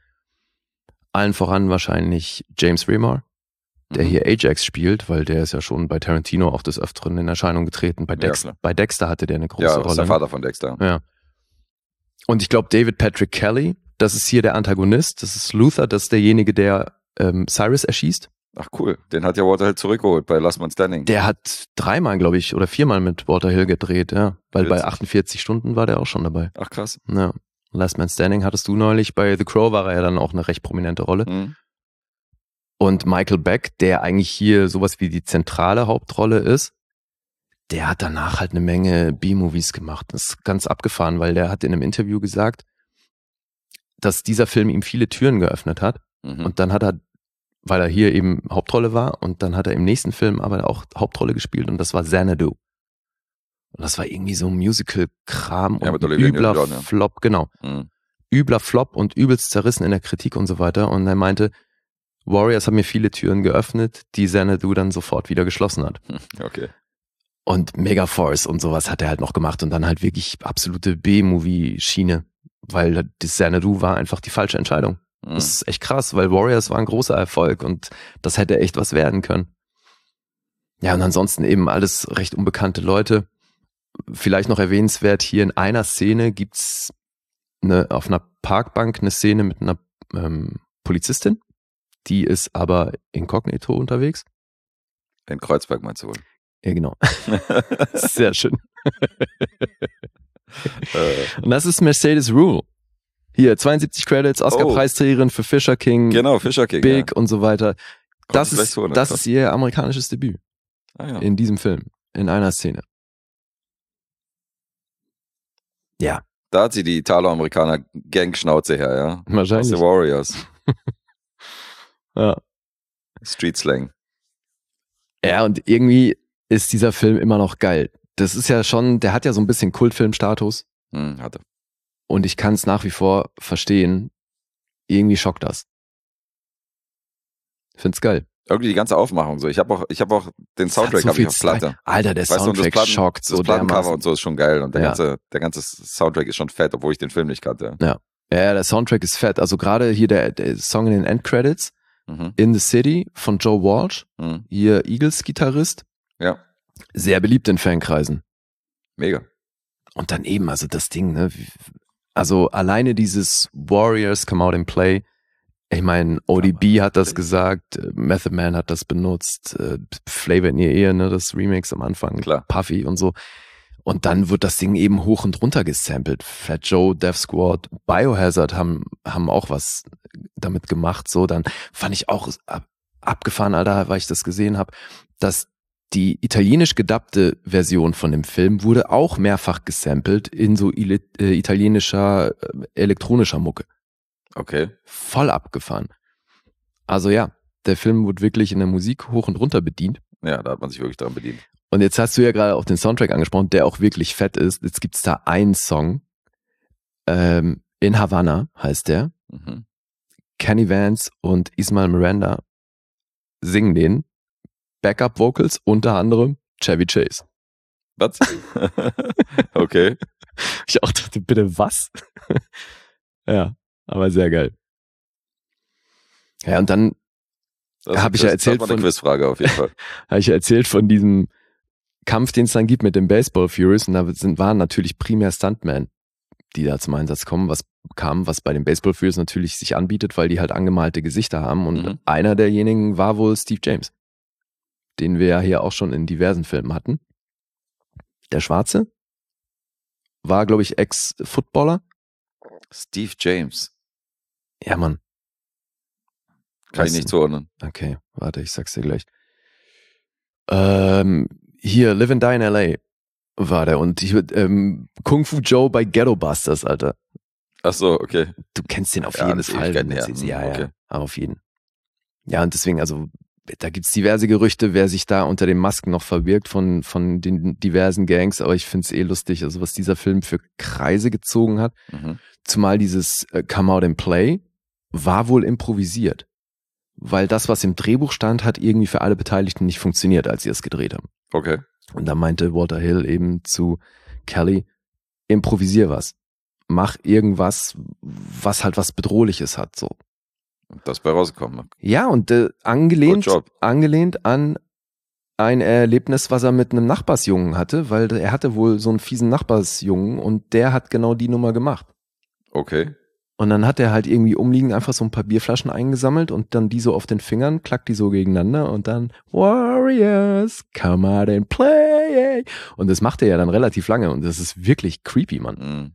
Allen voran wahrscheinlich James Remar, der Mhm. hier Ajax spielt, weil der ist ja schon bei Tarantino auch des Öfteren in Erscheinung getreten. Bei, Ja, Dex- klar. bei Dexter hatte der eine große Ja, das ist Rolle. der Vater von Dexter. Ja. Und ich glaube, David Patrick Kelly, das ist hier der Antagonist. Das ist Luther, das ist derjenige, der ähm, Cyrus erschießt. Ach cool, den hat ja Walter Hill zurückgeholt bei Last Man Standing. Der hat dreimal, glaube ich, oder viermal mit Walter Hill gedreht, ja. Weil bei Witzig. achtundvierzig Stunden war der auch schon dabei. Ach krass. Ja. Last Man Standing hattest du neulich. Bei The Crow war er ja dann auch eine recht prominente Rolle. Mhm. Und Michael Beck, der eigentlich hier sowas wie die zentrale Hauptrolle ist, der hat danach halt eine Menge B-Movies gemacht. Das ist ganz abgefahren, weil der hat in einem Interview gesagt, dass dieser Film ihm viele Türen geöffnet hat. Mhm. Und dann hat er, weil er hier eben Hauptrolle war, und dann hat er im nächsten Film aber auch Hauptrolle gespielt und das war Xanadu. Und das war irgendwie so ein Musical-Kram Ja, und mit ein Olivia übler Newton-John, ja. Flop, genau. Mhm. Übler Flop und übelst zerrissen in der Kritik und so weiter. Und er meinte, Warriors haben mir viele Türen geöffnet, die Xanadu dann sofort wieder geschlossen hat. Okay. Und Megaforce und sowas hat er halt noch gemacht und dann halt wirklich absolute B-Movie-Schiene, weil das Xanadu war einfach die falsche Entscheidung. Mhm. Das ist echt krass, weil Warriors war ein großer Erfolg und das hätte echt was werden können. Ja, und ansonsten eben alles recht unbekannte Leute. Vielleicht noch erwähnenswert, hier in einer Szene gibt's eine, auf einer Parkbank eine Szene mit einer ähm, Polizistin. Die ist aber inkognito unterwegs. In Kreuzberg meinst du wohl? Ja, genau. Sehr schön. Äh, Und das ist Mercedes Rule. Hier, zweiundsiebzig Credits, Oscar-Preisträgerin für Fisher King, genau, Fisher King. Big ja. und so weiter. Das Kommt gleich ist, so, ne? das Krass. ist ihr amerikanisches Debüt Ah, ja. in diesem Film, in einer Szene. Ja. Da hat sie die Italo-Amerikaner Gang-Schnauze her, ja. Wahrscheinlich. Aus The Warriors. Ja. Street-Slang. Ja, und irgendwie ist dieser Film immer noch geil. Das ist ja schon, der hat ja so ein bisschen Kultfilmstatus. Hm, hatte. Und ich kann es nach wie vor verstehen. Irgendwie schockt das. Find's geil. Irgendwie die ganze Aufmachung so. Ich habe auch, ich habe auch den Soundtrack so habe ich viel auf Platte. Zeit. Alter, der Weißt du, und das Soundtrack Platten, schockt das so Plattencover dermaßen. und so ist schon geil und der Ja. ganze, der ganze Soundtrack ist schon fett, obwohl ich den Film nicht kannte. Ja, der Soundtrack ist fett. Also gerade hier der, der Song in den Endcredits, Mhm. In the City von Joe Walsh, Mhm. hier Eagles-Gitarrist, Ja, sehr beliebt in Fankreisen. mega. Und dann eben, also das Ding, ne? wie- Also alleine dieses Warriors Come Out and Play. Ich meine, O D B hat das gesagt, äh, Method Man hat das benutzt, äh, Flavor in Your Ear, ne, das Remix am Anfang, Klar. Puffy und so. Und dann wird das Ding eben hoch und runter gesampelt. Fat Joe, Def Squad, Biohazard haben, haben auch was damit gemacht. So, dann fand ich auch ab, abgefahren, Alter, weil ich das gesehen habe, dass die italienisch gedubbte Version von dem Film wurde auch mehrfach gesampelt in so ile- äh, italienischer, äh, elektronischer Mucke. Okay. Voll abgefahren. Also ja, der Film wurde wirklich in der Musik hoch und runter bedient. Ja, da hat man sich wirklich dran bedient. Und jetzt hast du ja gerade auch den Soundtrack angesprochen, der auch wirklich fett ist. Jetzt gibt's da einen Song, ähm, in Havana heißt der. Mhm. Kenny Vance und Ismael Miranda singen den. Backup Vocals, unter anderem Chevy Chase. Was? Okay. Ich auch dachte, bitte was? Ja, aber sehr geil. Ja, und dann Das Hab ich ja erzählt Das war eine von- Quizfrage auf jeden Fall. habe ich ja erzählt von diesem Kampf, den es dann gibt mit den Baseball Furies. Und da sind, waren natürlich primär Stuntmen, die da zum Einsatz kommen, was kam, was bei den Baseball Furies natürlich sich anbietet, weil die halt angemalte Gesichter haben. Und Mhm. einer derjenigen war wohl Steve James, den wir ja hier auch schon in diversen Filmen hatten. Der Schwarze war, glaube ich, Ex-Footballer. Steve James. Ja, Mann. Kann ich Weißt nicht du? zuordnen. Okay, warte, ich sag's dir gleich. Ähm, hier, Live and Die in L A war der. Und ich würd, ähm, Kung Fu Joe bei Ghetto Busters, Alter. Ach so, okay. Du kennst den auf Ja, jeden das ist Fall. Ewigkeiten wenn du her. siehst. Hm, Ja, ja, okay. aber auf jeden. Ja, und deswegen, also, da gibt's diverse Gerüchte, wer sich da unter den Masken noch verbirgt von, von den diversen Gangs. Aber ich find's eh lustig, also was dieser Film für Kreise gezogen hat. Mhm. Zumal dieses äh, Come Out and Play war wohl improvisiert. Weil das, was im Drehbuch stand, hat irgendwie für alle Beteiligten nicht funktioniert, als sie es gedreht haben. Okay. Und da meinte Walter Hill eben zu Kelly, improvisier was. Mach irgendwas, was halt was Bedrohliches hat, so. Und das bei rausgekommen. Ja, und äh, angelehnt, Good job. angelehnt an ein Erlebnis, was er mit einem Nachbarsjungen hatte, weil er hatte wohl so einen fiesen Nachbarsjungen und der hat genau die Nummer gemacht. Okay. Und dann hat er halt irgendwie umliegend einfach so ein paar Bierflaschen eingesammelt und dann die so auf den Fingern, klackt die so gegeneinander und dann Warriors, come out and play. Und das macht er ja dann relativ lange und das ist wirklich creepy, Mann. Mhm.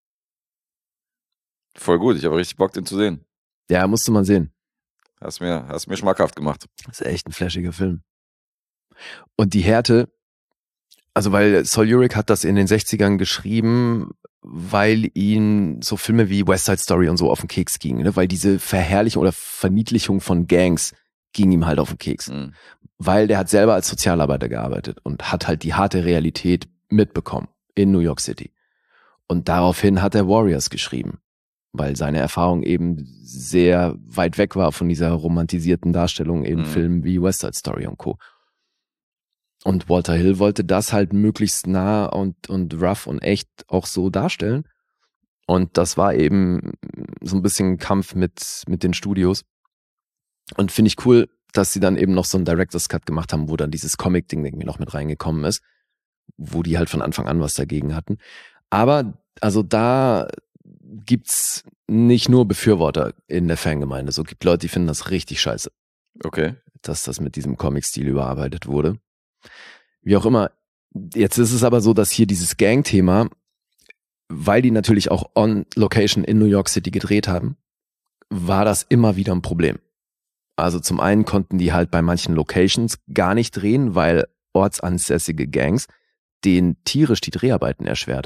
Voll gut. Ich habe richtig Bock, den zu sehen. Ja, musste man sehen. Hast mir, hast mir schmackhaft gemacht. Das ist echt ein flashiger Film. Und die Härte, also weil Sol Uric hat das in den sechzigern geschrieben, weil ihn so Filme wie West Side Story und so auf den Keks gingen, ne? Weil diese Verherrlichung oder Verniedlichung von Gangs ging ihm halt auf den Keks. Mhm. Weil der hat selber als Sozialarbeiter gearbeitet und hat halt die harte Realität mitbekommen in New York City. Und daraufhin hat er Warriors geschrieben, weil seine Erfahrung eben sehr weit weg war von dieser romantisierten Darstellung in Mhm. Filmen wie West Side Story und Co. Und Walter Hill wollte das halt möglichst nah und, und rough und echt auch so darstellen. Und das war eben so ein bisschen ein Kampf mit, mit den Studios. Und finde ich cool, dass sie dann eben noch so einen Director's Cut gemacht haben, wo dann dieses Comic-Ding irgendwie noch mit reingekommen ist, wo die halt von Anfang an was dagegen hatten. Aber also da gibt's nicht nur Befürworter in der Fangemeinde. So gibt Leute, die finden das richtig scheiße, Okay. dass das mit diesem Comic-Stil überarbeitet wurde. Wie auch immer. Jetzt ist es aber so, dass hier dieses Gang-Thema, weil die natürlich auch on Location in New York City gedreht haben, war das immer wieder ein Problem. Also zum einen konnten die halt bei manchen Locations gar nicht drehen, weil ortsansässige Gangs denen tierisch die Dreharbeiten erschwert haben.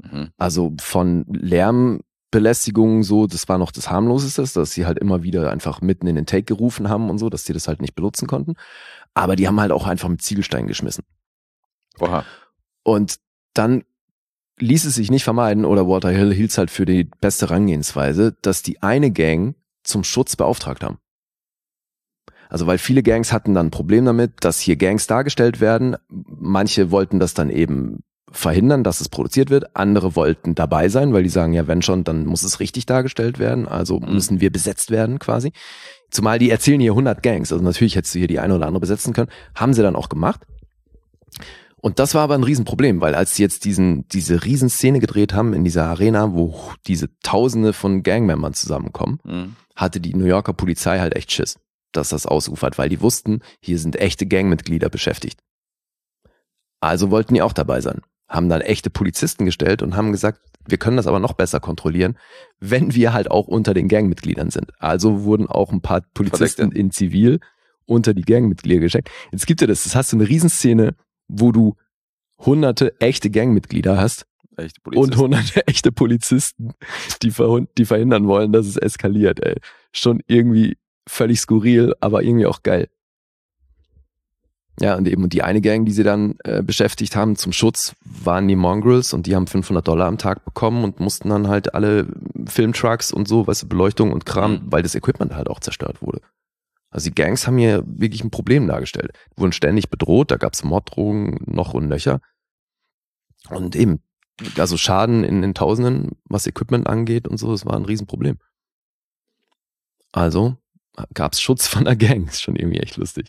Mhm. Also von Lärmbelästigung so, das war noch das harmloseste, dass sie halt immer wieder einfach mitten in den Take gerufen haben und so, dass die das halt nicht benutzen konnten. Aber die haben halt auch einfach mit Ziegelsteinen geschmissen. Oha. Und dann ließ es sich nicht vermeiden, oder Walter Hill hielt es halt für die beste Herangehensweise, dass die eine Gang zum Schutz beauftragt haben. Also weil viele Gangs hatten dann ein Problem damit, dass hier Gangs dargestellt werden. Manche wollten das dann eben verhindern, dass es produziert wird. Andere wollten dabei sein, weil die sagen, ja, wenn schon, dann muss es richtig dargestellt werden. Also müssen wir besetzt werden quasi. Zumal die erzählen hier hundert Gangs. Also natürlich hättest du hier die eine oder andere besetzen können. Haben sie dann auch gemacht. Und das war aber ein Riesenproblem, weil als sie jetzt diesen, diese Riesenszene gedreht haben in dieser Arena, wo diese Tausende von Gangmembern zusammenkommen, Mhm. hatte die New Yorker Polizei halt echt Schiss, dass das ausufert, weil die wussten, hier sind echte Gangmitglieder beschäftigt. Also wollten die auch dabei sein. Haben dann echte Polizisten gestellt und haben gesagt, wir können das aber noch besser kontrollieren, wenn wir halt auch unter den Gangmitgliedern sind. Also wurden auch ein paar Polizisten Verdächtig. in Zivil unter die Gangmitglieder gesteckt. Jetzt gibt es das, das hast du eine Riesenszene, wo du hunderte echte Gangmitglieder hast Echt und Polizist. hunderte echte Polizisten, die, verhund- die verhindern wollen, dass es eskaliert. Ey. Schon irgendwie völlig skurril, aber irgendwie auch geil. Ja, und eben die eine Gang, die sie dann äh, beschäftigt haben zum Schutz, waren die Mongrels und die haben fünfhundert Dollar am Tag bekommen und mussten dann halt alle Filmtrucks und so, weißt du, Beleuchtung und Kram, Mhm. weil das Equipment halt auch zerstört wurde. Also die Gangs haben hier wirklich ein Problem dargestellt. Wurden ständig bedroht, da gab's Morddrohungen noch und nöcher. Und eben, also Schaden in den Tausenden, was Equipment angeht und so, das war ein Riesenproblem. Also gab's Schutz von der Gang, ist schon irgendwie echt lustig.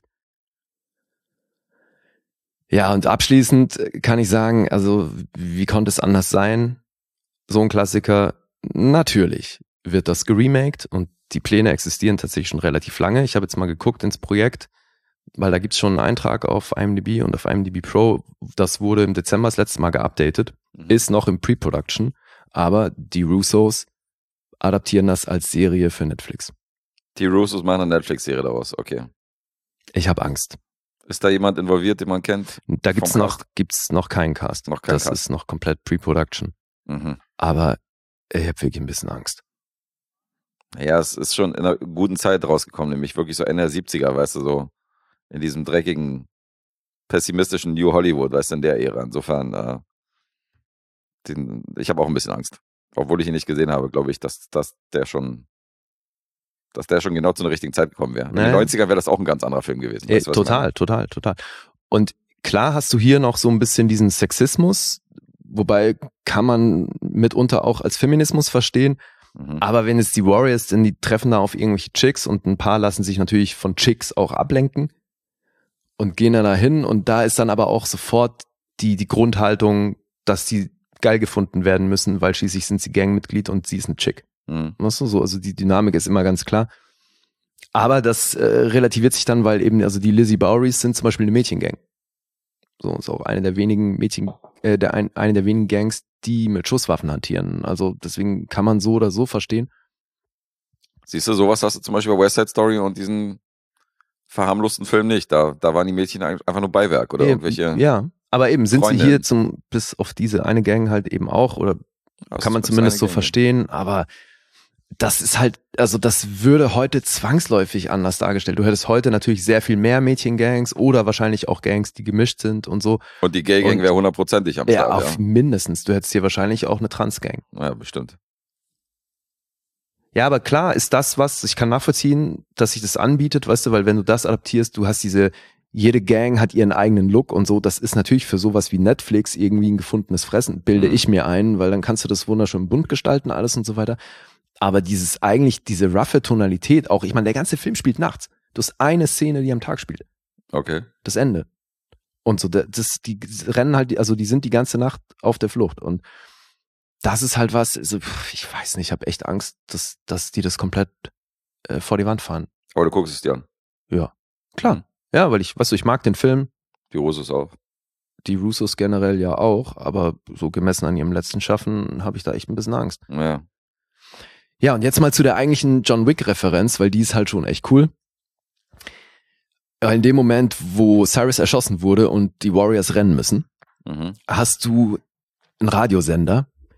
Ja, und abschließend kann ich sagen, also wie konnte es anders sein? So ein Klassiker, natürlich wird das geremaked und die Pläne existieren tatsächlich schon relativ lange. Ich habe jetzt mal geguckt ins Projekt, weil da gibt's schon einen Eintrag auf IMDb und auf IMDb Pro. Das wurde im Dezember das letzte Mal geupdatet, Mhm. ist noch im Pre-Production, aber die Russos adaptieren das als Serie für Netflix. Die Russos machen eine Netflix-Serie daraus, okay. Ich habe Angst. Ist da jemand involviert, den man kennt? Da gibt's Vom noch, gibt's noch keinen Cast. Noch keinen das Cast. ist noch komplett Pre-Production. Mhm. Aber ich habe wirklich ein bisschen Angst. Ja, es ist schon in einer guten Zeit rausgekommen, nämlich wirklich so Ende der siebziger, weißt du, so in diesem dreckigen, pessimistischen New Hollywood, weißt du, in der Ära. Insofern, äh, den, ich habe auch ein bisschen Angst. Obwohl ich ihn nicht gesehen habe, glaube ich, dass, dass der schon dass der schon genau zu einer richtigen Zeit gekommen wäre. In den Naja. neunzigern wäre das auch ein ganz anderer Film gewesen. Äh, Weißt du, was ich total, meine? total, total. Und klar hast du hier noch so ein bisschen diesen Sexismus, wobei kann man mitunter auch als Feminismus verstehen. Mhm. Aber wenn es die Warriors sind, die treffen da auf irgendwelche Chicks und ein paar lassen sich natürlich von Chicks auch ablenken und gehen dann dahin und da ist dann aber auch sofort die, die Grundhaltung, dass die geil gefunden werden müssen, weil schließlich sind sie Gangmitglied und sie ist eine Chick. Mhm. Weißt du, so, also die Dynamik ist immer ganz klar. Aber das äh, relativiert sich dann, weil eben, also die Lizzie Bowerys sind zum Beispiel eine Mädchengang. So, ist auch eine der wenigen Mädchen, äh, der ein, eine der wenigen Gangs, die mit Schusswaffen hantieren. Also deswegen kann man so oder so verstehen. Siehst du, sowas hast du zum Beispiel bei West Side Story und diesen verharmlosten Film nicht. Da, da waren die Mädchen einfach nur Beiwerk oder Eben, irgendwelche. ja, aber eben sind Freundinnen. sie hier zum, bis auf diese eine Gang halt eben auch, oder Das kann man ist zumindest eine so Gang. verstehen, aber das ist halt, also das würde heute zwangsläufig anders dargestellt. Du hättest heute natürlich sehr viel mehr Mädchengangs oder wahrscheinlich auch Gangs, die gemischt sind und so. Und die Gay Gang Und- wäre hundertprozentig am Ja, Start. auf mindestens. Du hättest hier wahrscheinlich auch eine Trans-Gang. Ja. ja, bestimmt. Ja, aber klar ist das was, ich kann nachvollziehen, dass sich das anbietet, weißt du, weil wenn du das adaptierst, du hast diese, jede Gang hat ihren eigenen Look und so, das ist natürlich für sowas wie Netflix irgendwie ein gefundenes Fressen, bilde Mhm. ich mir ein, weil dann kannst du das wunderschön bunt gestalten, alles und so weiter. Aber dieses eigentlich, diese roughe Tonalität auch, ich meine, der ganze Film spielt nachts. Du hast eine Szene, die am Tag spielt. Okay. Das Ende. Und so, das, die rennen halt, also die sind die ganze Nacht auf der Flucht und das ist halt was, also ich weiß nicht, ich habe echt Angst, dass, dass die das komplett äh, vor die Wand fahren. Aber du guckst es dir an. Ja, klar. Mhm. Ja, weil ich, weißt du, ich mag den Film, Die Russos auch. die Russos generell ja auch, aber so gemessen an ihrem letzten Schaffen habe ich da echt ein bisschen Angst. Ja. Ja, und jetzt mal zu der eigentlichen John Wick-Referenz, weil die ist halt schon echt cool. In dem Moment, wo Cyrus erschossen wurde und die Warriors rennen müssen, Mhm. hast du einen Radiosender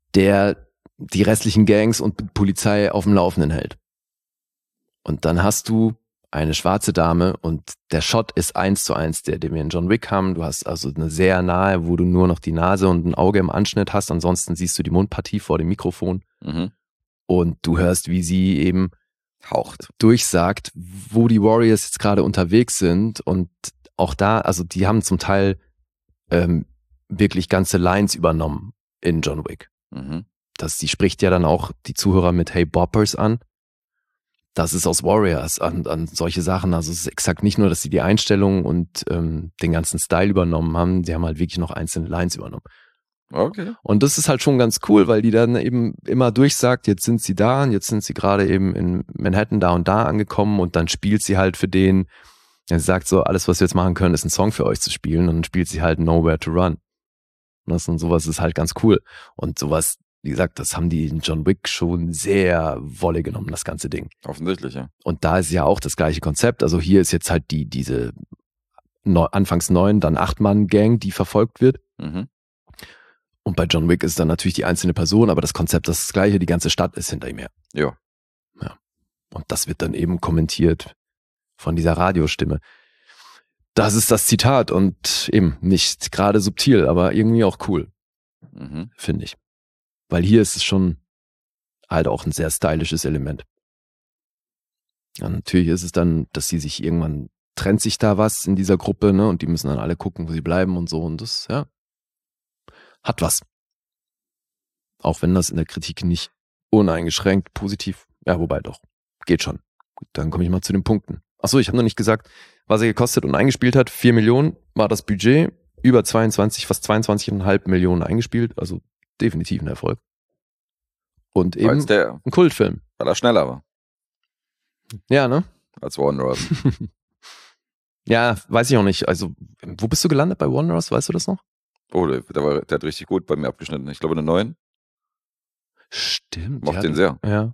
der die restlichen Gangs und Polizei auf dem Laufenden hält. Und dann hast du eine schwarze Dame und der Shot ist eins zu eins der, den wir in John Wick haben. Du hast also eine sehr nahe, wo du nur noch die Nase und ein Auge im Anschnitt hast. Ansonsten siehst du die Mundpartie vor dem Mikrofon. Mhm. Und du hörst, wie sie eben Haucht. durchsagt, wo die Warriors jetzt gerade unterwegs sind. Und auch da, also die haben zum Teil ähm, wirklich ganze Lines übernommen in John Wick. Mhm. Das, die spricht ja dann auch die Zuhörer mit Hey Boppers an. Das ist aus Warriors an, an solche Sachen. Also es ist exakt nicht nur, dass sie die Einstellung und ähm, den ganzen Style übernommen haben, die haben halt wirklich noch einzelne Lines übernommen. Okay. Und das ist halt schon ganz cool, weil die dann eben immer durchsagt, jetzt sind sie da und jetzt sind sie gerade eben in Manhattan da und da angekommen und dann spielt sie halt für den, er sagt so, alles was wir jetzt machen können, ist ein Song für euch zu spielen und dann spielt sie halt Nowhere to Run. Und, das und sowas ist halt ganz cool. Und sowas, wie gesagt, das haben die in John Wick schon sehr Wolle genommen, das ganze Ding. Offensichtlich, ja. Und da ist ja auch das gleiche Konzept. Also hier ist jetzt halt die, diese neu, anfangs neun, dann acht Mann Gang, die verfolgt wird. Mhm. Und bei John Wick ist dann natürlich die einzelne Person, aber das Konzept ist das gleiche, die ganze Stadt ist hinter ihm her. Ja. Ja. Und das wird dann eben kommentiert von dieser Radiostimme. Das ist das Zitat und eben nicht gerade subtil, aber irgendwie auch cool, Mhm. finde ich. Weil hier ist es schon halt auch ein sehr stylisches Element. Ja, natürlich ist es dann, dass sie sich irgendwann trennt sich da was in dieser Gruppe, ne, und die müssen dann alle gucken, wo sie bleiben und so und das, ja, hat was. Auch wenn das in der Kritik nicht uneingeschränkt positiv, ja, wobei doch, geht schon. Gut, dann komme ich mal zu den Punkten. Achso, ich habe noch nicht gesagt, was er gekostet und eingespielt hat. vier Millionen war das Budget, über zweiundzwanzig, fast zweiundzwanzig Komma fünf Millionen eingespielt, also definitiv ein Erfolg. Und eben Weil's der, ein Kultfilm. weil er schneller war Ja, ne? als Wanderers. Ja, weiß ich auch nicht. Also, wo bist du gelandet bei Wanderers? Weißt du das noch? Oh, der, der, war, der hat richtig gut bei mir abgeschnitten. Ich glaube eine neun. Stimmt. Mochte ja, den sehr. Ja.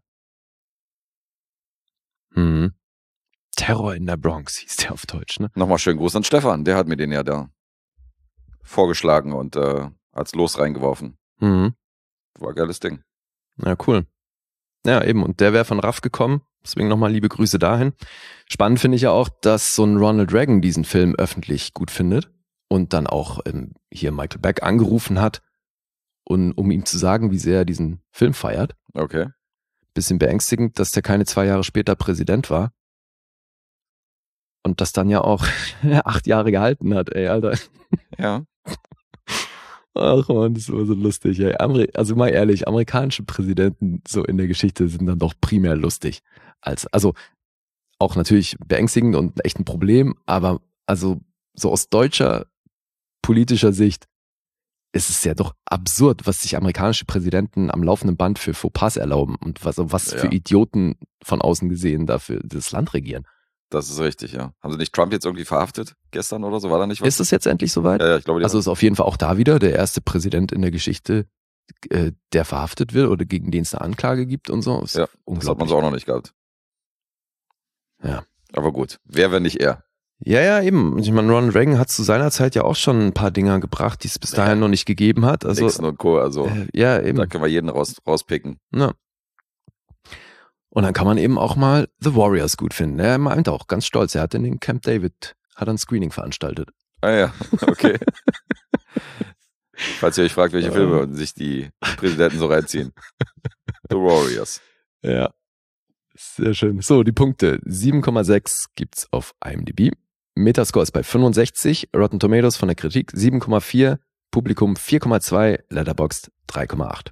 Mhm. Terror in der Bronx hieß der auf Deutsch, ne? Nochmal schönen Gruß an Stefan. Der hat mir den ja da vorgeschlagen und äh, als Los reingeworfen. Mhm. War ein geiles Ding. Ja, cool. Ja, eben. Und der wäre von Raff gekommen. Deswegen nochmal liebe Grüße dahin. Spannend finde ich ja auch, dass so ein Ronald Reagan diesen Film öffentlich gut findet und dann auch ähm, hier Michael Beck angerufen hat, und, um ihm zu sagen, wie sehr er diesen Film feiert. Okay. Bisschen beängstigend, dass der keine zwei Jahre später Präsident war. Und das dann ja auch acht Jahre gehalten hat, ey, Alter. Ja. Ach man, das war so lustig, ey. Ameri- also mal ehrlich, amerikanische Präsidenten so in der Geschichte sind dann doch primär lustig. Als, also auch natürlich beängstigend und echt ein Problem, aber also so aus deutscher politischer Sicht ist es ja doch absurd, was sich amerikanische Präsidenten am laufenden Band für Fauxpas erlauben und was, was Ja. für Idioten von außen gesehen dafür das Land regieren. Das ist richtig, ja. Haben sie nicht Trump jetzt irgendwie verhaftet gestern oder so? War da nicht was? Ist es jetzt endlich soweit? Ja, ja, ich glaube, die Also ist auf jeden Fall auch da wieder der erste Präsident in der Geschichte, äh, der verhaftet wird oder gegen den es eine Anklage gibt und so. Ist Ja, das hat man unglaublich. so auch noch nicht gehabt. Ja. Aber gut. Wer, wenn nicht er? Ja, ja, eben. Ich meine, Ronald Reagan hat zu seiner Zeit ja auch schon ein paar Dinger gebracht, die es bis dahin Ja. noch nicht gegeben hat. Also, Nixon und Co. Also, äh, ja, eben. da können wir jeden raus, rauspicken. Ja. Und dann kann man eben auch mal The Warriors gut finden. Er meint auch ganz stolz, er hat in den Camp David, hat ein Screening veranstaltet. Ah ja, okay. Falls ihr euch fragt, welche Filme sich die Präsidenten so reinziehen. The Warriors. Ja. Sehr schön. So, die Punkte. sieben Komma sechs gibt's auf IMDb. Metascore ist bei fünfundsechzig. Rotten Tomatoes von der Kritik sieben Komma vier. Publikum vier Komma zwei. Letterboxd drei Komma acht.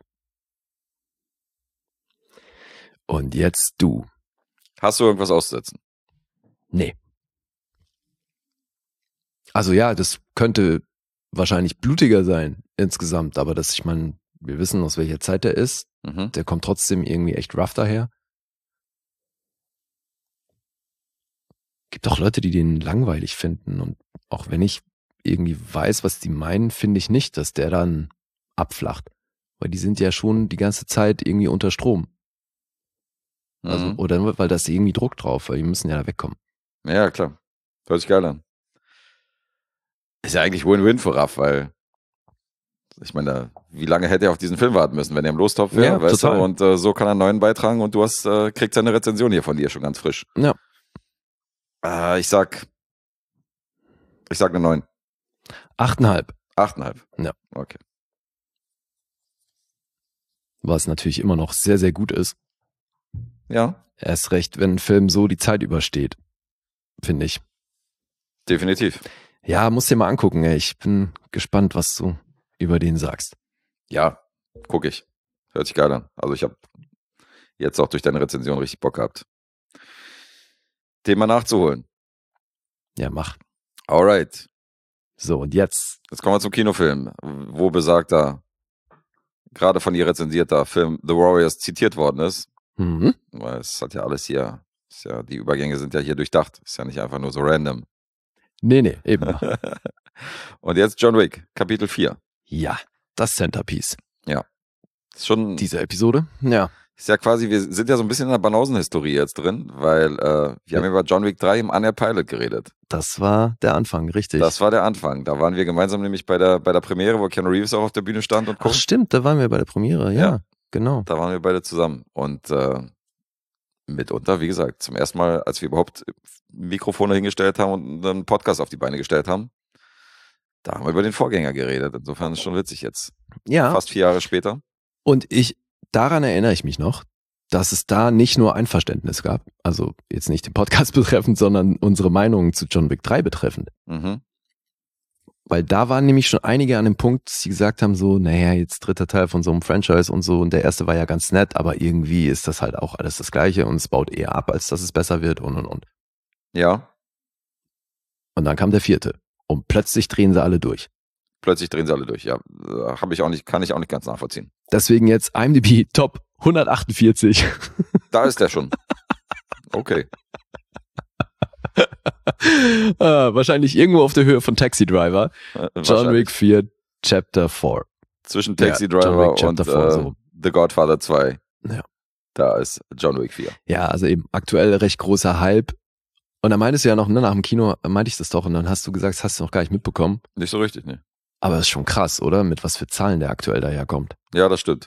Und jetzt du. Hast du irgendwas auszusetzen? Nee. Also ja, das könnte wahrscheinlich blutiger sein insgesamt, aber das, ich meine, wir wissen, aus welcher Zeit der ist. Mhm. Der kommt trotzdem irgendwie echt rough daher. Gibt auch Leute, die den langweilig finden. Und auch wenn ich irgendwie weiß, was die meinen, finde ich nicht, dass der dann abflacht. Weil die sind ja schon die ganze Zeit irgendwie unter Strom. Also, Mhm. oder weil da ist irgendwie Druck drauf, weil die müssen ja da wegkommen. Ja, klar. Hört sich geil an. Ist ja eigentlich Win-Win für Raff, weil Ich meine, wie lange hätte er auf diesen Film warten müssen, wenn er im Lostopf wäre, Ja, weißt total. du? Und äh, so kann er einen neuen beitragen und du hast, äh, kriegst eine Rezension hier von dir schon ganz frisch. Ja. Äh, ich sag, ich sag eine neun. Achteinhalb. Achteinhalb. Ja. Okay. Was natürlich immer noch sehr, sehr gut ist. Ja, Erst recht, wenn ein Film so die Zeit übersteht. Finde ich. definitiv. Ja, musst dir mal angucken, ey. Ich bin gespannt, was du über den sagst. Ja, guck ich. Hört sich geil an. Also ich habe jetzt auch durch deine Rezension richtig Bock gehabt, den mal nachzuholen. Ja, mach. Alright. So, und jetzt. Jetzt kommen wir zum Kinofilm, wo besagter, gerade von ihr rezensierter Film The Warriors zitiert worden ist. Mhm. Weil es hat ja alles hier, ist ja, die Übergänge sind ja hier durchdacht. Ist ja nicht einfach nur so random. Nee, nee, eben. Und jetzt John Wick, Kapitel vier. Ja, das Centerpiece Ist schon, dieser Episode. Ja. ist ja quasi, wir sind ja so ein bisschen in der Banausen-Historie jetzt drin, weil äh, wir haben über John Wick drei im On Air Pilot geredet. Das war der Anfang, richtig. Das war der Anfang. Da waren wir gemeinsam nämlich bei der, bei der Premiere, wo Keanu Reeves auch auf der Bühne stand und Ach guckt. stimmt, da waren wir bei der Premiere. Ja, Ja. genau. Da waren wir beide zusammen. Und äh, mitunter, wie gesagt, zum ersten Mal, als wir überhaupt Mikrofone hingestellt haben und einen Podcast auf die Beine gestellt haben, da haben wir über den Vorgänger geredet. Insofern ist es schon witzig jetzt. Ja, Fast vier Jahre später. und ich, daran erinnere ich mich noch, dass es da nicht nur Einverständnis gab, also jetzt nicht den Podcast betreffend, sondern unsere Meinungen zu John Wick drei betreffend. Mhm. Weil da waren nämlich schon einige an dem Punkt, dass sie gesagt haben so, naja, jetzt dritter Teil von so einem Franchise und so, und der erste war ja ganz nett, aber irgendwie ist das halt auch alles das Gleiche und es baut eher ab, als dass es besser wird und und und. Ja, Und dann kam der vierte und plötzlich drehen sie alle durch. plötzlich drehen sie alle durch. Ja, äh, hab ich auch nicht, kann ich auch nicht ganz nachvollziehen. Deswegen jetzt I M D B Top hundertachtundvierzig. Da ist der schon. Okay. ah, wahrscheinlich irgendwo auf der Höhe von Taxi Driver. Äh, John wahrscheinlich. Wick vier Chapter vier. Zwischen Taxi Ja, John Driver Wick und Chapter vier, äh, so. The Godfather zwei. Ja. Da ist John Wick vier. Ja, also eben aktuell recht großer Hype. Und dann meintest du ja noch, ne, nach dem Kino meinte ich das doch, und dann hast du gesagt, das hast du noch gar nicht mitbekommen. Nicht so richtig, ne? Aber es ist schon krass, oder? Mit was für Zahlen der aktuell daherkommt. Ja, das stimmt.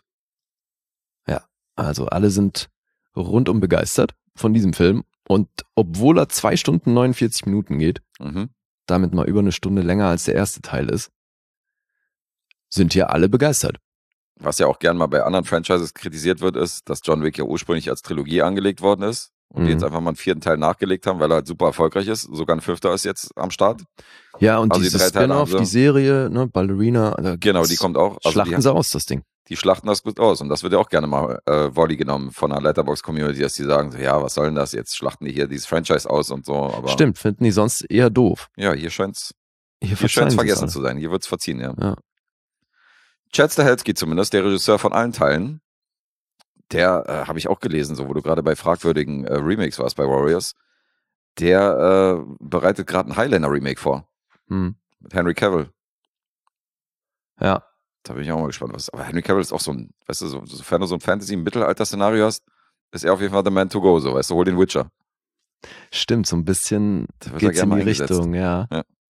Also alle sind rundum begeistert von diesem Film. Und obwohl er zwei Stunden neunundvierzig Minuten geht, Mhm. damit mal über eine Stunde länger als der erste Teil ist, sind hier alle begeistert. Was ja auch gern mal bei anderen Franchises kritisiert wird, ist, dass John Wick ja ursprünglich als Trilogie angelegt worden ist und die Mhm. jetzt einfach mal einen vierten Teil nachgelegt haben, weil er halt super erfolgreich ist. Sogar ein fünfter ist jetzt am Start. Ja, und Also die dieses drei Teile Spin-off, haben sie. die Serie, ne, Ballerina, da Genau, gibt's- die kommt auch. Also schlachten die, sie aus, das Ding. die schlachten das gut aus und das wird ja auch gerne mal äh, Volley genommen von einer Letterboxd-Community, dass die sagen, so, ja, was soll denn das? Jetzt schlachten die hier dieses Franchise aus und so. Aber Stimmt, finden die sonst eher doof. ja, hier scheint's Hier, Hier verzeihen scheint es sie's vergessen alle. zu sein. Hier wird's verziehen, ja. Ja. Chad Stahelski zumindest, der Regisseur von allen Teilen, der, äh, habe ich auch gelesen, so wo du gerade bei fragwürdigen äh, Remakes warst bei Warriors, der äh, bereitet gerade ein Highlander-Remake vor. Hm. Mit Henry Cavill. Ja. Da bin ich auch mal gespannt, was. Aber Henry Cavill ist auch so ein, weißt du, so, sofern du so ein Fantasy-Mittelalter-Szenario hast, ist er auf jeden Fall the man to go, so, weißt du, hol den Witcher. Stimmt, so ein bisschen Da wird er geht's gerne in die mal eingesetzt. Richtung, ja.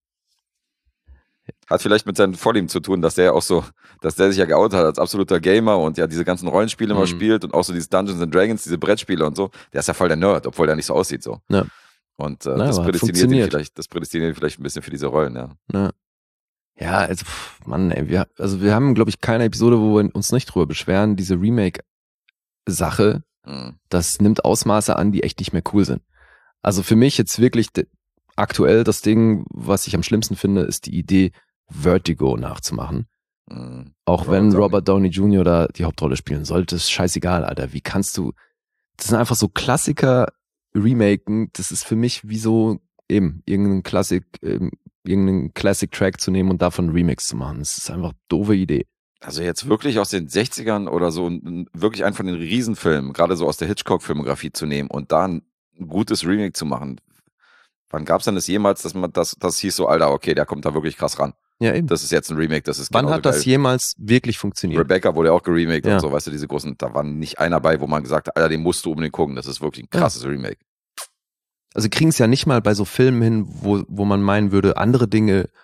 Hat vielleicht mit seinen Vorlieben zu tun, dass der ja auch so, dass der sich ja geoutet hat als absoluter Gamer und ja diese ganzen Rollenspiele immer Mhm. spielt und auch so diese Dungeons and Dragons, diese Brettspiele und so. Der ist ja voll der Nerd, obwohl der nicht so aussieht so. Ja. Und äh, Na, das aber hat prädestiniert ihn funktioniert. vielleicht, das prädestiniert ihn vielleicht ein bisschen für diese Rollen, ja. Ne. Ja, also, pff, Mann, ey, wir, also wir haben, glaube ich, keine Episode, wo wir uns nicht drüber beschweren. Diese Remake-Sache, Mhm. das nimmt Ausmaße an, die echt nicht mehr cool sind. Also für mich jetzt wirklich de- aktuell das Ding, was ich am schlimmsten finde, ist die Idee, Vertigo nachzumachen. Mhm. Auch Robert wenn Downey. Robert Downey Junior da die Hauptrolle spielen sollte, ist scheißegal, Alter. Wie kannst du, das sind einfach so Klassiker remaken, das ist für mich wie so eben irgendeinen Klassik, ähm, irgendeinen Classic-Track zu nehmen und davon einen Remix zu machen. Das ist einfach eine doofe Idee. Also jetzt wirklich aus den sechzigern oder so, n- wirklich einen von den Riesenfilmen, gerade so aus der Hitchcock-Filmografie zu nehmen und da ein gutes Remake zu machen. Wann gab's denn das jemals, dass man das, das hieß so, Alter, okay, der kommt da wirklich krass ran. Ja, eben. Das ist jetzt ein Remake, das ist Wann genauso hat das geil. jemals wirklich funktioniert? Rebecca wurde auch geremaked Ja. und so, weißt du, diese großen, da war nicht einer bei, wo man gesagt hat, Alter, den musst du unbedingt gucken, das ist wirklich ein Ja. krasses Remake. Also kriegen es ja nicht mal bei so Filmen hin, wo, wo man meinen würde, andere Dinge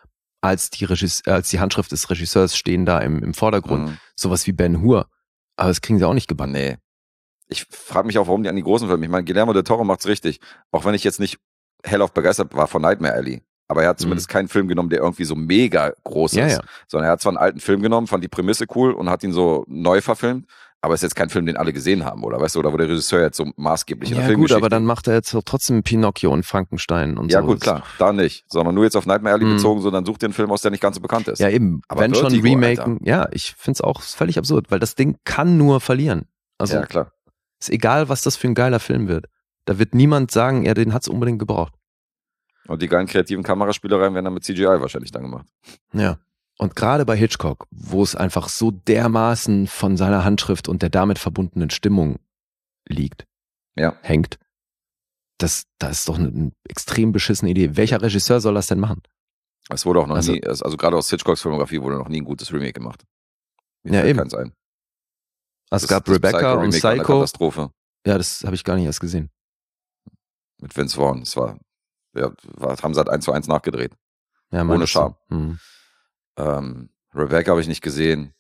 als die, Regisse- als die Handschrift des Regisseurs stehen da im, im Vordergrund. Mhm. Sowas wie Ben Hur. Aber das kriegen sie auch nicht gebacken. Nee. Ich frage mich auch, warum die an die großen Filme. Ich meine, Guillermo del Toro macht's richtig. Auch wenn ich jetzt nicht hellauf begeistert war von Nightmare Alley. Aber er hat zumindest Mhm. keinen Film genommen, der irgendwie so mega groß ist. Ja, ja. Sondern er hat zwar einen alten Film genommen, fand die Prämisse cool und hat ihn so neu verfilmt. Aber es ist jetzt kein Film, den alle gesehen haben, oder weißt du? Oder wo der Regisseur jetzt so maßgeblich in der Ja gut, Filmgeschichte... aber dann macht er jetzt doch trotzdem Pinocchio und Frankenstein und Ja so. gut, klar, da nicht. Sondern nur jetzt auf Nightmare Alley Mhm. bezogen, sondern such dir einen Film aus, der nicht ganz so bekannt ist. Ja eben, Aber wenn schon Vertigo, Remaken, ja, ich find's auch völlig absurd, weil das Ding kann nur verlieren. Also ja, klar. ist egal, was das für ein geiler Film wird. Da wird niemand sagen, ja, den hat's unbedingt gebraucht. Und die geilen kreativen Kameraspielereien werden dann mit C G I wahrscheinlich dann gemacht. Ja. Und gerade bei Hitchcock, wo es einfach so dermaßen von seiner Handschrift und der damit verbundenen Stimmung liegt, Ja. hängt, das, das ist doch eine, eine extrem beschissene Idee. Welcher Regisseur soll das denn machen? Es wurde auch noch Also- nie, es- also gerade aus Hitchcocks Filmografie wurde noch nie ein gutes Remake gemacht. Mir Ja, fällt eben. keins ein. Es Das- gab das Rebecca und war eine Psycho. Katastrophe Ja, das habe ich gar nicht erst gesehen. mit Vince Vaughn. Das war, ja, war, haben sie halt eins zu eins nachgedreht. Ja, Ohne meinst du? Charme. Hm. Ähm, Rebecca habe ich nicht gesehen.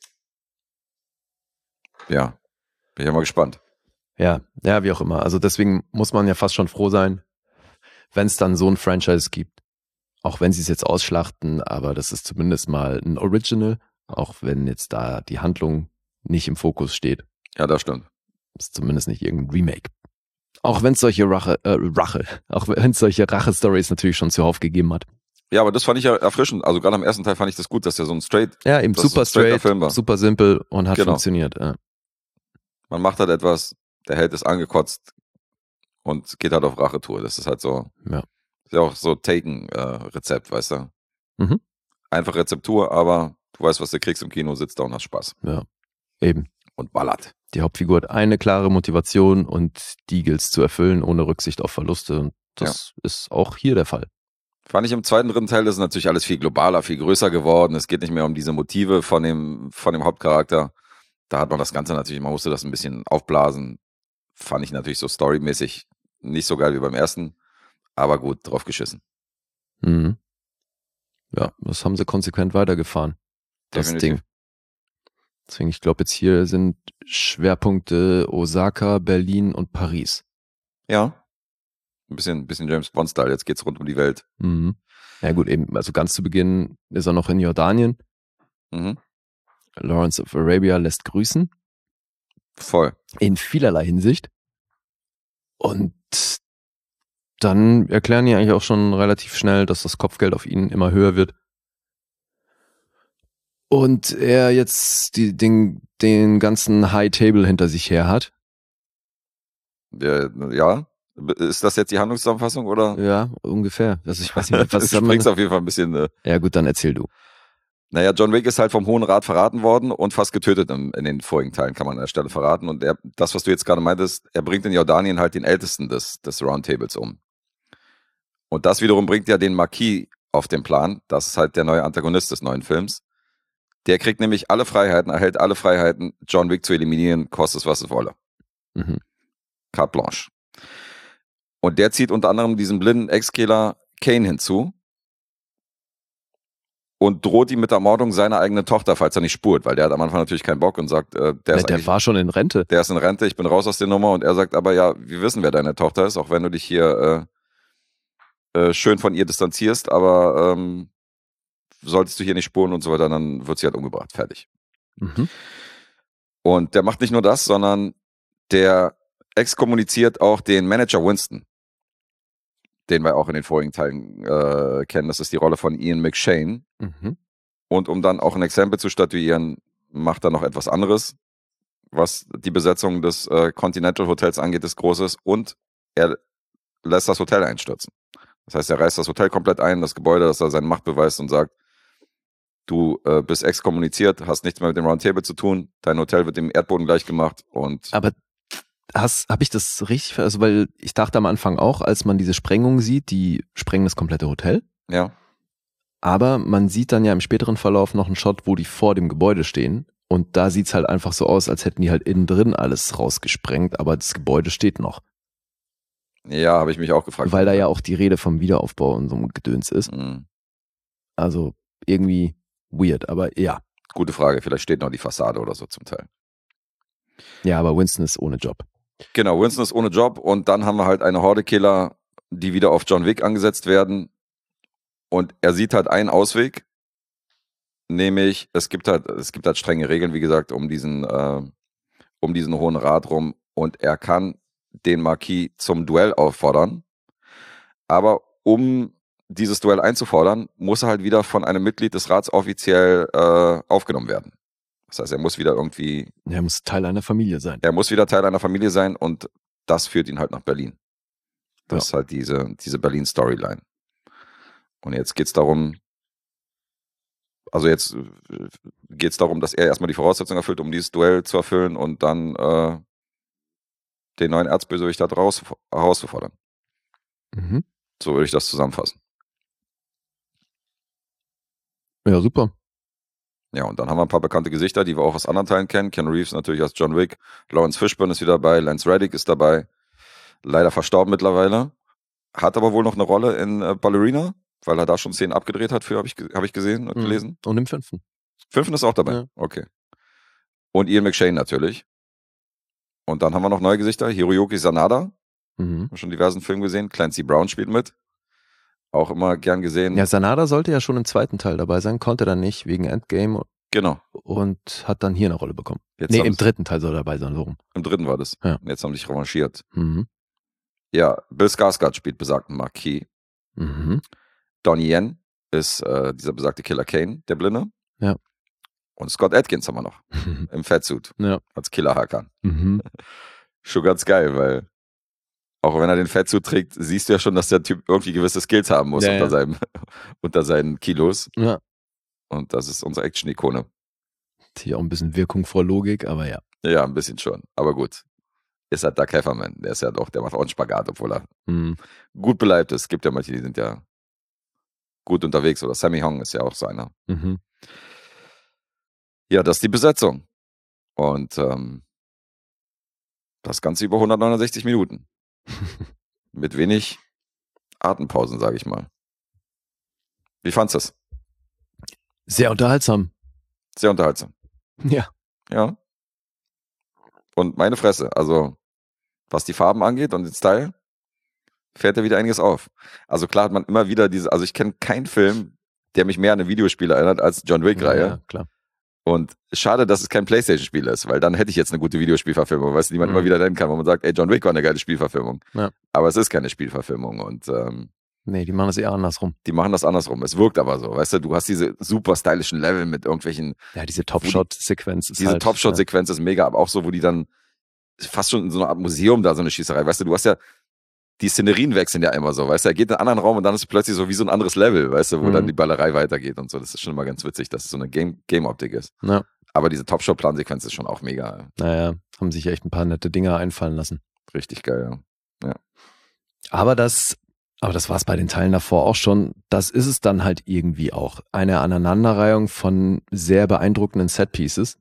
Ja, bin ich ja mal gespannt. Ja, ja, wie auch immer. Also deswegen muss man ja fast schon froh sein, wenn es dann so ein Franchise gibt. Auch wenn sie es jetzt ausschlachten, aber das ist zumindest mal ein Original, auch wenn jetzt da die Handlung nicht im Fokus steht. Ja, das stimmt. Ist zumindest nicht irgendein Remake. Auch wenn es solche Rache, äh, Rache, auch wenn es solche Rache-Stories natürlich schon zuhauf gegeben hat. Ja, aber das fand ich ja erfrischend. Also gerade am ersten Teil fand ich das gut, dass der so ein straight, Ja, eben Das ist super ein straighter straight, Film war. super simpel und hat Genau. funktioniert. Ja. man macht halt etwas, der Held ist angekotzt und geht halt auf Rachetour. Das ist halt so, Ja. ist ja auch so Taken-Rezept, weißt du? Mhm. Einfach Rezeptur, aber du weißt, was du kriegst im Kino, sitzt da und hast Spaß. Ja, eben. Und ballert. Die Hauptfigur hat eine klare Motivation und die gilt es zu erfüllen, ohne Rücksicht auf Verluste. Und das ist auch hier der Fall. Fand ich im zweiten, dritten Teil, das ist natürlich alles viel globaler, viel größer geworden. Es geht nicht mehr um diese Motive von dem, von dem Hauptcharakter. Da hat man das Ganze natürlich, man musste das ein bisschen aufblasen. Fand ich natürlich so storymäßig nicht so geil wie beim ersten. Aber gut, drauf geschissen. Mhm. Ja, das haben sie konsequent weitergefahren. Das Definitiv. Ding. Deswegen, ich glaube, jetzt hier sind Schwerpunkte Osaka, Berlin und Paris. Ja. Ein bisschen, ein bisschen James Bond-Style. Jetzt geht's rund um die Welt. Mhm. Ja gut, eben, also ganz zu Beginn ist er noch in Jordanien. Mhm. Lawrence of Arabia lässt grüßen. Voll. In vielerlei Hinsicht. Und dann erklären die eigentlich auch schon relativ schnell, dass das Kopfgeld auf ihn immer höher wird. Und er jetzt die, den, den ganzen High Table hinter sich her hat. Ja, ja. Ist das jetzt die Handlungszusammenfassung oder? Ja, ungefähr. Also ich weiß nicht, was du haben springst wir. auf jeden Fall ein bisschen. Äh, Ja gut, dann erzähl du. Naja, John Wick ist halt vom Hohen Rat verraten worden und fast getötet in, in den vorigen Teilen, kann man an der Stelle verraten. Und er, das, was du jetzt gerade meintest, er bringt in Jordanien halt den Ältesten des, des Roundtables um. Und das wiederum bringt ja den Marquis auf den Plan. Das ist halt der neue Antagonist des neuen Films. Der kriegt nämlich alle Freiheiten, erhält alle Freiheiten, John Wick zu eliminieren, kostet es, was es wolle. Mhm. Carte blanche. Und der zieht unter anderem diesen blinden Ex-Killer Kane hinzu und droht ihm mit der Ermordung seiner eigenen Tochter, falls er nicht spurt, weil der hat am Anfang natürlich keinen Bock und sagt, äh, der, Ja, ist der eigentlich, war schon in Rente. der ist in Rente, ich bin raus aus der Nummer. Und er sagt aber, ja, wir wissen, wer deine Tochter ist, auch wenn du dich hier äh, äh, schön von ihr distanzierst, aber ähm, solltest du hier nicht spuren und so weiter, dann wird sie halt umgebracht, fertig. Mhm. Und der macht nicht nur das, sondern der exkommuniziert auch den Manager Winston, den wir auch in den vorigen Teilen äh, kennen. Das ist die Rolle von Ian McShane. Mhm. Und um dann auch ein Exempel zu statuieren, macht er noch etwas anderes, was die Besetzung des äh, Continental Hotels angeht, ist Großes. Und er lässt das Hotel einstürzen. Das heißt, er reißt das Hotel komplett ein, das Gebäude, dass er seine Macht beweist und sagt, du äh, bist exkommuniziert, hast nichts mehr mit dem Roundtable zu tun, dein Hotel wird dem Erdboden gleich gemacht und Aber habe ich das richtig, ver- also weil ich dachte am Anfang auch, als man diese Sprengung sieht, die sprengen das komplette Hotel, ja, aber man sieht dann ja im späteren Verlauf noch einen Shot, wo die vor dem Gebäude stehen und da sieht's halt einfach so aus, als hätten die halt innen drin alles rausgesprengt, aber das Gebäude steht noch, ja, habe ich mich auch gefragt. weil da ja auch die Rede vom Wiederaufbau und so einem Gedöns ist. Mhm. Also irgendwie weird, aber ja. Gute Frage, vielleicht steht noch die Fassade oder so zum Teil. Ja, aber Winston ist ohne Job. Genau, Winston ist ohne Job und dann haben wir halt eine Horde Killer, die wieder auf John Wick angesetzt werden und er sieht halt einen Ausweg, nämlich es gibt halt, es gibt halt strenge Regeln, wie gesagt, um diesen, äh, um diesen Hohen Rat rum und er kann den Marquis zum Duell auffordern, aber um dieses Duell einzufordern, muss er halt wieder von einem Mitglied des Rats offiziell äh, aufgenommen werden. Das heißt, er muss wieder irgendwie... Er muss Teil einer Familie sein. Er muss wieder Teil einer Familie sein und das führt ihn halt nach Berlin. Das Ja. ist halt diese, diese Berlin-Storyline. Und jetzt geht's darum, also jetzt geht's darum, dass er erstmal die Voraussetzungen erfüllt, um dieses Duell zu erfüllen und dann äh, den neuen Erzbösewicht da draus herauszufordern. Mhm. So würde ich das zusammenfassen. Ja, super. Ja, und dann haben wir ein paar bekannte Gesichter, die wir auch aus anderen Teilen kennen. Keanu Reeves natürlich als John Wick. Lawrence Fishburne ist wieder dabei. Lance Reddick ist dabei. Leider verstorben mittlerweile. Hat aber wohl noch eine Rolle in äh, Ballerina, weil er da schon Szenen abgedreht hat für, habe ich, hab ich gesehen und Mhm. gelesen. Und im fünften. Fünften ist auch dabei. Ja. Okay. Und Ian McShane natürlich. Und dann haben wir noch neue Gesichter. Hiroyuki Sanada. Mhm. Haben schon diversen Filmen gesehen. Clancy Brown spielt mit. Auch immer gern gesehen. Ja, Sanada sollte ja schon im zweiten Teil dabei sein, konnte dann nicht wegen Endgame Genau. und hat dann hier eine Rolle bekommen. Jetzt Nee, haben im sie- dritten Teil soll er dabei sein, so rum. Im dritten war das. Ja. Jetzt haben sie sich revanchiert. Mhm. Ja, Bill Skarsgård spielt besagten Marquis. Mhm. Donnie Yen ist äh, dieser besagte Killer Kane, der Blinde. Ja. Und Scott Adkins haben wir noch im Fatsuit Ja. als Killer Hakan. Mhm. Schon ganz geil, weil auch wenn er den Fatsuit trägt, siehst du ja schon, dass der Typ irgendwie gewisse Skills haben muss Ja, unter, ja. Seinem, unter seinen Kilos. Ja. Und das ist unsere Action-Ikone. Hier auch ein bisschen Wirkung vor Logik, aber ja. Ja, ein bisschen schon. Aber gut. Ist halt Doug Hefferman. Der ist ja doch, der macht auch einen Spagat, obwohl er Mhm. gut beleibt ist. Es gibt ja manche, die sind ja gut unterwegs. Oder Sammy Hong ist ja auch so einer. Mhm. Ja, das ist die Besetzung. Und ähm, das Ganze über hundertneunundsechzig Minuten. Mit wenig Atempausen, sage ich mal. Wie fandst du es? Sehr unterhaltsam. Sehr unterhaltsam. Ja. Ja. Und meine Fresse, also was die Farben angeht und den Style, fährt ja wieder einiges auf. Also klar hat man immer wieder diese, also ich kenne keinen Film, der mich mehr an ein Videospiel erinnert als John Wick-Reihe. Ja, klar. Und schade, dass es kein Playstation-Spiel ist, weil dann hätte ich jetzt eine gute Videospielverfilmung, weißt du, die man Mhm. immer wieder nennen kann, wo man sagt, ey, John Wick war eine geile Spielverfilmung. Ja. Aber es ist keine Spielverfilmung und ähm, Nee, die machen das eher andersrum. die machen das andersrum. Es wirkt aber so, weißt du, du hast diese super stylischen Level mit irgendwelchen, Ja, diese Top-Shot-Sequenz ist diese halt, Top-Shot-Sequenz ist mega, aber auch so, wo die dann fast schon in so einer Art Museum da so eine Schießerei, weißt du, du hast ja, die Szenerien wechseln ja immer so, weißt du, er geht in einen anderen Raum und dann ist es plötzlich so wie so ein anderes Level, weißt du, wo Mhm. dann die Ballerei weitergeht und so. Das ist schon immer ganz witzig, dass es so eine Game- Game-Optik ist. Ja. Aber diese Top-Shot-Plan-Sequenz ist schon auch mega Naja, haben sich echt ein paar nette Dinge einfallen lassen. richtig geil, ja. Aber das, aber das war es bei den Teilen davor auch schon. Das ist es dann halt irgendwie auch. Eine Aneinanderreihung von sehr beeindruckenden Setpieces.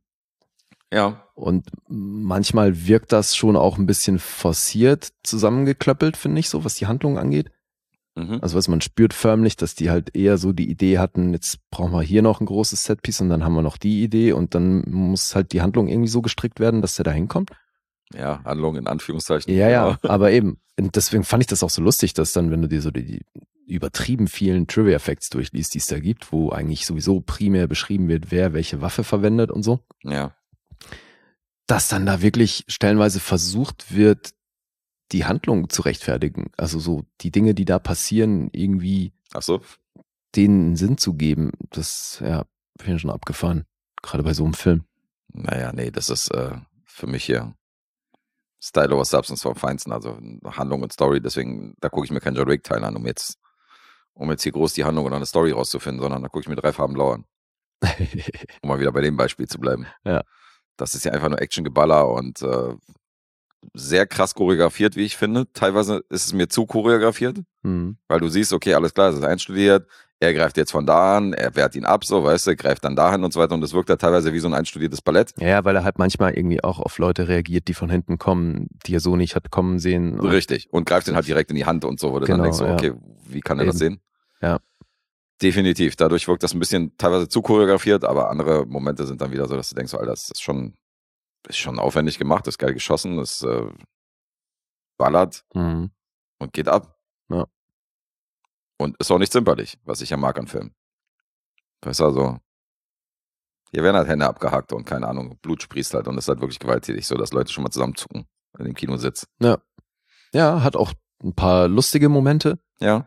Ja, Und manchmal wirkt das schon auch ein bisschen forciert zusammengeklöppelt, finde ich, so was die Handlung angeht. mhm. Also was man spürt förmlich, dass die halt eher so die Idee hatten, jetzt brauchen wir hier noch ein großes Setpiece und dann haben wir noch die Idee und dann muss halt die Handlung irgendwie so gestrickt werden, dass der da hinkommt. ja, Handlung in Anführungszeichen. Ja, ja, Genau. aber eben. Und deswegen fand ich das auch so lustig, dass dann, wenn du dir so die, die übertrieben vielen Trivia-Facts durchliest, die es da gibt, wo eigentlich sowieso primär beschrieben wird, wer welche Waffe verwendet und so, Ja, dass dann da wirklich stellenweise versucht wird, die Handlung zu rechtfertigen. Also so die Dinge, die da passieren, irgendwie ach so. denen einen Sinn zu geben. Das, ja, bin ich schon abgefahren. Gerade bei so einem Film. Naja, nee, das ist äh, für mich hier Style over Substance vom Feinsten, also Handlung und Story, deswegen, da gucke ich mir keinen John Wick-Teil an, um jetzt, um jetzt hier groß die Handlung oder eine Story rauszufinden, sondern da gucke ich mir drei Farben blau an, um mal wieder bei dem Beispiel zu bleiben. Ja. Das ist ja einfach nur Action-Geballer und äh, sehr krass choreografiert, wie ich finde. Teilweise ist es mir zu choreografiert, Hm. weil du siehst, okay, alles klar, es ist einstudiert, er greift jetzt von da an, er wehrt ihn ab, so, weißt du, greift dann dahin und so weiter und das wirkt ja teilweise wie so ein einstudiertes Ballett. Ja, weil er halt manchmal irgendwie auch auf Leute reagiert, die von hinten kommen, die er so nicht hat kommen sehen. Und Richtig. Und greift ihn halt direkt in die Hand und so, wo du Genau, dann denkst, so, ja. okay, wie kann er das Eben. sehen? Ja. Definitiv. Dadurch wirkt das ein bisschen teilweise zu choreografiert, aber andere Momente sind dann wieder so, dass du denkst, Alter, das ist schon, ist schon aufwendig gemacht, das ist geil geschossen, das äh, ballert Mhm. und geht ab. Ja. Und ist auch nicht zimperlich, was ich ja mag an Filmen. Weißt du, also, hier werden halt Hände abgehackt und keine Ahnung, Blut sprießt halt und ist halt wirklich gewalttätig, so dass Leute schon mal zusammenzucken in dem Kinositz. Ja. Ja, hat auch ein paar lustige Momente. Ja.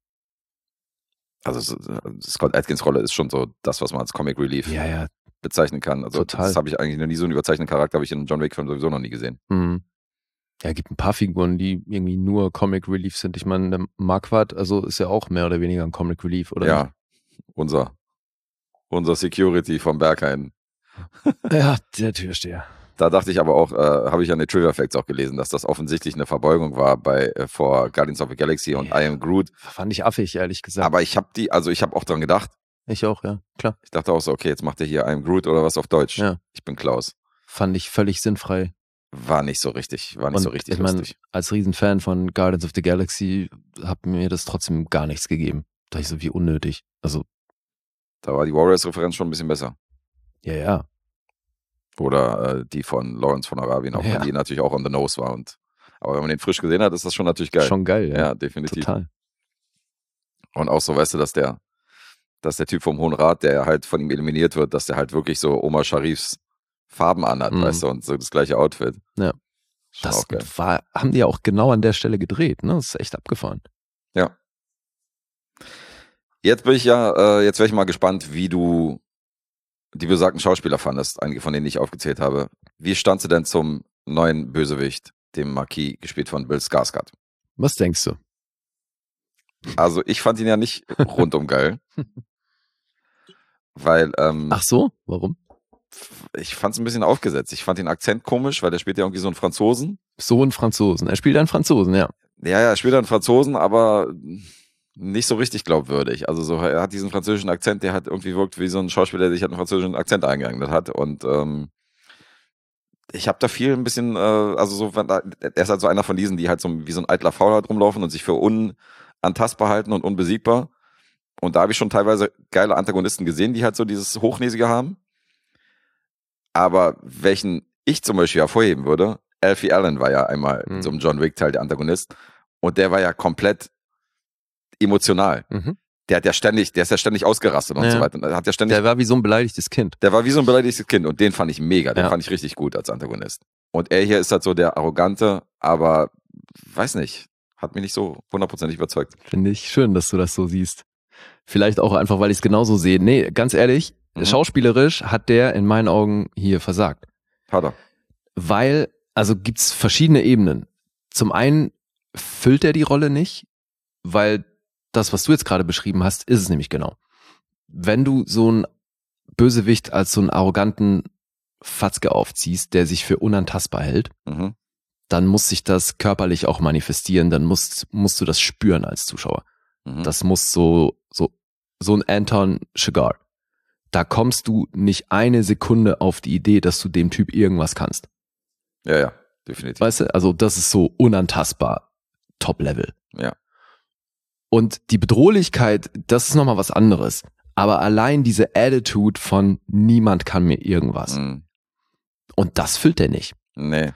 Also Scott Adkins Rolle ist schon so das, was man als Comic Relief Ja, ja. bezeichnen kann. Also Total. das habe ich eigentlich noch nie so einen überzeichneten Charakter, habe ich in einem John Wick Film sowieso noch nie gesehen. Mhm. Ja, gibt ein paar Figuren, die irgendwie nur Comic Relief sind. Ich meine, der Marquardt, also ist ja auch mehr oder weniger ein Comic Relief, oder? Ja, unser unser Security vom Berghain. Ja, der Türsteher. Da dachte ich aber auch, äh, habe ich an den Trivia Facts auch gelesen, dass das offensichtlich eine Verbeugung war bei äh, vor Guardians of the Galaxy und Ja. I Am Groot. Fand ich affig, ehrlich gesagt. Aber ich habe die, also ich habe auch dran gedacht. Ich auch, ja, klar. Ich dachte auch so, okay, jetzt macht er hier I Am Groot oder was auf Deutsch. Ja. Ich bin Klaus. Fand ich völlig sinnfrei. War nicht so richtig, war nicht Und so richtig ich meine, lustig. als Riesenfan von Guardians of the Galaxy hat mir das trotzdem gar nichts gegeben. Da ich so wie unnötig. Also, Da war die Warriors-Referenz schon ein bisschen besser. ja, ja. Oder äh, die von Lawrence von Arabien, auch Ja. wenn die natürlich auch on the nose war. Und, aber wenn man den frisch gesehen hat, ist das schon natürlich geil. Schon geil, ja. Ja, definitiv. Total. Und auch so, weißt du, dass der, dass der Typ vom Hohen Rat, der halt von ihm eliminiert wird, dass der halt wirklich so Omar Sharifs Farben anhat, Mhm. weißt du, und so das gleiche Outfit. Ja. Schon Das auch geil. war, haben die ja auch genau an der Stelle gedreht, ne? Das ist echt abgefahren. Ja. Jetzt bin ich ja, äh, jetzt wäre ich mal gespannt, wie du die besagten Schauspieler fandest, einige von denen ich aufgezählt habe. Wie standst du denn zum neuen Bösewicht, dem Marquis, gespielt von Bill Skarsgård? Was denkst du? Also ich fand ihn ja nicht rundum geil. Weil, ähm, Ach so? Warum? ich fand es ein bisschen aufgesetzt. Ich fand den Akzent komisch, weil der spielt ja irgendwie so einen Franzosen. So ein Franzosen. Er spielt einen Franzosen, ja. Ja, ja, er spielt einen Franzosen, aber nicht so richtig glaubwürdig. Also so, er hat diesen französischen Akzent, der hat irgendwie wirkt wie so ein Schauspieler, der sich halt einen französischen Akzent eingeeignet hat. Und ähm, ich habe da viel ein bisschen, äh, also so, er ist halt so einer von diesen, die halt so wie so ein eitler Fauler rumlaufen und sich für unantastbar halten und unbesiegbar. Und da habe ich schon teilweise geile Antagonisten gesehen, die halt so dieses Hochnäsige haben. Aber welchen ich zum Beispiel hervorheben würde, Alfie Allen war ja einmal Mhm. in so einem John Wick-Teil der Antagonist. Und der war ja komplett emotional. Mhm. Der hat ja ständig, der ist ja ständig ausgerastet und Ja. so weiter. Und er hat ja ständig, Der war wie so ein beleidigtes Kind. der war wie so ein beleidigtes Kind und den fand ich mega, den Ja. fand ich richtig gut als Antagonist. Und er hier ist halt so der Arrogante, aber weiß nicht, hat mich nicht so hundertprozentig überzeugt. Finde ich schön, dass du das so siehst. Vielleicht auch einfach, weil ich es genauso sehe. Nee, ganz ehrlich, Mhm. schauspielerisch hat der in meinen Augen hier versagt. Hat er. Weil, also gibt's verschiedene Ebenen. Zum einen füllt er die Rolle nicht, weil das, was du jetzt gerade beschrieben hast, ist es nämlich genau. Wenn du so einen Bösewicht als so einen arroganten Fatzke aufziehst, der sich für unantastbar hält, Mhm. dann muss sich das körperlich auch manifestieren, dann musst, musst du das spüren als Zuschauer. Mhm. Das muss so, so, so ein Anton Chigurh. Da kommst du nicht eine Sekunde auf die Idee, dass du dem Typ irgendwas kannst. Ja, ja, definitiv. Weißt du, also das ist so unantastbar, Top-Level. Ja. Und die Bedrohlichkeit, das ist nochmal was anderes. Aber allein diese Attitude von niemand kann mir irgendwas. Mhm. Und das füllt er nicht. Nee.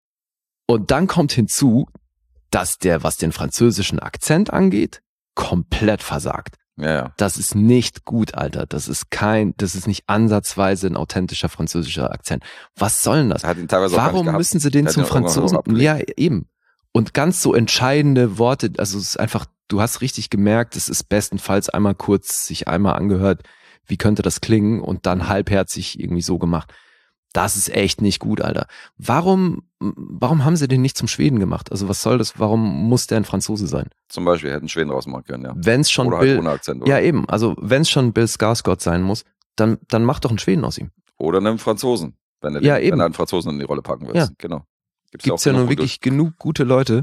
Und dann kommt hinzu, dass der, was den französischen Akzent angeht, komplett versagt. Ja, ja. Das ist nicht gut, Alter. Das ist kein, das ist nicht ansatzweise ein authentischer französischer Akzent. Was soll denn das? Er hat ihn teilweise auch gar nicht Warum gehabt. müssen sie den Der hat zum ihn irgendwann Franzosen? auch abgelegt. Ja, eben. Und ganz so entscheidende Worte, also es ist einfach, du hast richtig gemerkt, es ist bestenfalls einmal kurz sich einmal angehört, wie könnte das klingen und dann halbherzig irgendwie so gemacht. Das ist echt nicht gut, Alter. Warum, warum haben sie den nicht zum Schweden gemacht? Also was soll das? Warum muss der ein Franzose sein? Zum Beispiel, hätten Schweden rausmachen können, ja. Wenn's schon Oder halt Bill, ohne Akzent. Oder? ja eben, also wenn's schon Bill Skarsgård sein muss, dann, dann mach doch einen Schweden aus ihm. Oder einem Franzosen, wenn er, Ja, den, eben. wenn er einen Franzosen in die Rolle packen will. Ja. Genau. Gibt's Gibt's ja genug nur gute- wirklich genug gute Leute,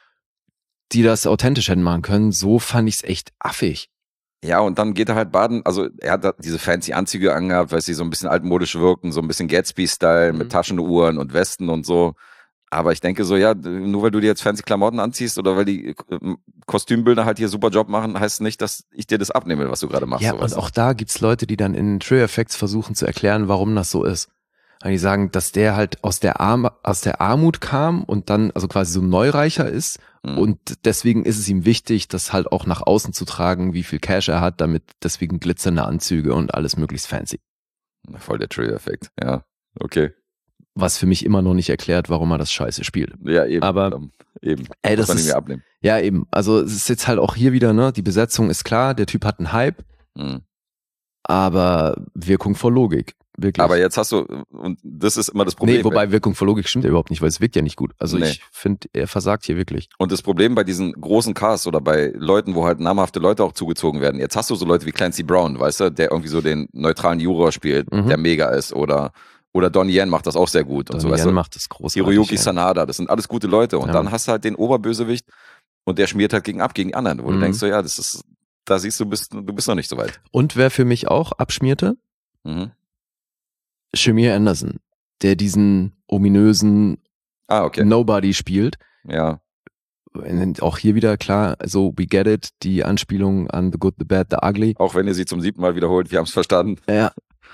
die das authentisch hätten machen können. So fand ich's echt affig. Ja, und dann geht er halt baden, also er hat da diese fancy Anzüge angehabt, weil sie so ein bisschen altmodisch wirken, so ein bisschen Gatsby-Style Mhm. mit Taschenuhren und Westen und so. Aber ich denke so, ja, nur weil du dir jetzt fancy Klamotten anziehst oder weil die äh, Kostümbilder halt hier super Job machen, heißt nicht, dass ich dir das abnehme, was du gerade machst. Ja, so, und weißt du? auch da gibt's Leute, die dann in True Effects versuchen zu erklären, warum das so ist. Weil die sagen, dass der halt aus der Arm, aus der Armut kam und dann also quasi so ein Neureicher ist Mhm. und deswegen ist es ihm wichtig, das halt auch nach außen zu tragen, wie viel Cash er hat, damit deswegen glitzernde Anzüge und alles möglichst fancy. Voll der Trailer-Effekt, ja. Okay. Was für mich immer noch nicht erklärt, warum er das scheiße spielt. Ja, eben. Aber- ähm, eben. Ey, Muss das man ihm ist, ja abnehmen. ja eben, also es ist jetzt halt auch hier wieder, ne, die Besetzung ist klar, der Typ hat einen Hype, Mhm. aber Wirkung vor Logik, wirklich. Aber jetzt hast du, und das ist immer das Problem. nee, wobei Wirkung vor Logik stimmt ja überhaupt nicht, weil es wirkt ja nicht gut. Also Nee. ich finde, er versagt hier wirklich. Und das Problem bei diesen großen Casts oder bei Leuten, wo halt namhafte Leute auch zugezogen werden, jetzt hast du so Leute wie Clancy Brown, weißt du, der irgendwie so den neutralen Juror spielt, Mhm. der mega ist, oder oder Donnie Yen macht das auch sehr gut und so, Donnie weißt Yen du. macht das großartig. Hiroyuki ja. Sanada, das sind alles gute Leute. Und Ja. dann hast du halt den Oberbösewicht und der schmiert halt gegen ab, gegen die anderen, wo Mhm. du denkst so, ja, das ist, da siehst du, bist, du bist noch nicht so weit. Und wer für mich auch abschmierte, Mhm. Shamir Anderson, der diesen ominösen Ah, okay. Nobody spielt. Ja. Und auch hier wieder klar, so we get it, die Anspielung an The Good, The Bad, The Ugly. Auch wenn ihr sie zum siebten Mal wiederholt, wir haben es verstanden. Ja.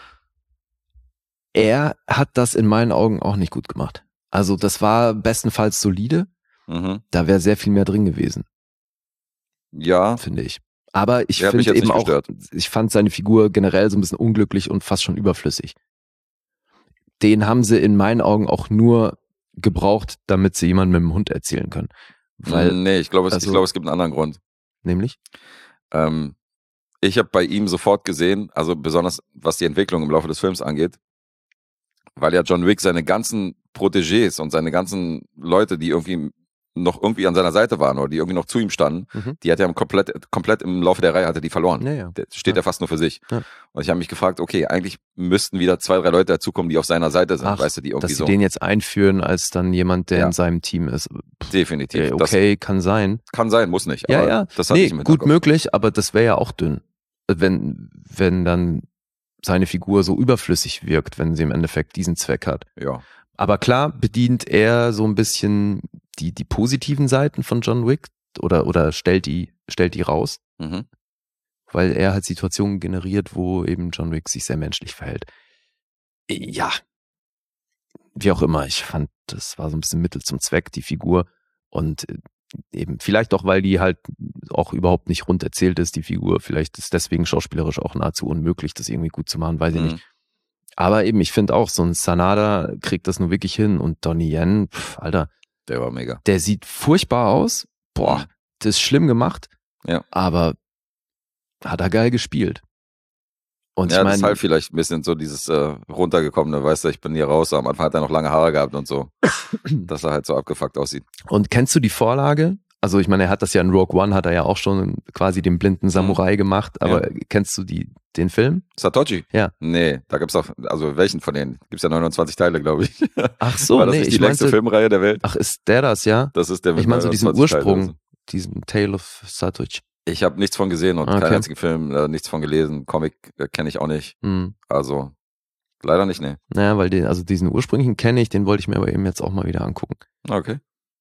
Er hat das in meinen Augen auch nicht gut gemacht. Also das war bestenfalls solide, Mhm. da wäre sehr viel mehr drin gewesen, Ja. finde ich. Aber ich Der hat mich finde jetzt eben nicht auch, gestört. ich fand seine Figur generell so ein bisschen unglücklich und fast schon überflüssig. Den haben sie in meinen Augen auch nur gebraucht, damit sie jemanden mit dem Hund erzählen können. Weil, nee, ich glaube, es, also- ich glaube, es gibt einen anderen Grund. nämlich, Ähm, ich habe bei ihm sofort gesehen, also besonders was die Entwicklung im Laufe des Films angeht, weil ja John Wick seine ganzen Protégés und seine ganzen Leute, die irgendwie noch irgendwie an seiner Seite waren oder die irgendwie noch zu ihm standen, Mhm. die hat er komplett, komplett im Laufe der Reihe hatte die verloren. ja, ja. Der steht Ja. ja fast nur für sich. Ja. Und ich habe mich gefragt, okay, eigentlich müssten wieder zwei, drei Leute dazukommen, die auf seiner Seite sind, Ach, weißt du, die irgendwie dass sie so. den jetzt einführen als dann jemand, der Ja. in seinem Team ist. Definitiv. Äh, okay, kann sein. Das kann sein, muss nicht. Ja, aber ja. Das hat Nee, nicht im gut Hinterkopf. möglich, aber das wäre ja auch dünn. Wenn, wenn dann seine Figur so überflüssig wirkt, wenn sie im Endeffekt diesen Zweck hat. Ja. Aber klar bedient er so ein bisschen die, die positiven Seiten von John Wick oder, oder stellt die, stellt die raus, Mhm. weil er halt Situationen generiert, wo eben John Wick sich sehr menschlich verhält. Ja. Wie auch immer, ich fand, das war so ein bisschen Mittel zum Zweck, die Figur. Und äh, eben, vielleicht auch, weil die halt auch überhaupt nicht rund erzählt ist, die Figur. Vielleicht ist deswegen schauspielerisch auch nahezu unmöglich, das irgendwie gut zu machen, weiß ich Mhm. nicht. Aber eben, ich finde auch, so ein Sanada kriegt das nur wirklich hin. Und Donnie Yen, pff, Alter, Der war mega. der sieht furchtbar aus. Boah, Mhm. das ist schlimm gemacht. Ja. Aber hat er geil gespielt. Und Ja, ich das ist meine, halt vielleicht ein bisschen so dieses äh, runtergekommene, weißt du, ich bin hier raus, am Anfang hat er noch lange Haare gehabt und so, dass er halt so abgefuckt aussieht. und kennst du die Vorlage? Also ich meine, er hat das ja in Rogue One, hat er ja auch schon quasi den blinden Samurai gemacht, aber kennst du die, den Film? Satoshi? Ja. Nee, da gibt's auch, also welchen von denen? Gibt's ja neunundzwanzig Teile, glaube ich. Ach so, War das nee, nicht die ich längste meinte, Filmreihe der Welt? ach, ist der das, ja? Das ist der mit Ich meine so diesen neunundzwanzig Teilen Ursprung, oder diesen Tale of Satoshi. so. Ich habe nichts von gesehen und Okay. keinen einzigen Film, äh, nichts von gelesen. Comic äh, kenne ich auch nicht. Hm. Also, leider nicht, nee. Naja, weil den, also diesen ursprünglichen kenne ich, den wollte ich mir aber eben jetzt auch mal wieder angucken. Okay.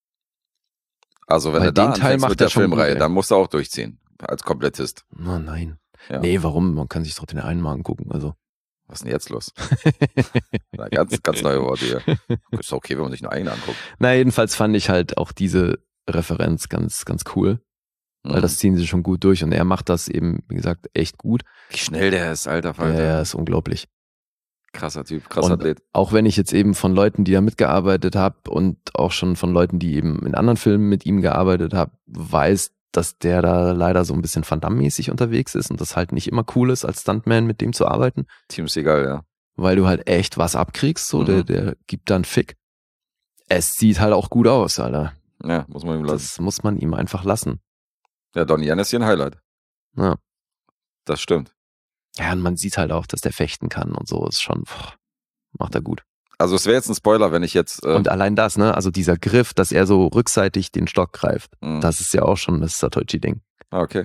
Also, wenn Weil du da den Teil anfängst macht mit er der schon gut, Filmreihe, ey. dann musst du auch durchziehen. Als Komplettist. Oh nein. Ja. Nee, warum? Man kann sich doch den einen mal angucken, also. Was ist denn jetzt los? Na, ganz, ganz neue Worte hier. Ist okay, wenn man sich nur einen anguckt. Na, jedenfalls fand ich halt auch diese Referenz ganz, ganz cool, weil Mhm. das ziehen sie schon gut durch und er macht das eben, wie gesagt, echt gut. Wie schnell der ist, alter Falter. Er ist unglaublich. Krasser Typ, krasser Und Athlet. auch wenn ich jetzt eben von Leuten, die da mitgearbeitet habe und auch schon von Leuten, die eben in anderen Filmen mit ihm gearbeitet haben, weiß, dass der da leider so ein bisschen Van Damme-mäßig unterwegs ist und das halt nicht immer cool ist, als Stuntman mit dem zu arbeiten, Team Seagal, ja. weil du halt echt was abkriegst, so, Mhm. der, der gibt dann Fick. Es sieht halt auch gut aus, Alter. Ja, muss man ihm lassen. Das muss man ihm einfach lassen. Ja, Donnie Yen ist hier ein Highlight. Ja. Das stimmt. Ja, und man sieht halt auch, dass der fechten kann und so, ist schon, boah, macht er gut. Also es wäre jetzt ein Spoiler, wenn ich jetzt... Äh, Und allein das, ne, also dieser Griff, dass er so rückseitig den Stock greift, mh. das ist ja auch schon das Satoshi-Ding. Ah, okay.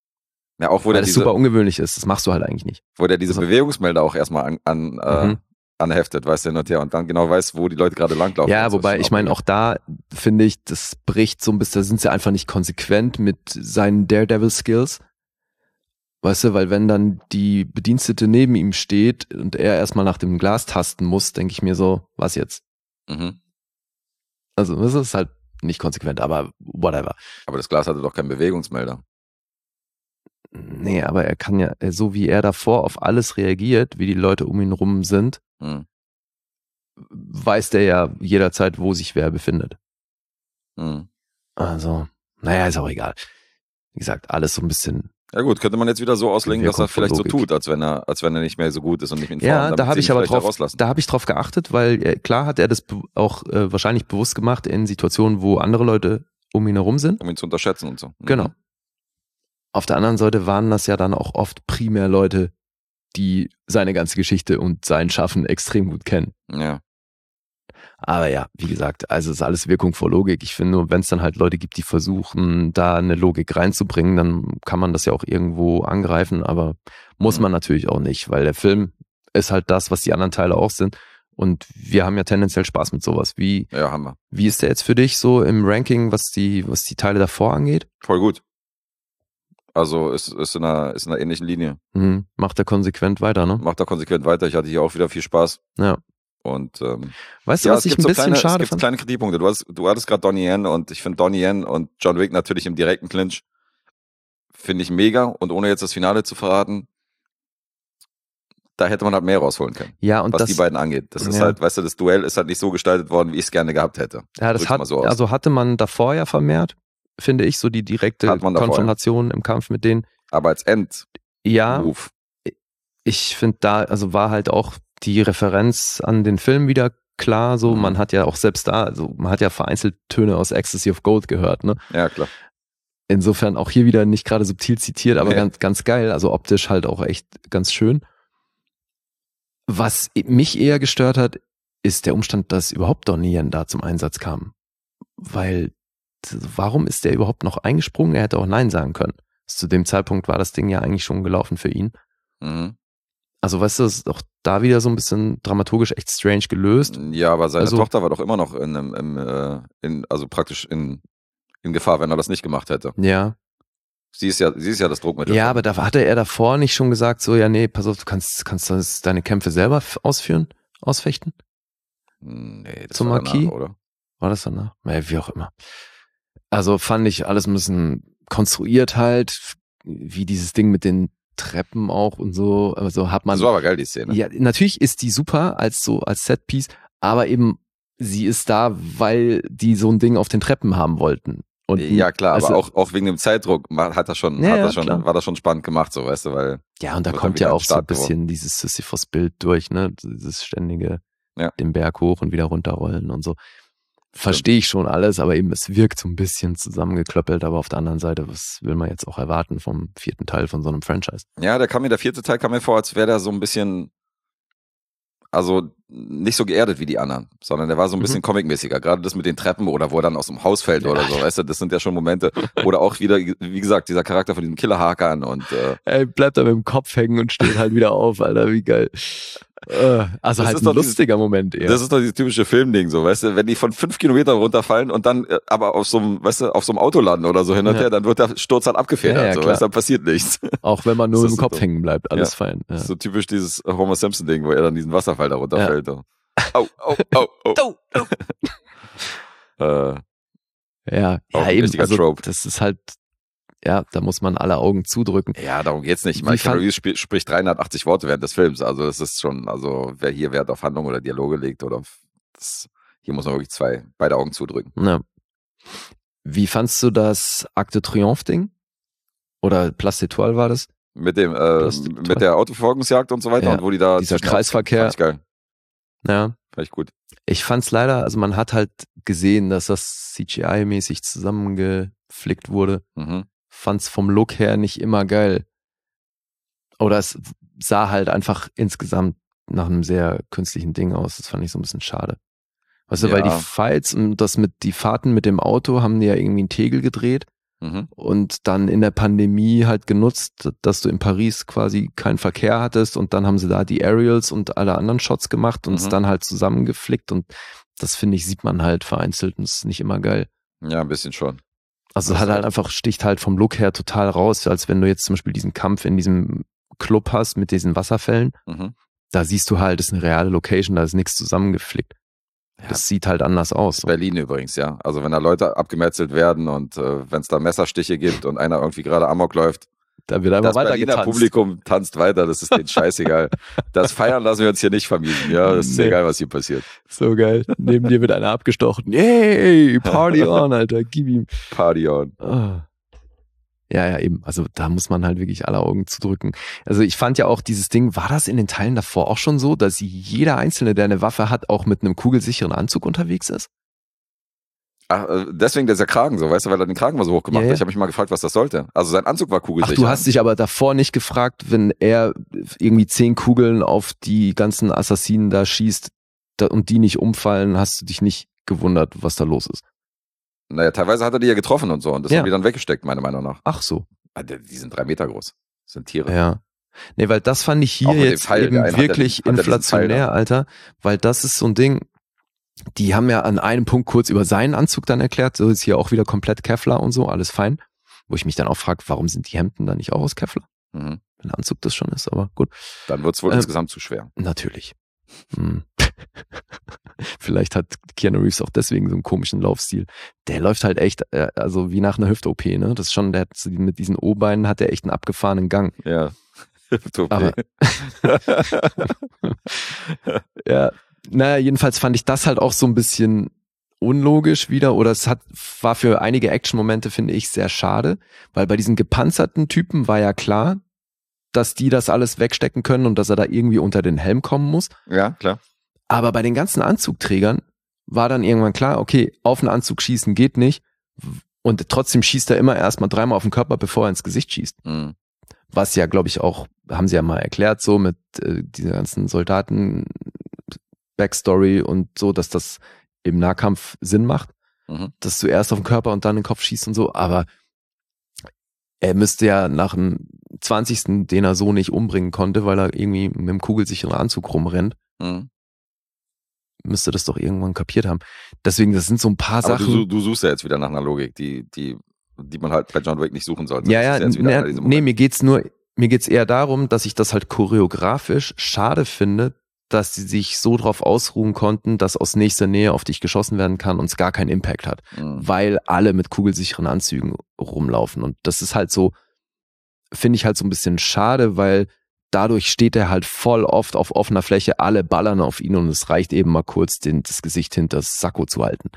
Ja, auch wo Weil der das diese, super ungewöhnlich ist, das machst du halt eigentlich nicht. wo der diese so- Bewegungsmelder auch erstmal an, an, äh, Mhm. anheftet, weißt du, hin und her und dann genau weiß, wo die Leute gerade langlaufen. Ja, so. wobei, ich meine, auch da finde ich, das bricht so ein bisschen, da sind sie einfach nicht konsequent mit seinen Daredevil-Skills. Weißt du, weil wenn dann die Bedienstete neben ihm steht und er erstmal nach dem Glas tasten muss, denke ich mir so, was jetzt? Mhm. Also das ist halt nicht konsequent, aber whatever. Aber das Glas hatte doch keinen Bewegungsmelder. Nee, aber er kann ja, so wie er davor auf alles reagiert, wie die Leute um ihn rum sind, Hm. weiß der ja jederzeit, wo sich wer befindet. Hm. Also, naja, ist auch egal. Wie gesagt, alles so ein bisschen. Ja gut, könnte man jetzt wieder so auslegen, dass er Wirkung von vielleicht so Logik. tut, als wenn er, als wenn er nicht mehr so gut ist und nicht in Form. Ja, damit da habe sie ich ihn aber vielleicht da drauf, rauslassen. da habe ich drauf geachtet, weil äh, klar hat er das be- auch äh, wahrscheinlich bewusst gemacht in Situationen, wo andere Leute um ihn herum sind. Um ihn zu unterschätzen und so. Mhm. Genau. Auf der anderen Seite waren das ja dann auch oft primär Leute, die seine ganze Geschichte und sein Schaffen extrem gut kennen. Ja. Aber ja, wie gesagt, also es ist alles Wirkung vor Logik. Ich finde nur, wenn es dann halt Leute gibt, die versuchen, da eine Logik reinzubringen, dann kann man das ja auch irgendwo angreifen, aber muss Mhm. man natürlich auch nicht, weil der Film ist halt das, was die anderen Teile auch sind. Und wir haben ja tendenziell Spaß mit sowas. Wie, Ja, haben wir. wie ist der jetzt für dich so im Ranking, was die, was die Teile davor angeht? Voll gut. Also ist, ist, in einer, ist in einer ähnlichen Linie. Mhm. Macht er konsequent weiter, ne? Macht da konsequent weiter. Ich hatte hier auch wieder viel Spaß. Ja. Und ähm, Weißt du, ja, was es ich gibt ein so bisschen kleine, es schade gibt fand? kleine Kritikpunkte. Du, hast, du hattest gerade Donnie Yen und ich finde Donnie Yen und John Wick natürlich im direkten Clinch finde ich mega. Und ohne jetzt das Finale zu verraten, da hätte man halt mehr rausholen können, Ja, und was das, die beiden angeht. Das ist Ja. halt, weißt du, das Duell ist halt nicht so gestaltet worden, wie ich es gerne gehabt hätte. ja, das Drück's hat, mal so aus. also hatte man davor ja vermehrt, finde ich, so die direkte Hat man davor, Konfrontation im Kampf mit denen. Aber als End-Move, Ja, ich finde da, also war halt auch die Referenz an den Film wieder klar, so, Mhm. man hat ja auch selbst da, also man hat ja vereinzelt Töne aus Ecstasy of Gold gehört, ne? ja klar. Insofern auch hier wieder nicht gerade subtil zitiert, aber Nee. ganz, ganz geil, also optisch halt auch echt ganz schön. Was mich eher gestört hat, ist der Umstand, dass überhaupt Donnie Yen da zum Einsatz kam. Weil, warum ist der überhaupt noch eingesprungen? Er hätte auch Nein sagen können. Zu dem Zeitpunkt war das Ding ja eigentlich schon gelaufen für ihn. Mhm. Also weißt du, das ist auch da wieder so ein bisschen dramaturgisch echt strange gelöst. Ja, aber seine Also- Tochter war doch immer noch in, einem- im, äh, in also praktisch in, in Gefahr, wenn er das nicht gemacht hätte. Ja. Sie ist ja, sie ist ja das Druckmittel. Ja, aber da hatte er davor nicht schon gesagt, so, ja, nee, pass auf, du kannst, kannst das, deine Kämpfe selber f- ausführen, ausfechten? Nee, das Zum war danach, Marquis? oder? War das danach? Ja, wie auch immer. Also fand ich alles ein bisschen konstruiert halt, wie dieses Ding mit den Treppen auch und so. Also hat man. Das war aber geil, die Szene. Ja, natürlich ist die super als so, als Setpiece, aber eben, sie ist da, weil die so ein Ding auf den Treppen haben wollten. Und ja, klar, also, aber auch, auch wegen dem Zeitdruck ma- hat das schon, Ja, hat ja, das schon, klar. war das schon spannend gemacht, so, weißt du, weil, Ja, und da wird kommt dann wieder ja auch so ein stark geworden. bisschen dieses Sisyphus-Bild durch, ne? Dieses ständige Ja. den Berg hoch und wieder runterrollen und so. Verstehe ich schon alles, aber eben es wirkt so ein bisschen zusammengeklöppelt, aber auf der anderen Seite, was will man jetzt auch erwarten vom vierten Teil von so einem Franchise? ja, der kam mir, der vierte Teil kam mir vor, als wäre der so ein bisschen, also nicht so geerdet wie die anderen, sondern der war so ein bisschen Mhm. comicmäßiger. Gerade das mit den Treppen oder wo er dann aus dem Haus fällt Ja. oder so, weißt du, das sind ja schon Momente. Oder auch wieder, wie gesagt, dieser Charakter von diesem Killerhakern und äh, Ey, bleibt da mit dem Kopf hängen und steht halt wieder auf, Alter, wie geil. Äh, Also Das halt ist ein doch dieses- lustiger Moment eher. das ist doch dieses typische Filmding, so, weißt du, wenn die von fünf Kilometern runterfallen und dann äh, aber auf so einem, weißt du, auf so einem Auto landen oder so hin und Ja. her, dann wird der Sturz halt abgefedert, Ja, ja, so, klar. weißt du, dann passiert nichts. Auch wenn man nur Das im ist Kopf so. hängen bleibt, alles Ja. fein. Ja. Das ist so typisch dieses Homer Simpson-Ding, wo er dann diesen Wasserfall da runterfällt. Ja. Au, au, au, au. Äh, Ja, Auch ja ein eben, richtiger also Trope. das ist halt, ja, da muss man alle Augen zudrücken. ja, darum geht's nicht. Wie Michael fand- Reeves sp spricht dreihundertachtzig Worte während des Films. Also das ist schon, also wer hier Wert auf Handlung oder Dialoge legt oder auf das, hier muss man wirklich zwei, beide Augen zudrücken. Ja. Wie fandst du das Arc de Triomphe-Ding? Oder Place d'Etoile war das? Mit dem, äh, Das ist mit toll. der Autoverfolgungsjagd und so weiter Ja, und wo die da dieser zwischen- Kreisverkehr. Fand ich geil. Ja. Fand ich gut. Ich fand's leider, also man hat halt gesehen, dass das C G I-mäßig zusammengeflickt wurde. Mhm. Fand's vom Look her nicht immer geil. Oder es sah halt einfach insgesamt nach einem sehr künstlichen Ding aus. Das fand ich so ein bisschen schade. Weißt du, weil die Ja. Fights und das mit die Fahrten mit dem Auto haben die ja irgendwie in Tegel gedreht. Mhm. und dann in der Pandemie halt genutzt, dass du in Paris quasi keinen Verkehr hattest und dann haben sie da die Aerials und alle anderen Shots gemacht und es Mhm. dann halt zusammengeflickt und das finde ich, sieht man halt vereinzelt und ist nicht immer geil. Ja, ein bisschen schon. Also Das hat ist halt recht. einfach, sticht halt vom Look her total raus, als wenn du jetzt zum Beispiel diesen Kampf in diesem Club hast mit diesen Wasserfällen. Mhm. Da siehst du halt, das ist eine reale Location, da ist nichts zusammengeflickt. Ja. Das sieht halt anders aus. So. Berlin übrigens, ja. Also wenn da Leute abgemetzelt werden und äh, wenn es da Messerstiche gibt und einer irgendwie gerade Amok läuft, Da wird einfach das weiter Berliner getanzt. Publikum tanzt weiter, das ist denen scheißegal. Das Feiern lassen wir uns hier nicht vermiesen, ja. Das ist Nee. egal, was hier passiert. So geil. Neben dir wird einer abgestochen. Yay, Party on, Alter, gib ihm. Party on. Oh. Ja, ja, eben. Also da muss man halt wirklich alle Augen zudrücken. Also ich fand ja auch dieses Ding, war das in den Teilen davor auch schon so, dass jeder Einzelne, der eine Waffe hat, auch mit einem kugelsicheren Anzug unterwegs ist? Ach, äh, deswegen dieser Kragen so, weißt du, weil er den Kragen mal so hoch gemacht Ja, hat. ja. Ich habe mich mal gefragt, was das sollte. Also sein Anzug war Ach, kugelsicher. du hast dich aber davor nicht gefragt, wenn er irgendwie zehn Kugeln auf die ganzen Assassinen da schießt da, und die nicht umfallen, hast du dich nicht gewundert, was da los ist? Naja, teilweise hat er die ja getroffen und so und das Ja. haben die dann weggesteckt, meiner Meinung nach. Ach so. Ah, Die die sind drei Meter groß. Das sind Tiere. Ja. Nee, weil das fand ich hier Auch mit dem jetzt Pfeil, eben der eine hat ja wirklich diesen- hat ja diesen Pfeil inflationär, da. Alter, weil das ist so ein Ding, die haben ja an einem Punkt kurz über seinen Anzug dann erklärt, so ist hier auch wieder komplett Kevlar und so, alles fein, wo ich mich dann auch frage, warum sind die Hemden dann nicht auch aus Kevlar, Mhm. wenn der Anzug das schon ist, aber gut, Dann wird's wohl Ähm, insgesamt zu schwer. natürlich. Hm. Vielleicht hat Keanu Reeves auch deswegen so einen komischen Laufstil. Der läuft halt echt, äh, also wie nach einer Hüft-O P, ne? Das ist schon, der hat so die- mit diesen O-Beinen hat er echt einen abgefahrenen Gang. Ja. Toupet. Aber- Ja, naja, jedenfalls fand ich das halt auch so ein bisschen unlogisch wieder oder es hat, war für einige Action-Momente, finde ich, sehr schade, weil bei diesen gepanzerten Typen war ja klar, dass die das alles wegstecken können und dass er da irgendwie unter den Helm kommen muss. Ja, klar. Aber bei den ganzen Anzugträgern war dann irgendwann klar, okay, auf den Anzug schießen geht nicht und trotzdem schießt er immer erstmal dreimal auf den Körper, bevor er ins Gesicht schießt. Mhm. Was ja, glaube ich, auch, haben sie ja mal erklärt, so mit äh, dieser ganzen Soldaten-Backstory und so, dass das im Nahkampf Sinn macht, Mhm. dass du erst auf den Körper und dann den Kopf schießt und so, aber er müsste ja nach dem zwanzigsten, den er so nicht umbringen konnte, weil er irgendwie mit einem kugelsicheren Anzug rumrennt, Mhm. müsste das doch irgendwann kapiert haben. Deswegen, das sind so ein paar Aber Sachen. du, su- du suchst ja jetzt wieder nach einer Logik, die, die, die man halt bei John Wick nicht suchen sollte. Ja, Das ja, ist jetzt wieder ne, einer dieser nee, Momente. mir geht's nur, mir geht's eher darum, dass ich das halt choreografisch schade finde, dass sie sich so drauf ausruhen konnten, dass aus nächster Nähe auf dich geschossen werden kann und es gar keinen Impact hat, Mhm. weil alle mit kugelsicheren Anzügen rumlaufen und das ist halt so, finde ich halt so ein bisschen schade, weil dadurch steht er halt voll oft auf offener Fläche, alle ballern auf ihn und es reicht eben mal kurz, den, das Gesicht hinter das Sakko zu halten.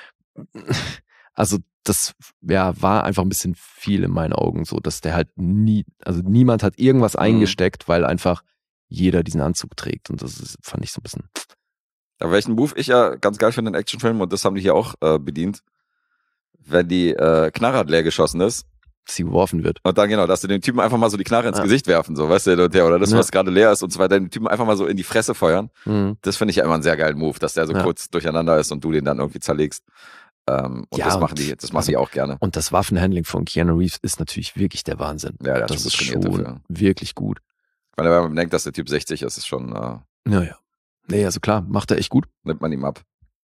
Also das ja, war einfach ein bisschen viel in meinen Augen so, dass der halt nie, also niemand hat irgendwas eingesteckt, weil einfach jeder diesen Anzug trägt und das ist, fand ich so ein bisschen. Aber welchen Move ich ja ganz geil finde in Actionfilmen, und das haben die hier auch äh, bedient, wenn die äh, Knarre leer geschossen ist, dass sie geworfen wird. und dann genau, dass sie den Typen einfach mal so die Knarre ins Ja. Gesicht werfen, so, weißt du, der, oder das, Ja. was gerade leer ist und so weiter, den Typen einfach mal so in die Fresse feuern. Mhm. Das finde ich ja immer einen sehr geilen Move, dass der so Ja. kurz durcheinander ist und du den dann irgendwie zerlegst. Ähm, und Ja, das und- machen die, das machen also- die auch gerne. Und das Waffenhandling von Keanu Reeves ist natürlich wirklich der Wahnsinn. Ja, der hat das schon ist gut trainiert schon dafür. wirklich gut. Wenn man denkt, dass der Typ sechzig ist, ist schon, äh, Naja. Nee, also klar, macht er echt gut. nimmt man ihm ab.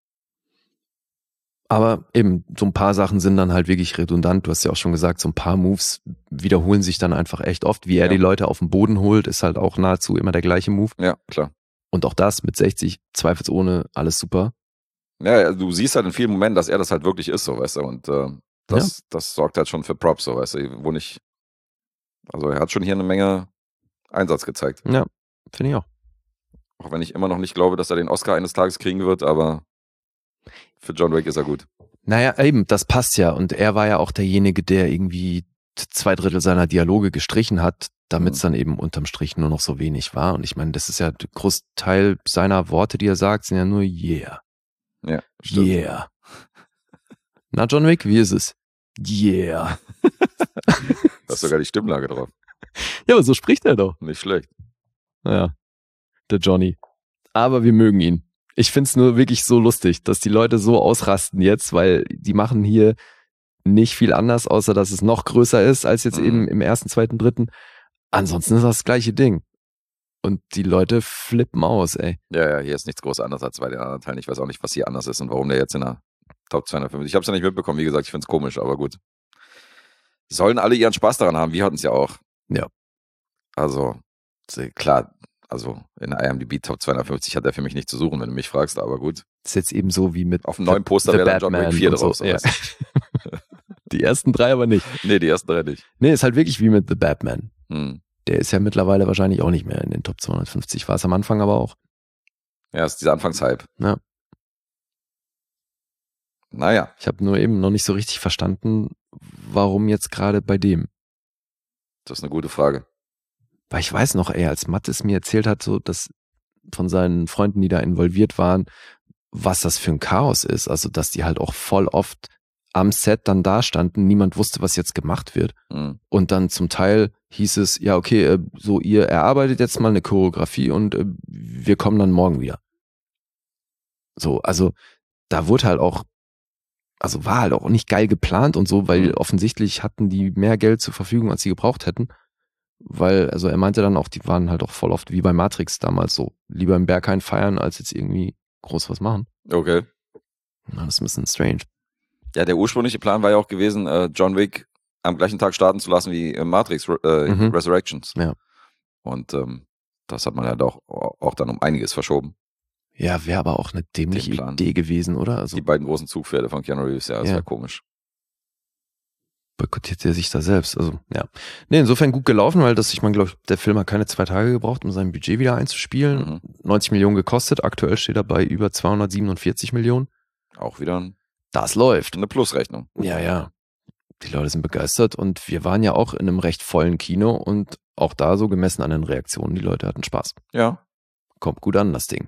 Aber eben, so ein paar Sachen sind dann halt wirklich redundant. Du hast ja auch schon gesagt, so ein paar Moves wiederholen sich dann einfach echt oft. Wie er Ja. die Leute auf den Boden holt, ist halt auch nahezu immer der gleiche Move. Ja, klar. Und auch das mit sechzig, zweifelsohne, alles super. Ja, ja, du siehst halt in vielen Momenten, dass er das halt wirklich ist, so, weißt du, und äh, das, das sorgt halt schon für Props, so, weißt du, wo nicht, also er hat schon hier eine Menge Einsatz gezeigt. Ja, finde ich auch. Auch wenn ich immer noch nicht glaube, dass er den Oscar eines Tages kriegen wird, aber für John Wick ist er gut. Naja, eben, das passt ja. Und er war ja auch derjenige, der irgendwie zwei Drittel seiner Dialoge gestrichen hat, damit es Mhm. dann eben unterm Strich nur noch so wenig war. Und ich meine, das ist ja der Großteil seiner Worte, die er sagt, sind ja nur yeah, Ja, stimmt. yeah. Na, John Wick, wie ist es? Yeah. Da ist sogar die Stimmlage drauf. Ja, aber so spricht er doch. Nicht schlecht. Naja, der Johnny. Aber wir mögen ihn. Ich find's nur wirklich so lustig, dass die Leute so ausrasten jetzt, weil die machen hier nicht viel anders, außer dass es noch größer ist als jetzt Mhm. eben im ersten, zweiten, dritten. Ansonsten ist das das gleiche Ding. Und die Leute flippen aus, ey. Ja, ja, hier ist nichts groß anders als bei den anderen Teilen. Ich weiß auch nicht, was hier anders ist und warum der jetzt in der Top zweihundertfünfzig. Ich habe es ja nicht mitbekommen, wie gesagt, ich finde es komisch, aber gut. Sollen alle ihren Spaß daran haben, wir hatten es ja auch. Ja. Also, klar, also in der I M D B Top zweihundertfünfzig hat er für mich nicht zu suchen, wenn du mich fragst, aber gut. Das ist jetzt eben so wie mit Auf dem neuen Poster The wäre dann John Wick Batman vier und drauf. so, ja. So. Die ersten drei aber nicht. Nee, die ersten drei nicht. Nee, ist halt wirklich wie mit The Batman. Hm. Der ist ja mittlerweile wahrscheinlich auch nicht mehr in den Top zweihundertfünfzig. War es am Anfang aber auch. Ja, ist dieser Anfangshype. Ja. Naja. Ich habe nur eben noch nicht so richtig verstanden, warum jetzt gerade bei dem. Das ist eine gute Frage. Weil ich weiß noch, ey, als Matt es mir erzählt hat, so dass von seinen Freunden, die da involviert waren, was das für ein Chaos ist. Also, dass die halt auch voll oft am Set dann da standen, niemand wusste, was jetzt gemacht wird. Hm. Und dann zum Teil hieß es, ja, okay, äh, so ihr erarbeitet jetzt mal eine Choreografie und äh, wir kommen dann morgen wieder. So, also da wurde halt auch, also war halt auch nicht geil geplant und so, weil Mhm. offensichtlich hatten die mehr Geld zur Verfügung, als sie gebraucht hätten. Weil, also er meinte dann auch, die waren halt auch voll oft wie bei Matrix damals so, lieber im Berghain feiern, als jetzt irgendwie groß was machen. Okay. Na, das ist ein bisschen strange. Ja, der ursprüngliche Plan war ja auch gewesen, äh, John Wick am gleichen Tag starten zu lassen wie äh, Matrix äh, Mhm. Resurrections. Ja. Und ähm, das hat man ja doch auch dann um einiges verschoben. Ja, wäre aber auch eine dämliche Den Plan. Idee gewesen, oder? Also Die beiden großen Zugpferde von Keanu Reeves, ja, das Ja. wäre komisch. boykottiert er sich da selbst. Also, ja. Nee, insofern gut gelaufen, weil das, ich meine, glaube ich, der Film hat keine zwei Tage gebraucht, um sein Budget wieder einzuspielen. Mhm. neunzig Millionen gekostet, aktuell steht er bei über zweihundertsiebenundvierzig Millionen. Auch wieder ein, Das läuft. eine Plusrechnung. Ja, ja. Die Leute sind begeistert und wir waren ja auch in einem recht vollen Kino und auch da so gemessen an den Reaktionen, die Leute hatten Spaß. Ja, Kommt gut an, das Ding.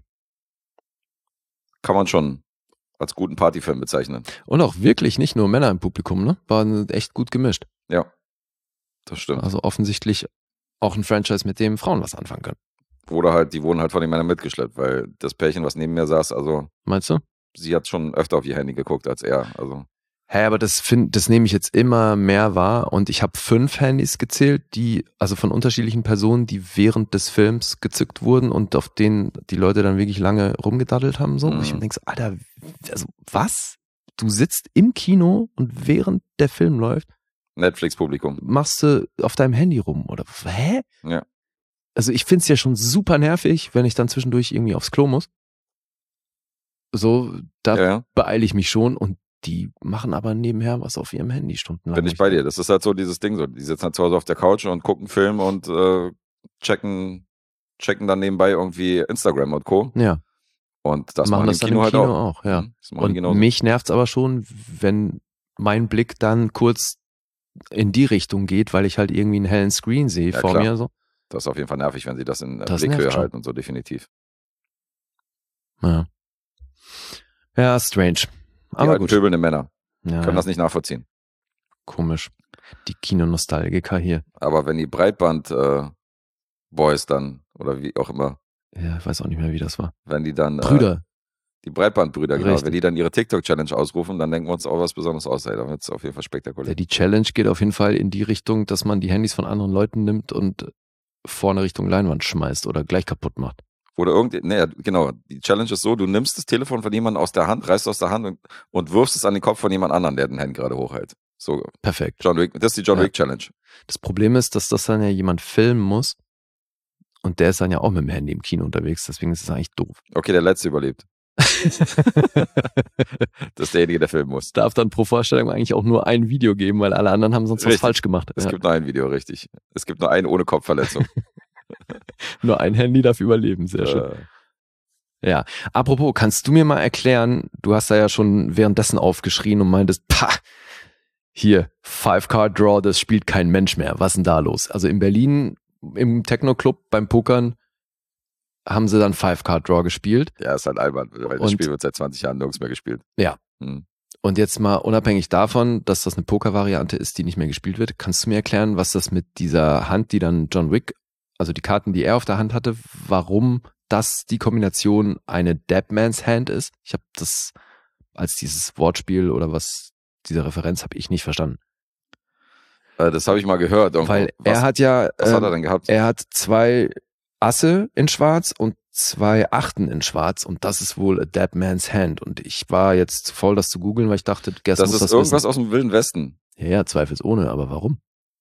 kann man schon als guten Partyfilm bezeichnen. Und auch wirklich nicht nur Männer im Publikum, ne? War echt gut gemischt. Ja, das stimmt. Also offensichtlich auch ein Franchise, mit dem Frauen was anfangen können. Oder halt, die wurden halt von den Männern mitgeschleppt, weil das Pärchen, was neben mir saß, also Meinst du? sie hat schon öfter auf ihr Handy geguckt als er. Also Hä, hey, aber das find, das nehme ich jetzt immer mehr wahr und ich habe fünf Handys gezählt, die, also von unterschiedlichen Personen, die während des Films gezückt wurden und auf denen die Leute dann wirklich lange rumgedaddelt haben, so. Mhm. Und ich mir denke so, Alter, also was? Du sitzt im Kino und während der Film läuft, Netflix-Publikum. machst du auf deinem Handy rum, oder? Hä? Ja. Also ich find's ja schon super nervig, wenn ich dann zwischendurch irgendwie aufs Klo muss. So, da Ja, ja. beeile ich mich schon und die machen aber nebenher was auf ihrem Handy stundenlang. Bin ich bei dir. Das ist halt so dieses Ding so. Die sitzen halt zu Hause auf der Couch und gucken Film und äh, checken, checken dann nebenbei irgendwie Instagram und Co. Ja, Und das machen machen das die dann im Kino im Kino halt auch. auch, ja. Mhm, das machen die Und genauso. mich nervt's aber schon, wenn mein Blick dann kurz in die Richtung geht, weil ich halt irgendwie einen hellen Screen sehe Ja, vor klar. mir. So. Das ist auf jeden Fall nervig, wenn sie das in äh, Das Blickhöhe nervt schon. halten und so, definitiv. Ja. ja, strange. Die Aber alten gut. pöbelnden Männer Ja, können das nicht nachvollziehen. komisch. Die Kinonostalgiker hier. Aber wenn die Breitband-Boys dann, oder wie auch immer, Ja, ich weiß auch nicht mehr, wie das war. wenn die dann, äh, Brüder. die Breitbandbrüder, genau, Richtig. wenn die dann ihre TikTok-Challenge ausrufen, dann denken wir uns auch was Besonderes aus. Ey, da wird es auf jeden Fall Ja, spektakulär. die Challenge geht auf jeden Fall in die Richtung, dass man die Handys von anderen Leuten nimmt und vorne Richtung Leinwand schmeißt oder gleich kaputt macht. Oder irgendwie, nee, genau, die Challenge ist so, du nimmst das Telefon von jemandem aus der Hand, reißt es aus der Hand und, und wirfst es an den Kopf von jemand anderem, der den Handy gerade hochhält. So, Perfekt. John Wick, das ist die John Ja. Wick Challenge. Das Problem ist, dass das dann ja jemand filmen muss und der ist dann ja auch mit dem Handy im Kino unterwegs, deswegen ist es eigentlich doof. Okay, der Letzte überlebt. Das ist derjenige, der filmen muss. Darf dann pro Vorstellung eigentlich auch nur ein Video geben, weil alle anderen haben sonst was Richtig. falsch gemacht. Es Ja. gibt nur ein Video, richtig. Es gibt nur einen ohne Kopfverletzung. Nur ein Handy darf überleben, sehr schön. Äh, Ja, apropos, kannst du mir mal erklären, du hast da ja schon währenddessen aufgeschrien und meintest, pah, hier, Five-Card-Draw, das spielt kein Mensch mehr. Was ist denn da los? Also in Berlin, im Techno-Club, beim Pokern, haben sie dann Five-Card-Draw gespielt. ja, ist halt albern, weil das Und- Spiel wird seit zwanzig Jahren nirgends mehr gespielt. Ja. Hm. Und jetzt mal unabhängig davon, dass das eine Poker-Variante ist, die nicht mehr gespielt wird, kannst du mir erklären, was das mit dieser Hand, die dann John Wick, also die Karten, die er auf der Hand hatte, warum das die Kombination eine Deadman's Hand ist? Ich habe das als dieses Wortspiel oder was diese Referenz habe ich nicht verstanden. Äh, das habe ich mal gehört. Irgendwo. Weil was, er hat ja, was ähm, hat er denn gehabt? er hat zwei Asse in Schwarz und zwei Achten in Schwarz und das ist wohl a dead man's hand. Und ich war jetzt zu faul, das zu googeln, weil ich dachte, Guess das muss ist das irgendwas wissen. aus dem Wilden Westen. Ja, ja, zweifelsohne, aber warum?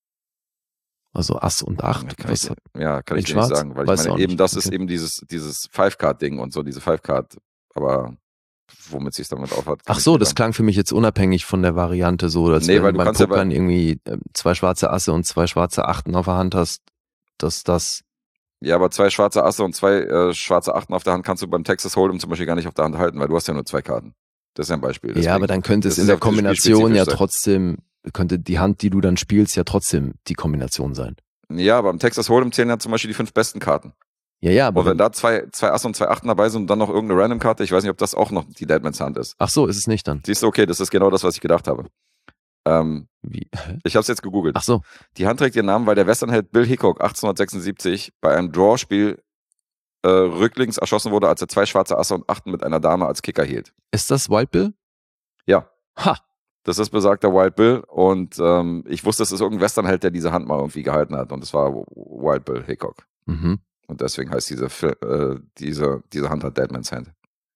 Also Ass und Acht. Kann was ich, ja, kann in ich dir Schwarz? nicht sagen, weil Weißt ich du meine, auch eben nicht. das ist Okay. eben dieses, dieses Five-Card-Ding und so, diese Five-Card, aber womit sich damit aufhat. Ach so, das klang für mich jetzt unabhängig von der Variante so, dass Nee, wenn weil du du beim kannst ja Pokern bei- irgendwie äh, zwei schwarze Asse und zwei schwarze Achten auf der Hand hast, dass das, Ja, aber zwei schwarze Asse und zwei äh, schwarze Achten auf der Hand kannst du beim Texas Hold'em zum Beispiel gar nicht auf der Hand halten, weil du hast ja nur zwei Karten. Das ist ja ein Beispiel. ja, Deswegen- aber dann könnte es das in ist der ja für das Spiel Kombination ja spezifisch sein. trotzdem, könnte die Hand, die du dann spielst, ja trotzdem die Kombination sein. Ja, aber im Texas Hold'em zählen ja zum Beispiel die fünf besten Karten. Ja, ja, aber Und wenn wenn, da zwei, zwei Asse und zwei Achten dabei sind und dann noch irgendeine Random-Karte, ich weiß nicht, ob das auch noch die Deadman's Hand ist. ach so, ist es nicht dann. Siehst du, okay, das ist genau das, was ich gedacht habe. Ähm, Wie? Hä? ich habe es jetzt gegoogelt. Ach so, Die Hand trägt ihren Namen, weil der Westernheld Bill Hickok achtzehnhundertsechsundsiebzig bei einem Draw-Spiel äh, rücklings erschossen wurde, als er zwei schwarze Asse und Achten mit einer Dame als Kicker hielt. ist das Wild Bill? Ja, Ha! das ist besagter Wild Bill und ähm, ich wusste, es ist irgendein Westernheld, der diese Hand mal irgendwie gehalten hat und das war Wild Bill Hickok. Mhm. Und deswegen heißt diese, Fi- äh, diese, diese Hand hat Deadman's Hand.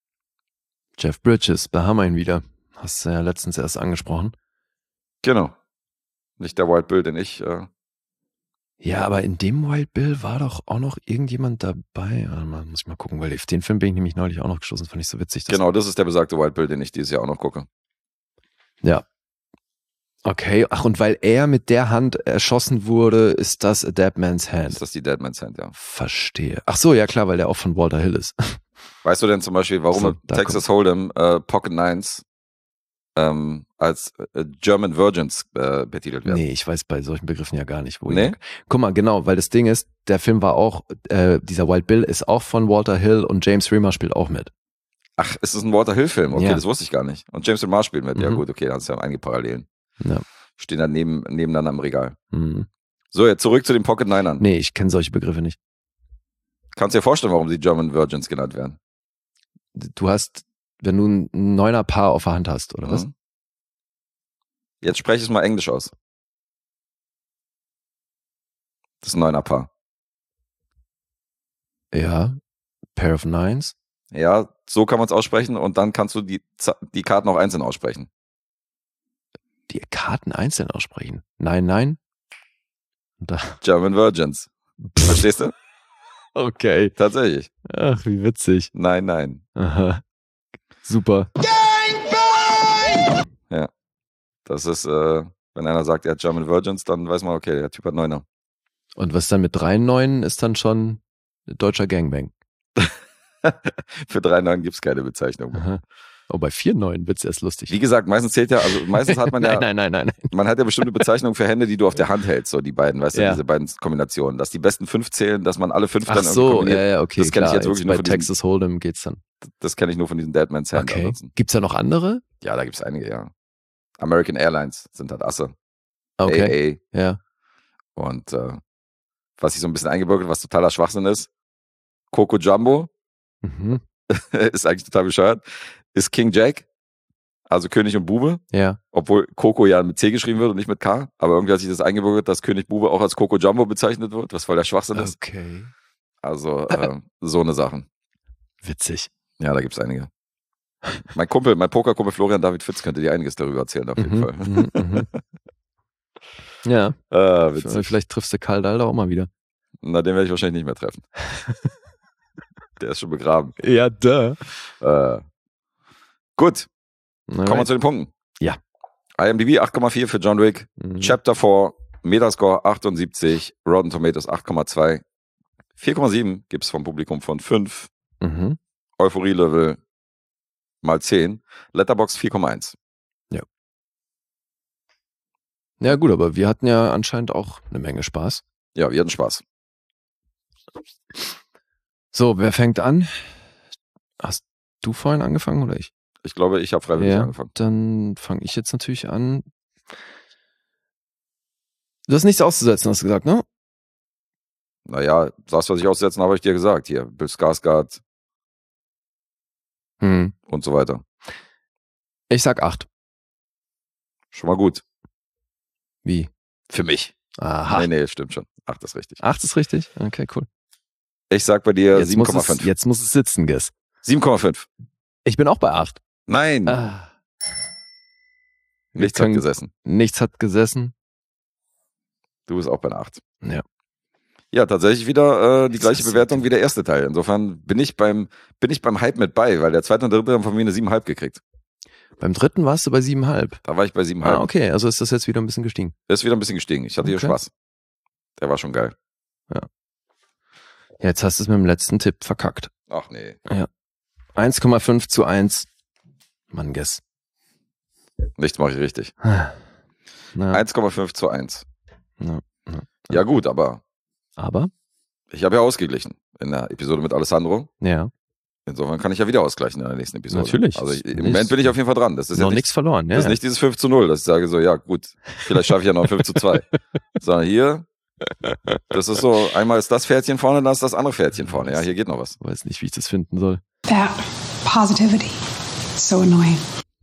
Jeff Bridges, da haben wir ihn wieder. Hast du ja letztens erst angesprochen. Genau. Nicht der Wild Bill, den ich... Äh, Ja, aber in dem Wild Bill war doch auch noch irgendjemand dabei. Warte mal, muss ich mal gucken, weil auf den Film bin ich nämlich neulich auch noch gestoßen. Fand ich so witzig. dass- genau, das ist der besagte Wild Bill, den ich dieses Jahr auch noch gucke. Ja. Okay, ach, und weil er mit der Hand erschossen wurde, ist das a dead man's hand. Ist das die Deadman's Hand, ja. Verstehe. Ach so, ja klar, weil der auch von Walter Hill ist. Weißt du denn zum Beispiel, warum So, im da Texas Hold'em äh, Pocket Nines ähm, als äh, German Virgins äh, betitelt werden? Nee, ich weiß bei solchen Begriffen ja gar nicht, wo Nee? ich- Guck mal, genau, weil das Ding ist, der Film war auch, äh, dieser Wild Bill ist auch von Walter Hill und James Remar spielt auch mit. Ach, ist das ein Walter Hill-Film? Okay, Ja. das wusste ich gar nicht. Und James Remar spielt mit. Ja Mhm. gut, okay, dann ist ja einige Parallelen. Ja. Stehen dann neben, nebeneinander im Regal. Mhm. So, jetzt zurück zu den Pocket Ninern. Nee, ich kenne solche Begriffe nicht. Kannst du dir vorstellen, warum sie German Virgins genannt werden? Du hast, wenn du ein neuner Paar auf der Hand hast, oder was? Mhm. Jetzt spreche ich es mal Englisch aus. Das ist ein neuner Paar. Ja. Pair of Nines. Ja, so kann man es aussprechen und dann kannst du die, Z- die Karten auch einzeln aussprechen. Die Karten einzeln aussprechen. Nein, nein. Und da. German Virgins. Verstehst du? Okay. Tatsächlich. Ach, wie witzig. Nein, nein. Aha. Super. Das ist, äh, wenn einer sagt, er hat German Virgins, dann weiß man, okay, der Typ hat Neuner. Und was dann mit drei Neuen ist dann schon deutscher Gangbang. Für drei Neun gibt es keine Bezeichnung. Aha. Oh, bei vier Neuen wird's erst lustig. Wie gesagt, meistens zählt ja, also meistens hat man ja, nein, nein, nein, nein, nein. man hat ja bestimmte Bezeichnungen für Hände, die du auf der Hand hältst, so die beiden, weißt du, Ja. diese beiden Kombinationen. Dass die besten fünf zählen, dass man alle fünf dann Ach irgendwie so, kombiniert. ja, ja, okay. Das kenn ich klar. jetzt wirklich nur bei von diesen- Texas Hold'em geht's dann. Das kenne ich nur von diesen Deadman's Hand. Okay. ansonsten. Gibt's da noch andere? Ja, da gibt's einige, ja. American Airlines sind halt Asse. Okay. A A. Ja. Und äh, was sich so ein bisschen eingebürgert, was totaler Schwachsinn ist, Coco Jumbo, Mhm. ist eigentlich total bescheuert, ist King Jack, also König und Bube, Ja. obwohl Coco ja mit C geschrieben wird und nicht mit K, aber irgendwie hat sich das eingebürgert, dass König Bube auch als Coco Jumbo bezeichnet wird, was voll der Schwachsinn ist. Okay. Also äh, so eine Sachen. Witzig. Ja, da gibt's einige. Mein Kumpel, mein Pokerkumpel Florian David Fitz könnte dir einiges darüber erzählen, auf jeden Mhm, Fall. mhm, mhm. Ja, äh, witzig. vielleicht triffst du Karl Dahl da auch mal wieder. Na, den werde ich wahrscheinlich nicht mehr treffen. Der ist schon begraben. Ja, da. Äh, gut, kommen wir zu den Punkten. Ja. I M D B acht Komma vier für John Wick, Mhm. Chapter vier, Metascore achtundsiebzig, Rotten Tomatoes acht Komma zwei, vier Komma sieben gibt es vom Publikum von fünf, Mhm. Euphorie-Level mal zehn, Letterboxd vier Komma eins. Ja gut, aber wir hatten ja anscheinend auch eine Menge Spaß. Ja, wir hatten Spaß. So, wer fängt an? Hast du vorhin angefangen oder ich? Ich glaube, ich habe freiwillig Ja, angefangen. dann fange ich jetzt natürlich an. Du hast nichts auszusetzen, hast du gesagt, ne? Naja, das, was ich aussetzen, habe ich dir gesagt. Hier, Bill Skarsgård Hm. und so weiter. Ich sag acht. Schon mal gut. Wie? Für mich. Aha. Nee, nee, stimmt schon. Acht ist richtig. Acht ist richtig? Okay, cool. Ich sag bei dir Jetzt sieben muss, Komma es, fünf. jetzt muss es sitzen, Guess. sieben Komma fünf. Ich bin auch bei acht. Nein, Ah. Wir nichts hat können- gesessen. Nichts hat gesessen. Du bist auch bei einer acht. Ja. Ja, tatsächlich wieder äh, die Was gleiche ist das Bewertung denn? wie der erste Teil. Insofern bin ich beim bin ich beim Hype mit bei, weil der zweite und dritte haben von mir eine sieben Komma fünf gekriegt. Beim dritten warst du bei sieben Komma fünf. Da war ich bei sieben Komma Ah, fünf. okay. Also ist das jetzt wieder ein bisschen gestiegen. Ist wieder ein bisschen gestiegen. Ich hatte hier Okay. Spaß. Der war schon geil. Jetzt hast du es mit dem letzten Tipp verkackt. Ach nee. eins Komma fünf zu eins. Mann, Guess. Nichts mache ich richtig. Na, eins Komma fünf zu eins. Ja, Ja gut, aber aber, ich habe ja ausgeglichen in der Episode mit Alessandro. ja, Insofern kann ich ja wieder ausgleichen in der nächsten Episode. Natürlich. Also ich, im Nichts- Moment bin ich auf jeden Fall dran. Das ist ja noch nicht, nichts verloren. Ja, das ist ja. nicht dieses fünf zu null, dass ich sage so, ja gut, vielleicht schaffe ich ja noch ein fünf zu zwei. Sondern hier, das ist so, einmal ist das Pferdchen vorne, dann ist das andere Pferdchen vorne. Ja, hier geht noch was. Weiß nicht, wie ich das finden soll. That positivity. So annoying.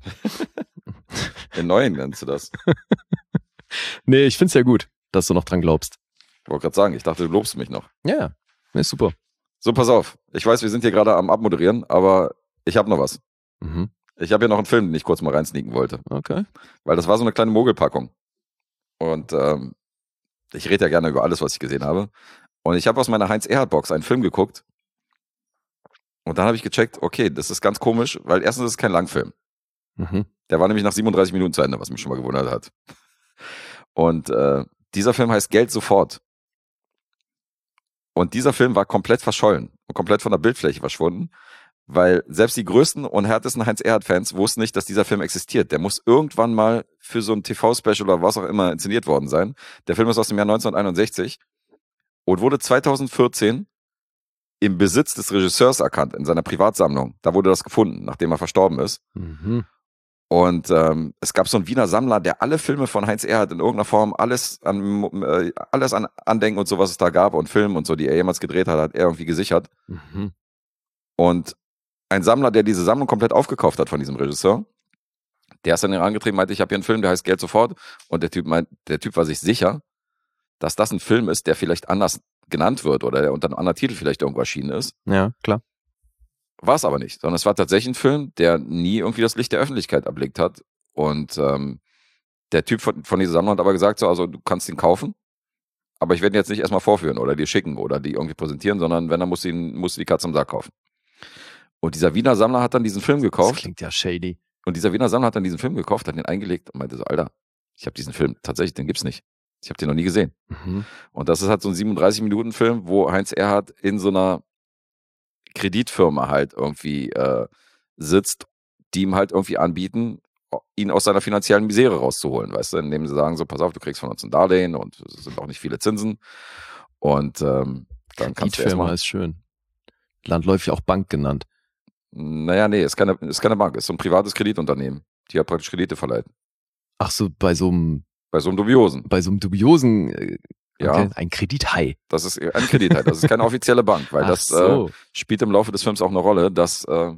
Den neuen nennst du das. Nee, ich find's ja gut, dass du noch dran glaubst. Ich wollte gerade sagen, ich dachte, du lobst mich noch. Ja, ja. Nee, super. So, pass auf. Ich weiß, wir sind hier gerade am Abmoderieren, aber ich habe noch was. Mhm. Ich habe hier noch einen Film, den ich kurz mal reinsneaken wollte. Okay. Weil das war so eine kleine Mogelpackung. Und ähm, ich rede ja gerne über alles, was ich gesehen habe. Und ich habe aus meiner Heinz-Erhardt-Box einen Film geguckt. Und dann habe ich gecheckt, okay, das ist ganz komisch, weil erstens ist es kein Langfilm. Mhm. Der war nämlich nach siebenunddreißig Minuten zu Ende, was mich schon mal gewundert hat. Und äh, dieser Film heißt Geld sofort. Und dieser Film war komplett verschollen und komplett von der Bildfläche verschwunden, weil selbst die größten und härtesten Heinz-Erhardt-Fans wussten nicht, dass dieser Film existiert. Der muss irgendwann mal für so ein T V-Special oder was auch immer inszeniert worden sein. Der Film ist aus dem Jahr neunzehnhunderteinundsechzig und wurde zweitausendvierzehn im Besitz des Regisseurs erkannt, in seiner Privatsammlung. Da wurde das gefunden, nachdem er verstorben ist. Mhm. Und ähm, es gab so einen Wiener Sammler, der alle Filme von Heinz Erhardt in irgendeiner Form, alles an äh, alles an Andenken und so, was es da gab und Filme und so, die er jemals gedreht hat, hat er irgendwie gesichert. Mhm. Und ein Sammler, der diese Sammlung komplett aufgekauft hat von diesem Regisseur, der ist dann herangetreten, meinte, ich habe hier einen Film, der heißt Geld sofort. Und der Typ meint, der Typ war sich sicher, dass das ein Film ist, der vielleicht anders genannt wird oder der unter einem anderen Titel vielleicht irgendwo erschienen ist. Ja, klar. War es aber nicht, sondern es war tatsächlich ein Film, der nie irgendwie das Licht der Öffentlichkeit erblickt hat. Und ähm, der Typ von, von dieser Sammlung hat aber gesagt, so, also du kannst ihn kaufen, aber ich werde ihn jetzt nicht erstmal vorführen oder dir schicken oder die irgendwie präsentieren, sondern wenn, dann musst du, ihn, musst du die Katze im Sack kaufen. Und dieser Wiener Sammler hat dann diesen Film Das gekauft. klingt ja shady. Und dieser Wiener Sammler hat dann diesen Film gekauft, hat den eingelegt und meinte so, Alter, ich habe diesen Film, tatsächlich, den gibt's nicht. Ich habe den noch nie gesehen. Mhm. Und das ist halt so ein siebenunddreißig Minuten Film, wo Heinz Erhardt in so einer Kreditfirma halt irgendwie äh, sitzt, die ihm halt irgendwie anbieten, ihn aus seiner finanziellen Misere rauszuholen, weißt du, indem sie sagen so, pass auf, du kriegst von uns ein Darlehen und es sind auch nicht viele Zinsen und ähm, dann kannst du Kreditfirma erstmal, ist schön. Landläufig auch Bank genannt. naja, nee, ist keine, ist keine Bank, ist so ein privates Kreditunternehmen, die ja praktisch Kredite verleiht. Ach so, bei so einem, Bei so einem dubiosen. bei so einem dubiosen, äh, Ja. okay, ein Kredithai. Das ist ein Kredit halt, das ist keine offizielle Bank, weil Ach das äh, so. spielt im Laufe des Films auch eine Rolle, dass äh,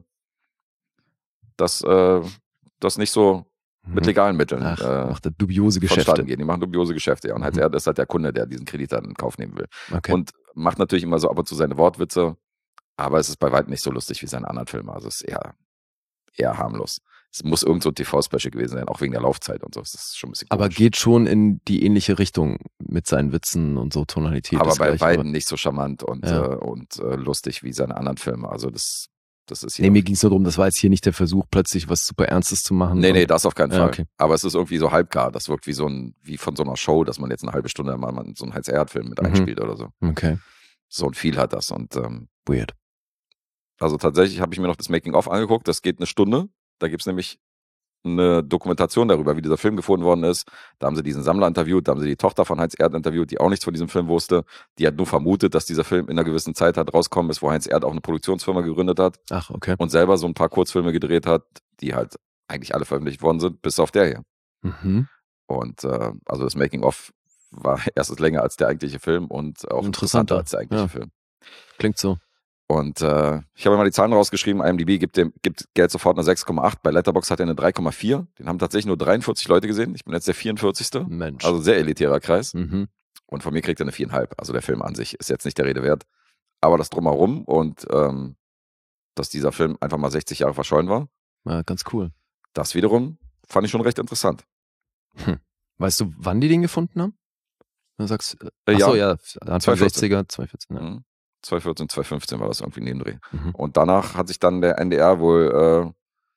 dass äh, das nicht so mit Mhm. legalen Mitteln Ach, äh, macht er dubiose Geschäfte. vonstatten geht. Die machen dubiose Geschäfte, ja. Und Heinz Mhm. Erhardt ist halt der Kunde, der diesen Kredit dann in Kauf nehmen will. Okay. Und macht natürlich immer so ab und zu seine Wortwitze, aber es ist bei weitem nicht so lustig wie seine anderen Filme. Also es ist eher, eher harmlos. Es muss irgend so ein T V-Special gewesen sein, auch wegen der Laufzeit und so. Das ist schon ein bisschen aber komisch. geht schon in die ähnliche Richtung mit seinen Witzen und so Tonalität. aber ist bei gleich, weitem nicht so charmant und, Ja. äh, und äh, lustig wie seine anderen Filme. Also das, das ist hier. Nee, mir ging es nur darum, das war jetzt hier nicht der Versuch, plötzlich was super Ernstes zu machen. Nee, nee, das auf keinen Ja, Fall. okay. Aber es ist irgendwie so halbgar. Das wirkt wie so ein, wie von so einer Show, dass man jetzt eine halbe Stunde mal mal so einen Heinz Erhardt-Film mit Mhm. einspielt oder so. Okay, So ein Feel hat das. Und ähm, weird. also tatsächlich habe ich mir noch das Making-of angeguckt. Das geht eine Stunde. Da gibt's nämlich eine Dokumentation darüber, wie dieser Film gefunden worden ist. Da haben sie diesen Sammler interviewt, da haben sie die Tochter von Heinz Erhardt interviewt, die auch nichts von diesem Film wusste. Die hat nur vermutet, dass dieser Film in einer gewissen Zeit halt rauskommen ist, wo Heinz Erhardt auch eine Produktionsfirma gegründet hat Ach, okay. und selber so ein paar Kurzfilme gedreht hat, die halt eigentlich alle veröffentlicht worden sind, bis auf der hier. Mhm. Und äh, also das Making-of war erstens länger als der eigentliche Film und auch Interessanter, interessanter als der eigentliche ja. Film. Klingt so. Und äh, ich habe mal die Zahlen rausgeschrieben, IMDb gibt, dem, gibt Geld sofort eine sechs Komma acht, bei Letterboxd hat er eine drei Komma vier. Den haben tatsächlich nur dreiundvierzig Leute gesehen. Ich bin jetzt der vierundvierzigste. Mensch. Also sehr elitärer Kreis. Mhm. Und von mir kriegt er eine viereinhalb. Also der Film an sich ist jetzt nicht der Rede wert. Aber das Drumherum und ähm, dass dieser Film einfach mal sechzig Jahre verschollen war, Ja, ganz cool. das wiederum fand ich schon recht interessant. Hm. Weißt du, wann die den gefunden haben? Du sagst, Äh, achso, ja. ja, Anfang sechziger, zwanzig vierzehn. Ja. Mhm. zwanzig vierzehn, zwanzig fünfzehn war das irgendwie Nebendreh. Mhm. Und danach hat sich dann der N D R wohl äh,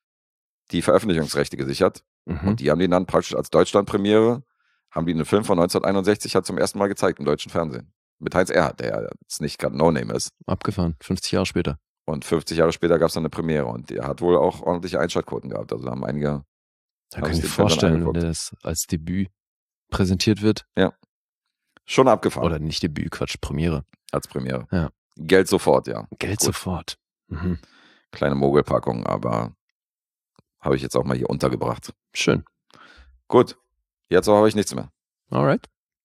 die Veröffentlichungsrechte gesichert. Mhm. Und die haben den dann praktisch als Deutschland-Premiere, haben die einen Film von neunzehnhunderteinundsechzig halt zum ersten Mal gezeigt im deutschen Fernsehen. Mit Heinz Erhardt, der ja jetzt nicht gerade No-Name ist. Abgefahren, fünfzig Jahre später. Und fünfzig Jahre später gab es dann eine Premiere. Und der hat wohl auch ordentliche Einschaltquoten gehabt. Also da haben einige... Da haben kann ich sich mir den Film dann vorstellen, wenn angeguckt. das als Debüt präsentiert wird. Schon abgefahren. Oder nicht Debüt, Quatsch, Premiere. als Premiere. Ja. Geld sofort, ja. Geld Gut. sofort. Mhm. Kleine Mogelpackung, aber habe ich jetzt auch mal hier untergebracht. Schön. Gut, jetzt habe ich nichts mehr. Alright.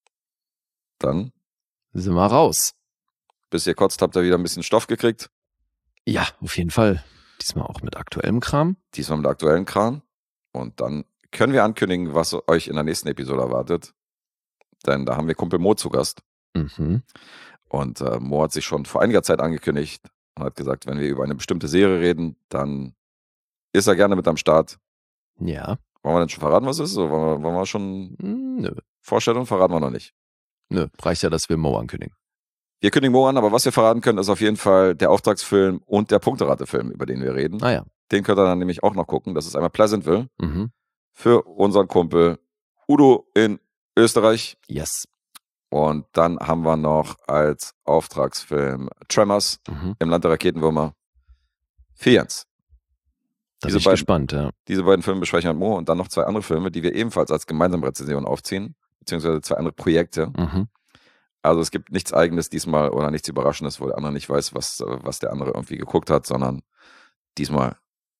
Dann, Sind wir raus. bis ihr kotzt, habt ihr wieder ein bisschen Stoff gekriegt. Ja, auf jeden Fall. Diesmal auch mit aktuellem Kram. Diesmal mit aktuellen Kram. Und dann können wir ankündigen, was euch in der nächsten Episode erwartet. Denn da haben wir Kumpel Mo zu Gast. Mhm. Und äh, Mo hat sich schon vor einiger Zeit angekündigt und hat gesagt, wenn wir über eine bestimmte Serie reden, dann ist er gerne mit am Start. Ja. Wollen wir denn schon verraten, was es ist? Oder wollen wir, wollen wir schon Hm, Nö. Vorstellung? Verraten wir noch nicht. Nö. Reicht ja, dass wir Mo ankündigen. Wir kündigen Mo an, aber was wir verraten können, ist auf jeden Fall der Auftragsfilm und der Punkteratefilm, über den wir reden. Ah ja. Den könnt ihr dann nämlich auch noch gucken. Das ist einmal Pleasantville Mhm. für unseren Kumpel Udo in Österreich. Yes. Und dann haben wir noch als Auftragsfilm Tremors Mhm. im Land der Raketenwürmer für Jens. Da Diese bin ich beiden- gespannt, ja. Diese beiden Filme besprechen halt Mo und dann noch zwei andere Filme, die wir ebenfalls als gemeinsame Rezension aufziehen, beziehungsweise zwei andere Projekte. Mhm. Also es gibt nichts Eigenes diesmal oder nichts Überraschendes, wo der andere nicht weiß, was, äh, was der andere irgendwie geguckt hat, sondern diesmal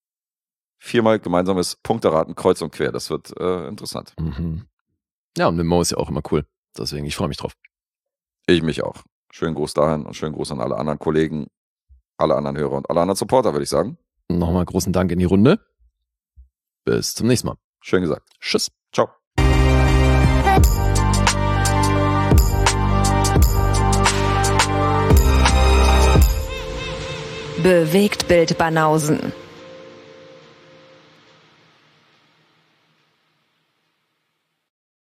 viermal gemeinsames Punkteraten, kreuz und quer. Das wird äh, interessant. Mhm. Ja, und mit Mo ist ja auch immer cool. Deswegen, ich freue mich drauf. Ich mich auch. Schönen Gruß dahin und schönen Gruß an alle anderen Kollegen, alle anderen Hörer und alle anderen Supporter, würde ich sagen. Nochmal großen Dank in die Runde. Bis zum nächsten Mal. Schön gesagt. Tschüss. Ciao. Bewegt Bild Banausen.